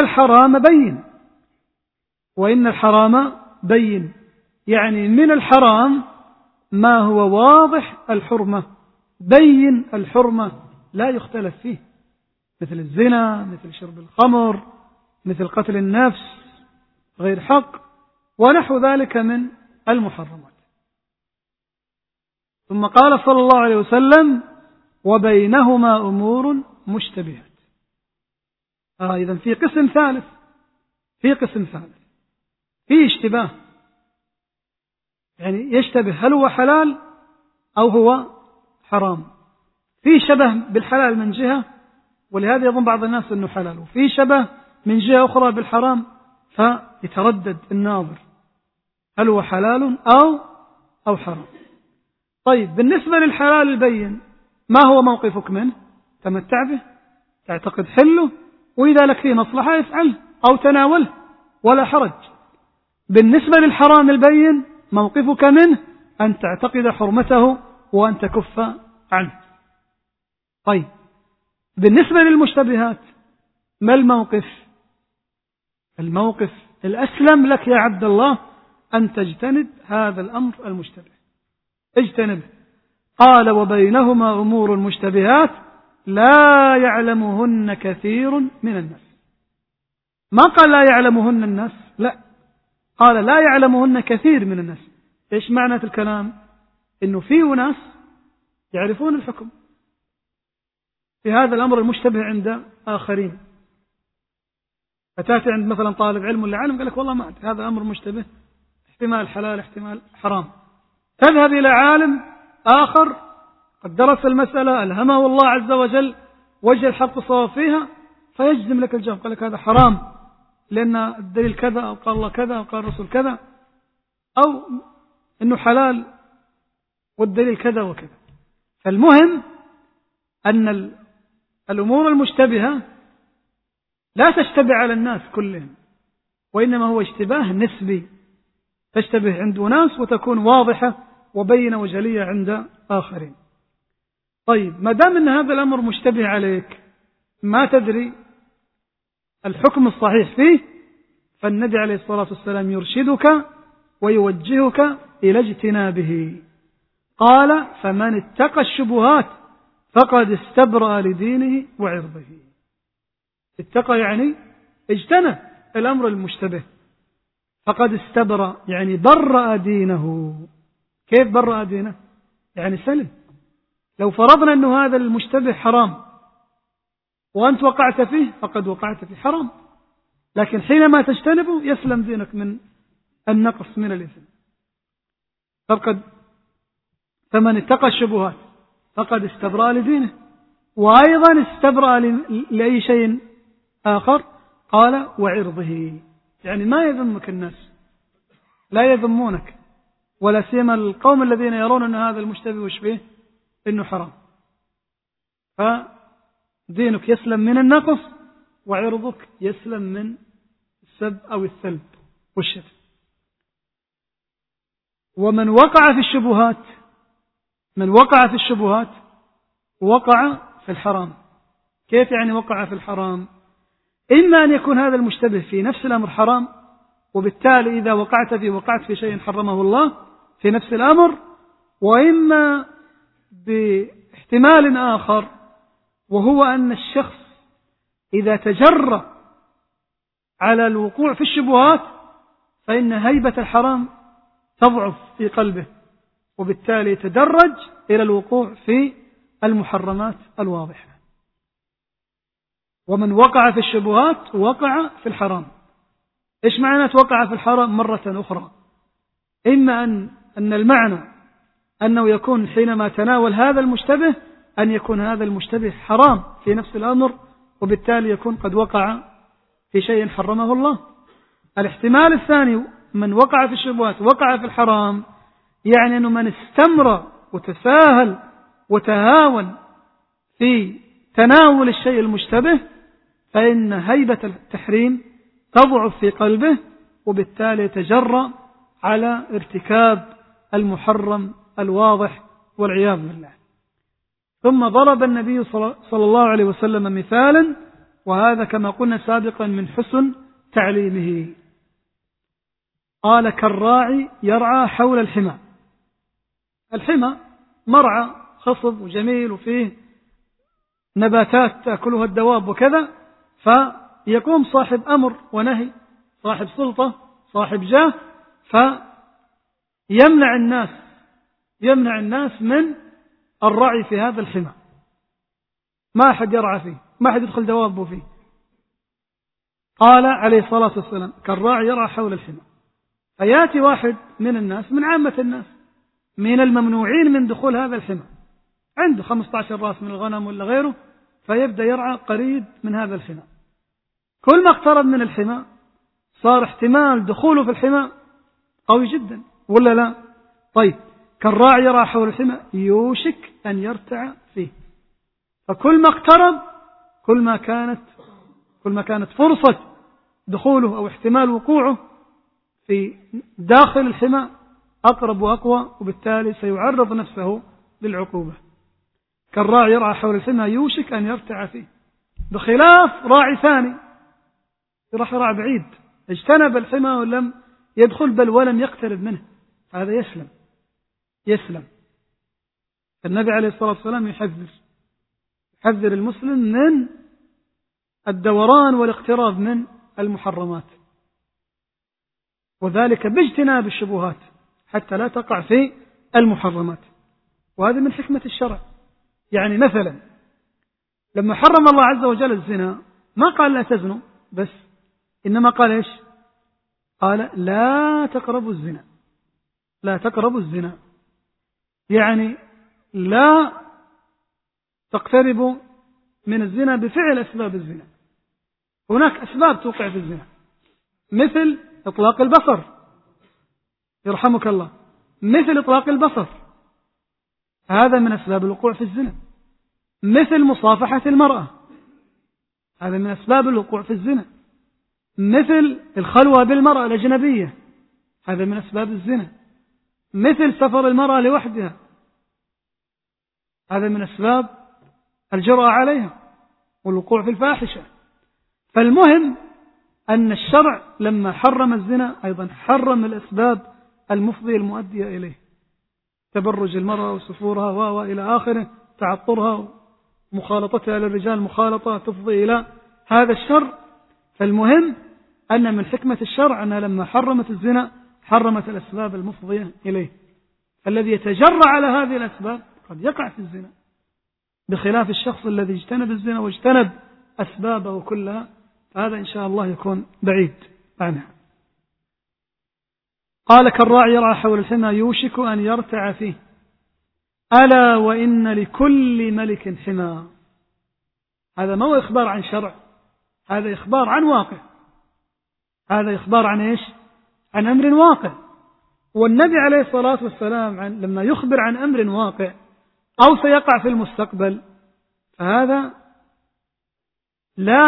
الحرام بين، يعني من الحرام ما هو واضح الحرمة بين الحرمة لا يختلف فيه، مثل الزنا، مثل شرب الخمر، مثل قتل النفس غير حق، ونحو ذلك من المحرمات. ثم قال صلى الله عليه وسلم: وبينهما أمور مشتبهات. إذن في قسم ثالث، في اشتباه، يعني يشتبه هل هو حلال أو هو حرام. في شبه بالحلال من جهة، ولهذا يظن بعض الناس أنه حلال، وفي شبه من جهة أخرى بالحرام، فيتردد الناظر هل هو حلال أو حرام. طيب، بالنسبة للحلال البين ما هو موقفك منه؟ تمتع به، تعتقد حله، وإذا لك فيه مصلحة افعله أو تناوله ولا حرج. بالنسبة للحرام البين موقفك منه أن تعتقد حرمته وأن تكف عنه. طيب، بالنسبة للمشتبهات ما الموقف؟ الموقف الأسلم لك يا عبد الله أن تجتنب هذا الأمر المشتبه، اجتنبه. قال: وبينهما أمور مشتبهات لا يعلمهن كثير من الناس. ما قال لا يعلمهن الناس، لا، قال لا يعلمهن كثير من الناس. إيش معنى الكلام؟ إنه فيه ناس يعرفون الحكم في هذا الأمر المشتبه عند آخرين. فتأتي عند مثلا طالب علم ولا عالم قال لك والله ما أدري هذا أمر مشتبه، احتمال حلال احتمال حرام. تذهب إلى عالم آخر قد درس المسألة، ألهمه الله عز وجل وجه الحق الصواب فيها، فيجزم لك الجواب، قال لك هذا حرام لأن الدليل كذا، أو قال الله كذا، أو قال الرسول كذا، أو أنه حلال والدليل كذا وكذا. فالمهم أن الأمور المشتبهة لا تشتبه على الناس كلهم، وإنما هو اشتباه نسبي، تشتبه عند ناس وتكون واضحة وبينة وجلية عند آخرين. طيب، ما دام أن هذا الأمر مشتبه عليك ما تدري الحكم الصحيح فيه، فالنبي عليه الصلاة والسلام يرشدك ويوجهك إلى اجتنابه. قال: فمن اتقى الشبهات فقد استبرأ لدينه وعرضه. اتقى يعني اجتنب الأمر المشتبه، فقد استبرأ يعني برأ دينه. كيف برأ دينه؟ يعني سلم. لو فرضنا أنه هذا المشتبه حرام وأنت وقعت فيه فقد وقعت في حرام، لكن حينما تجتنبه يسلم دينك من النقص من الإثم. فمن اتقى الشبهات فقد استبرأ لدينه، وأيضا استبرأ لأي شيء آخر. قال: وعرضه، يعني ما يذمك الناس، لا يذمونك، ولا سيما القوم الذين يرون أن هذا المشتبه وشبه إنه حرام. فدينك يسلم من النقص، وعرضك يسلم من السب أو الثلب والشتم. ومن وقع في الشبهات، من وقع في الشبهات وقع في الحرام. كيف يعني وقع في الحرام؟ إما أن يكون هذا المشتبه في نفس الأمر حرام، وبالتالي إذا وقعت فيه وقعت في شيء حرمه الله في نفس الأمر، وإما باحتمال آخر، وهو أن الشخص إذا تجرأ على الوقوع في الشبهات فإن هيبة الحرام تضعف في قلبه، وبالتالي يتدرج إلى الوقوع في المحرمات الواضحة. ومن وقع في الشبهات وقع في الحرام. إيش معنى وقع في الحرام مرة أخرى؟ إما أن المعنى أنه يكون حينما تناول هذا المشتبه أن يكون هذا المشتبه حرام في نفس الأمر، وبالتالي يكون قد وقع في شيء حرمه الله. الاحتمال الثاني من وقع في الشبهات وقع في الحرام، يعني أنه من استمر وتساهل وتهاون في تناول الشيء المشتبه فإن هيبة التحريم تضعف في قلبه، وبالتالي يتجرأ على ارتكاب المحرم الواضح والعياذ بالله. ثم ضرب النبي صلى الله عليه وسلم مثالا، وهذا كما قلنا سابقا من حسن تعليمه. قال: كالراعي يرعى حول الحمى. الحمى مرعى خصب وجميل وفيه نباتات تأكلها الدواب وكذا، فيقوم صاحب أمر ونهي، صاحب سلطة، صاحب جاه، فيمنع الناس من الرعي في هذا الحمى. ما أحد يرعى فيه، ما أحد يدخل دوابه فيه. قال عليه الصلاة والسلام كالراعي يرعى حول الحمى. فيأتي واحد من الناس، من عامة الناس، من الممنوعين من دخول هذا الحمى، عنده 15 رأس من الغنم ولا غيره، فيبدأ يرعى قريب من هذا الحمى. كل ما اقترب من الحمى صار احتمال دخوله في الحمى قوي جدا، ولا لا؟ طيب كالراعي يرعى حول الحمى يوشك أن يرتع فيه. فكل ما اقترب كل ما كانت فرصة دخوله أو احتمال وقوعه في داخل الحمى أقرب وأقوى، وبالتالي سيعرض نفسه للعقوبة. كالراعي يرعى حول الحمى يوشك أن يرتع فيه، بخلاف راعي ثاني راح يرعى بعيد، اجتنب الحمى ولم يدخل بل ولم يقترب منه، هذا يسلم. النبي عليه الصلاة والسلام يحذر المسلم من الدوران والاقتراب من المحرمات، وذلك باجتناب الشبهات حتى لا تقع في المحرمات. وهذا من حكمة الشرع. يعني مثلا لما حرم الله عز وجل الزنا ما قال لا تزنوا بس، إنما قال إيش؟ قال لا تقربوا الزنا، يعني لا تقتربوا من الزنا بفعل أسباب الزنا. هناك أسباب توقع في الزنا، مثل إطلاق البصر، يرحمك الله، مثل إطلاق البصر، هذا من أسباب الوقوع في الزنا. مثل مصافحة المرأة، هذا من أسباب الوقوع في الزنا. مثل الخلوة بالمرأة الأجنبية، هذا من أسباب الزنا. مثل سفر المرأة لوحدها، هذا من أسباب الجرأة عليها والوقوع في الفاحشة. فالمهم أن الشرع لما حرم الزنا أيضا حرم الأسباب المفضية المؤدية إليه، تبرج المرأة وسفورها وإلى آخره، تعطرها ومخالطتها للرجال مخالطة تفضي إلى هذا الشر. فالمهم أن من حكمة الشرع أنها لما حرمت الزنا حرمت الأسباب المفضية إليه. الذي يتجرع على هذه الأسباب قد يقع في الزنا، بخلاف الشخص الذي اجتنب الزنا واجتنب أسبابه كلها، فهذا إن شاء الله يكون بعيد عنها. قال كالراعي يرعى حول الحمى يوشك أن يرتع فيه، ألا وإن لكل ملك حمى. هذا ما هو إخبار عن شرع، هذا إخبار عن واقع، هذا إخبار عن إيش؟ عن أمر واقع. والنبي عليه الصلاة والسلام لما يخبر عن أمر واقع أو سيقع في المستقبل، فهذا لا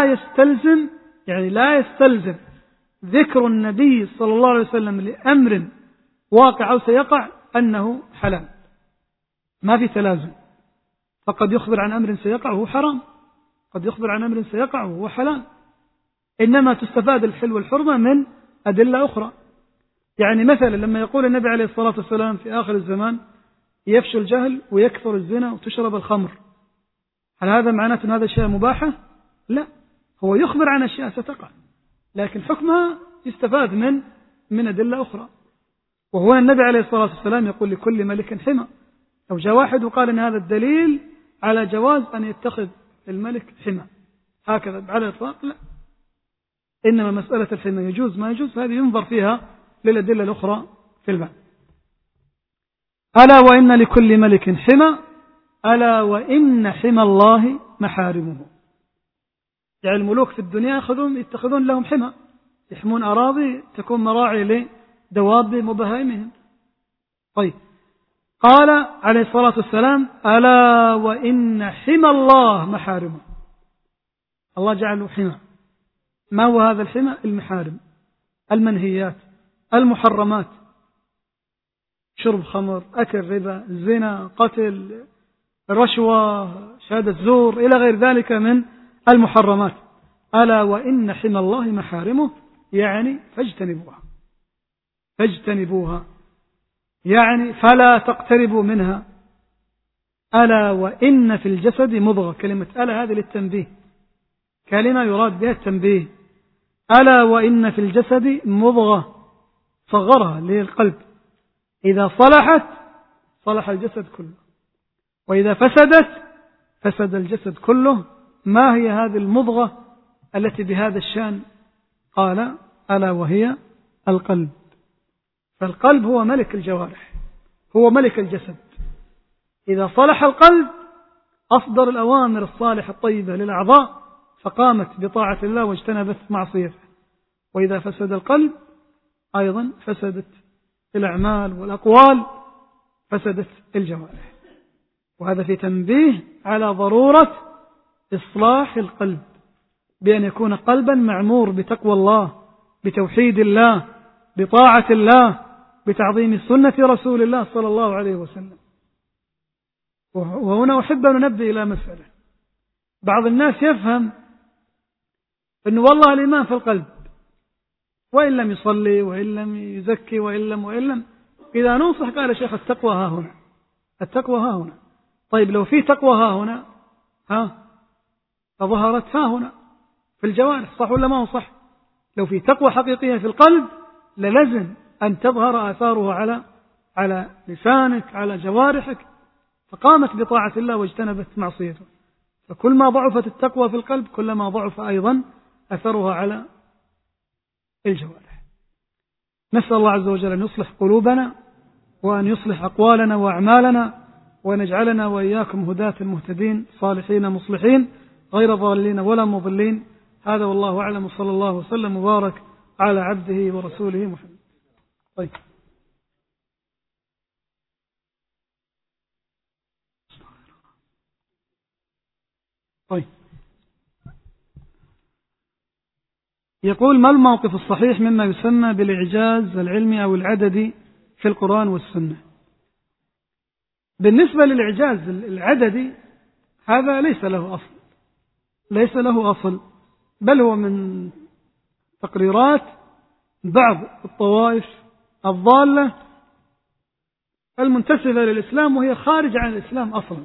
يستلزم ذكر النبي صلى الله عليه وسلم لأمر واقع أو سيقع أنه حلال، ما في تلازم. فقد يخبر عن أمر سيقع وهو حرام، قد يخبر عن أمر سيقع وهو حلال، إنما تستفاد الحل والحرمة من أدلة أخرى. يعني مثلا لما يقول النبي عليه الصلاة والسلام في آخر الزمان يفشو الجهل ويكثر الزنا وتشرب الخمر، هل هذا معناته أن هذا شيء مباحة؟ لا، هو يخبر عن أشياء ستقع، لكن حكمها يستفاد من أدلة أخرى. وهو النبي عليه الصلاة والسلام يقول لكل ملك حمى. لو جاء واحد وقال أن هذا الدليل على جواز أن يتخذ الملك حمى هكذا على الإطلاق، لا، إنما مسألة الحمى يجوز ما يجوز هذه ينظر فيها للأدلة الأخرى في الباب. ألا وإن لكل ملك حمى، ألا وإن حمى الله محارمه. يعني الملوك في الدنيا يتخذون لهم حمى، يحمون أراضي تكون مراعي لدواب وبهائمهم. طيب قال عليه الصلاة والسلام ألا وإن حمى الله محارمه. الله جعله حمى. ما هو هذا الحمى؟ المحارم، المنهيات، المحرمات، شرب خمر، أكل ربا، زنا، قتل، رشوة، شهادة زور، إلى غير ذلك من المحرمات. ألا وإن حمى الله محارمه، يعني فاجتنبوها، يعني فلا تقتربوا منها. ألا وإن في الجسد مضغة. كلمة ألا هذه للتنبيه، كلمة يراد بها التنبيه. ألا وإن في الجسد مضغة، صغرها للقلب، إذا صلحت صلح الجسد كله، وإذا فسدت فسد الجسد كله. ما هي هذه المضغة التي بهذا الشأن؟ قال ألا وهي القلب. فالقلب هو ملك الجوارح، هو ملك الجسد. إذا صلح القلب أصدر الأوامر الصالحة الطيبة للأعضاء فقامت بطاعة الله واجتنبت معصيته. وإذا فسد القلب أيضا فسدت الأعمال والأقوال، فسدت الجوارح. وهذا في تنبيه على ضرورة إصلاح القلب، بأن يكون قلبا معمور بتقوى الله، بتوحيد الله، بطاعة الله، بتعظيم سنة رسول الله صلى الله عليه وسلم. وهنا أحب أن ننبه إلى مسألة. بعض الناس يفهم أنه والله الإيمان في القلب، وإن لم يصلي وإن لم يزكي وإن لم إذا ننصح قال شيخ التقوى ها هنا، التقوى ها هنا. طيب لو في تقوى ها هنا فظهرت ها هنا في الجوارح، صح ولا ما هو صح؟ لو في تقوى حقيقية في القلب للزم أن تظهر آثارها على لسانك، على جوارحك، فقامت بطاعة الله واجتنبت معصيته. فكل ما ضعفت التقوى في القلب كلما ضعف أيضا أثرها على الجوارح. نسأل الله عز وجل أن يصلح قلوبنا، وأن يصلح أقوالنا وأعمالنا، وأن يجعلنا وإياكم هداة مهتدين صالحين مصلحين غير ضالين ولا مضلين. هذا والله أعلم، صلى الله وسلم وبارك على عبده ورسوله محمد. طيب. يقول: ما الموقف الصحيح مما يسمى بالإعجاز العلمي أو العددي في القرآن والسنة؟ بالنسبة للإعجاز العددي هذا ليس له أصل، بل هو من تقريرات بعض الطوائف الضالة المنتسبة للإسلام وهي خارج عن الإسلام أصلا.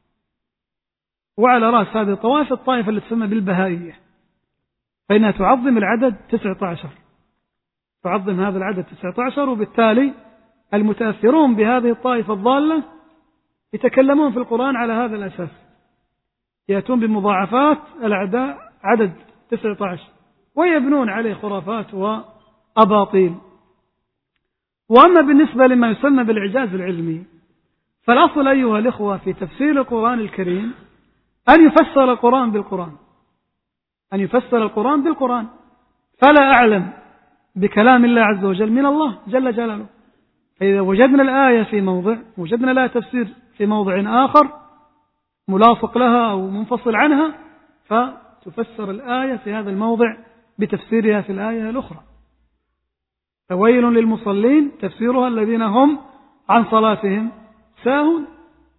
وعلى رأس هذه الطوائف الطائفة اللي تسمى بالبهائية، فإنها تعظم العدد 19، تعظم هذا العدد 19، وبالتالي المتأثرون بهذه الطائفة الضالة يتكلمون في القرآن على هذا الأساس، يأتون بمضاعفات الأعداء عدد 19 ويبنون عليه خرافات وأباطيل. وأما بالنسبة لما يسمى بالإعجاز العلمي، فالأصل أيها الإخوة في تفسير القرآن الكريم أن يفسر القرآن بالقرآن، أن يفسر القرآن بالقرآن. فلا أعلم بكلام الله عز وجل من الله جل جلاله. فإذا وجدنا الآية في موضع، وجدنا لها تفسير في موضع آخر ملاصق لها أو منفصل عنها، فتفسر الآية في هذا الموضع بتفسيرها في الآية الأخرى. فويل للمصلين تفسيرها الذين هم عن صلاتهم ساهون،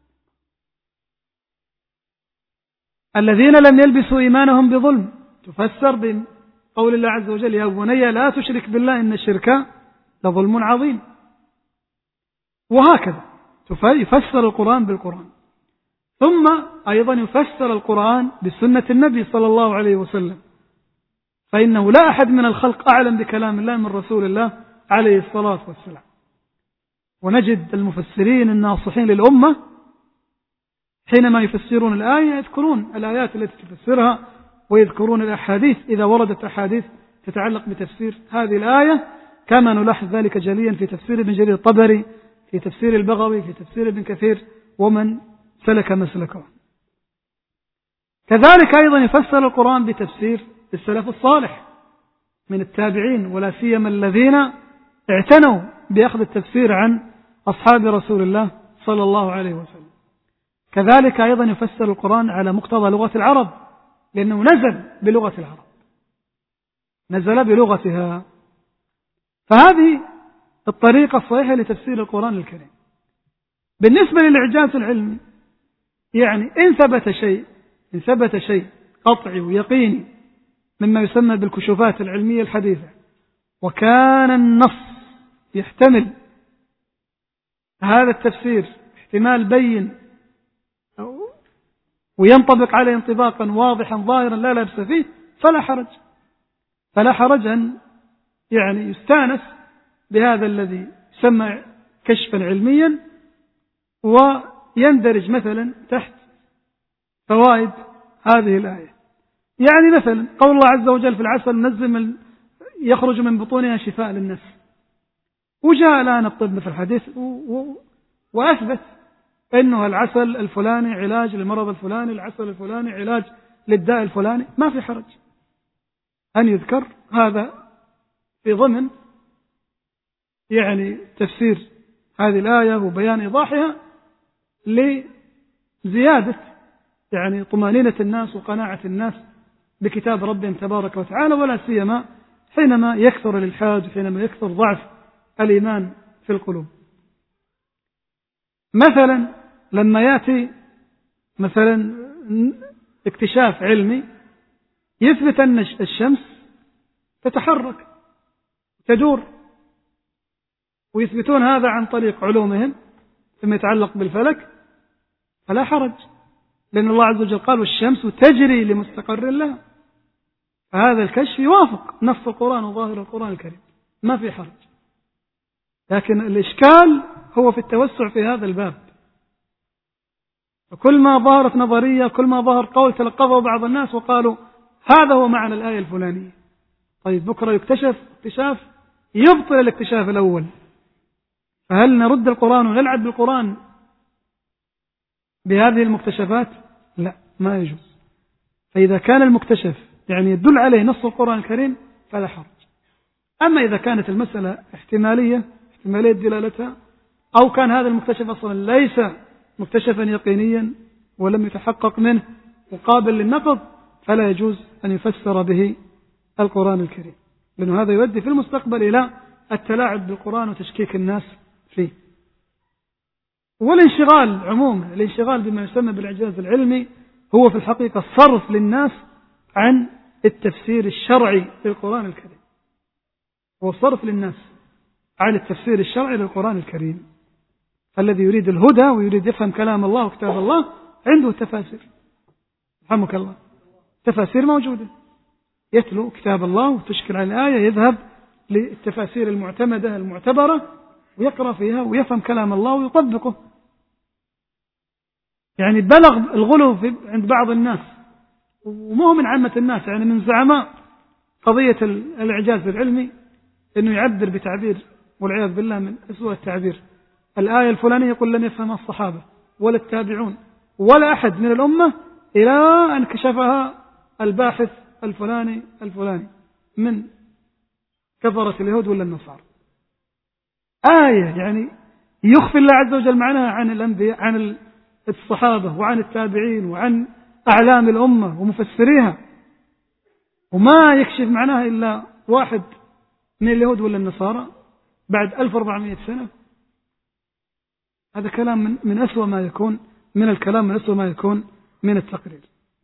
الذين لم يلبسوا إيمانهم بظلم، تفسر بقول الله عز وجل: يا بني لا تشرك بالله إن الشرك لظلم عظيم. وهكذا يفسر القرآن بالقرآن. ثم أيضا يفسر القرآن بسنة النبي صلى الله عليه وسلم، فإنه لا أحد من الخلق أعلم بكلام الله من رسول الله عليه الصلاة والسلام. ونجد المفسرين الناصحين للأمة حينما يفسرون الآية يذكرون الآيات التي تفسرها، ويذكرون الأحاديث إذا وردت أحاديث تتعلق بتفسير هذه الآية، كما نلاحظ ذلك جليا في تفسير ابن جرير الطبري، في تفسير البغوي، في تفسير ابن كثير، ومن سلك مسلكه. كذلك أيضا يفسر القرآن بتفسير السلف الصالح من التابعين، ولا سيما الذين اعتنوا بأخذ التفسير عن أصحاب رسول الله صلى الله عليه وسلم. كذلك أيضا يفسر القرآن على مقتضى لغة العرب، لأنه نزل بلغة العرب، نزل بلغتها. فهذه الطريقة الصحيحة لتفسير القرآن الكريم. بالنسبة للإعجاز العلمي، يعني إن ثبت شيء قطعي ويقيني مما يسمى بالكشوفات العلمية الحديثة، وكان النص يحتمل هذا التفسير احتمال بين وينطبق عليه انطباقا واضحا ظاهرا لا لبس فيه فلا حرج أن يعني يستانس بهذا الذي يسمى كشفا علميا، ويندرج مثلا تحت فوائد هذه الآية. يعني مثلا قول الله عز وجل في العسل نزل يخرج من بطونها شفاء للناس، وجاء الآن الطب في الحديث وأثبت أنه العسل الفلاني علاج للمرض الفلاني، العسل الفلاني علاج للداء الفلاني، ما في حرج أن يذكر هذا في ضمن يعني تفسير هذه الآية وبيان إيضاحها لزيادة يعني طمأنينة الناس وقناعة الناس بكتاب ربهم تبارك وتعالى، ولا سيما حينما يكثر الإلحاد، حينما يكثر ضعف الإيمان في القلوب. مثلا لما يأتي مثلا اكتشاف علمي يثبت أن الشمس تتحرك تدور، ويثبتون هذا عن طريق علومهم فيما يتعلق بالفلك، فلا حرج، لأن الله عز وجل قال والشمس تجري لمستقر لها، فهذا الكشف يوافق نص القرآن وظاهر القرآن الكريم، ما في حرج. لكن الإشكال هو في التوسع في هذا الباب، وكل ما ظهرت نظرية، كل ما ظهر قول تلقفه بعض الناس وقالوا هذا هو معنى الآية الفلانية، طيب بكرة يكتشف اكتشاف يبطل الاكتشاف الأول، فهل نرد القرآن ونلعب بالقرآن بهذه المكتشفات؟ لا، ما يجوز. فإذا كان المكتشف يعني يدل عليه نص القرآن الكريم فلا حرج. أما إذا كانت المسألة احتمالية دلالتها، أو كان هذا المكتشف أصلا ليس مكتشفا يقينيا ولم يتحقق منه وقابل للنقض، فلا يجوز أن يفسر به القرآن الكريم، لأنه هذا يؤدي في المستقبل إلى التلاعب بالقرآن وتشكيك الناس فيه. والانشغال عموما، الانشغال بما يسمى بالإعجاز العلمي هو في الحقيقة صرف للناس عن التفسير الشرعي للقرآن الكريم، هو صرف للناس عن التفسير الشرعي للقرآن الكريم. الذي يريد الهدى ويريد يفهم كلام الله وكتاب الله عنده تفاسير، رحمك الله، تفاسير موجودة، يتلو كتاب الله وتشكل على الآية، يذهب للتفاسير المعتمدة المعتبرة ويقرأ فيها ويفهم كلام الله ويطبقه. يعني بلغ الغلو عند بعض الناس، ومو من عامة الناس، يعني من زعماء قضية الإعجاز العلمي، أنه يعبر بتعبير والعياذ بالله من أسوأ التعبير، الآية الفلانية يقول لم يفهمها الصحابة ولا التابعون ولا أحد من الأمة إلى أن كشفها الباحث الفلاني من كفرة اليهود ولا النصارى. آية يعني يخفي الله عز وجل معناها عن الأنبياء، عن الصحابة وعن التابعين وعن أعلام الأمة ومفسريها، وما يكشف معناها إلا واحد من اليهود ولا النصارى بعد 1400 سنة. هذا كلام من أسوأ ما يكون من الكلام، من أسوأ ما يكون من التقرير.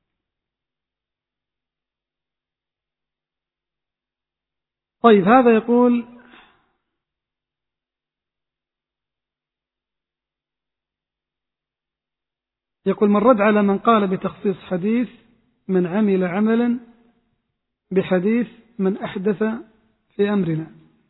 طيب هذا يقول من رد على من قال بتخصيص حديث من عمل عملا بحديث من أحدث في أمرنا.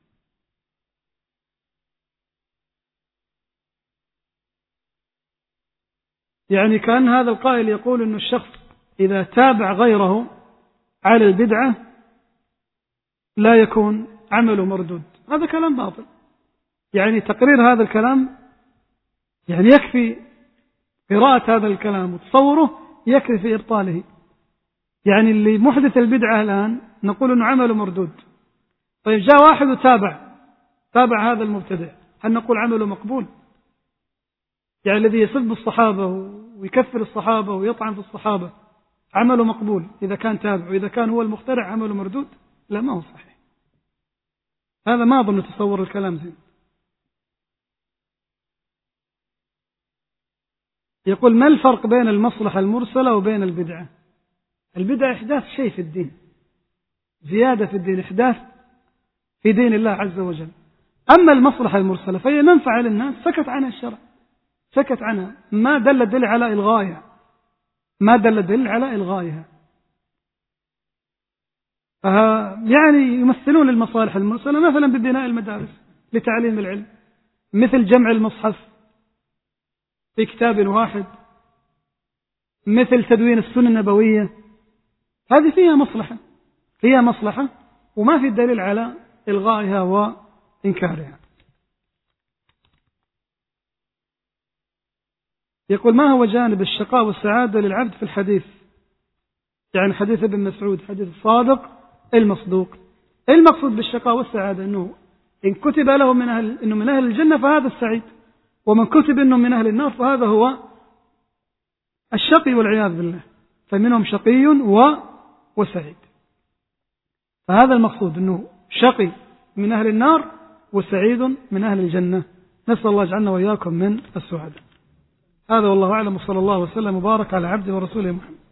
يعني كان هذا القائل يقول أن الشخص إذا تابع غيره على البدعة لا يكون عمله مردود. هذا كلام باطل. يعني تقرير هذا الكلام يعني يكفي قراءة هذا الكلام وتصوره يكفي في إبطاله. يعني اللي محدث البدعة الآن نقول أنه عمله مردود. طيب جاء واحد وتابع هذا المبتدع، هل نقول عمله مقبول؟ يعني الذي يسب الصحابة ويكفر الصحابة ويطعن في الصحابة عمله مقبول إذا كان تابع، وإذا كان هو المخترع عمله مردود؟ لا، ما هو صحيح. هذا ما أظن تصور الكلام زين. يقول ما الفرق بين المصلحة المرسلة وبين البدعة؟ البدعة إحداث شيء في الدين، زيادة في الدين، إحداث في دين الله عز وجل. أما المصلحة المرسلة فهي منفعة للناس سكت عنها الشرع، سكت عنها، ما دل على الغاية، ما دل على إلغائها. يعني يمثلون المصالح المرسلة مثلا ببناء المدارس لتعليم العلم، مثل جمع المصحف في كتاب واحد، مثل تدوين السنة النبوية. هذه فيها مصلحة وما في دليل على إلغائها وإنكارها. يقول: ما هو جانب الشقاء والسعادة للعبد في الحديث؟ يعني حديث ابن مسعود، حديث الصادق المصدوق. المقصود بالشقاء والسعادة أنه إن كتب له إنه من أهل الجنة فهذا السعيد، ومن كتب إنه من أهل النار فهذا هو الشقي والعياذ بالله، فمنهم شقي وسعيد. فهذا المقصود، أنه شقي من أهل النار وسعيد من أهل الجنة. نسأل الله يجعلنا وإياكم من السعادة. هذا والله أعلم، وصلى الله وسلم وبارك على عبده ورسوله محمد.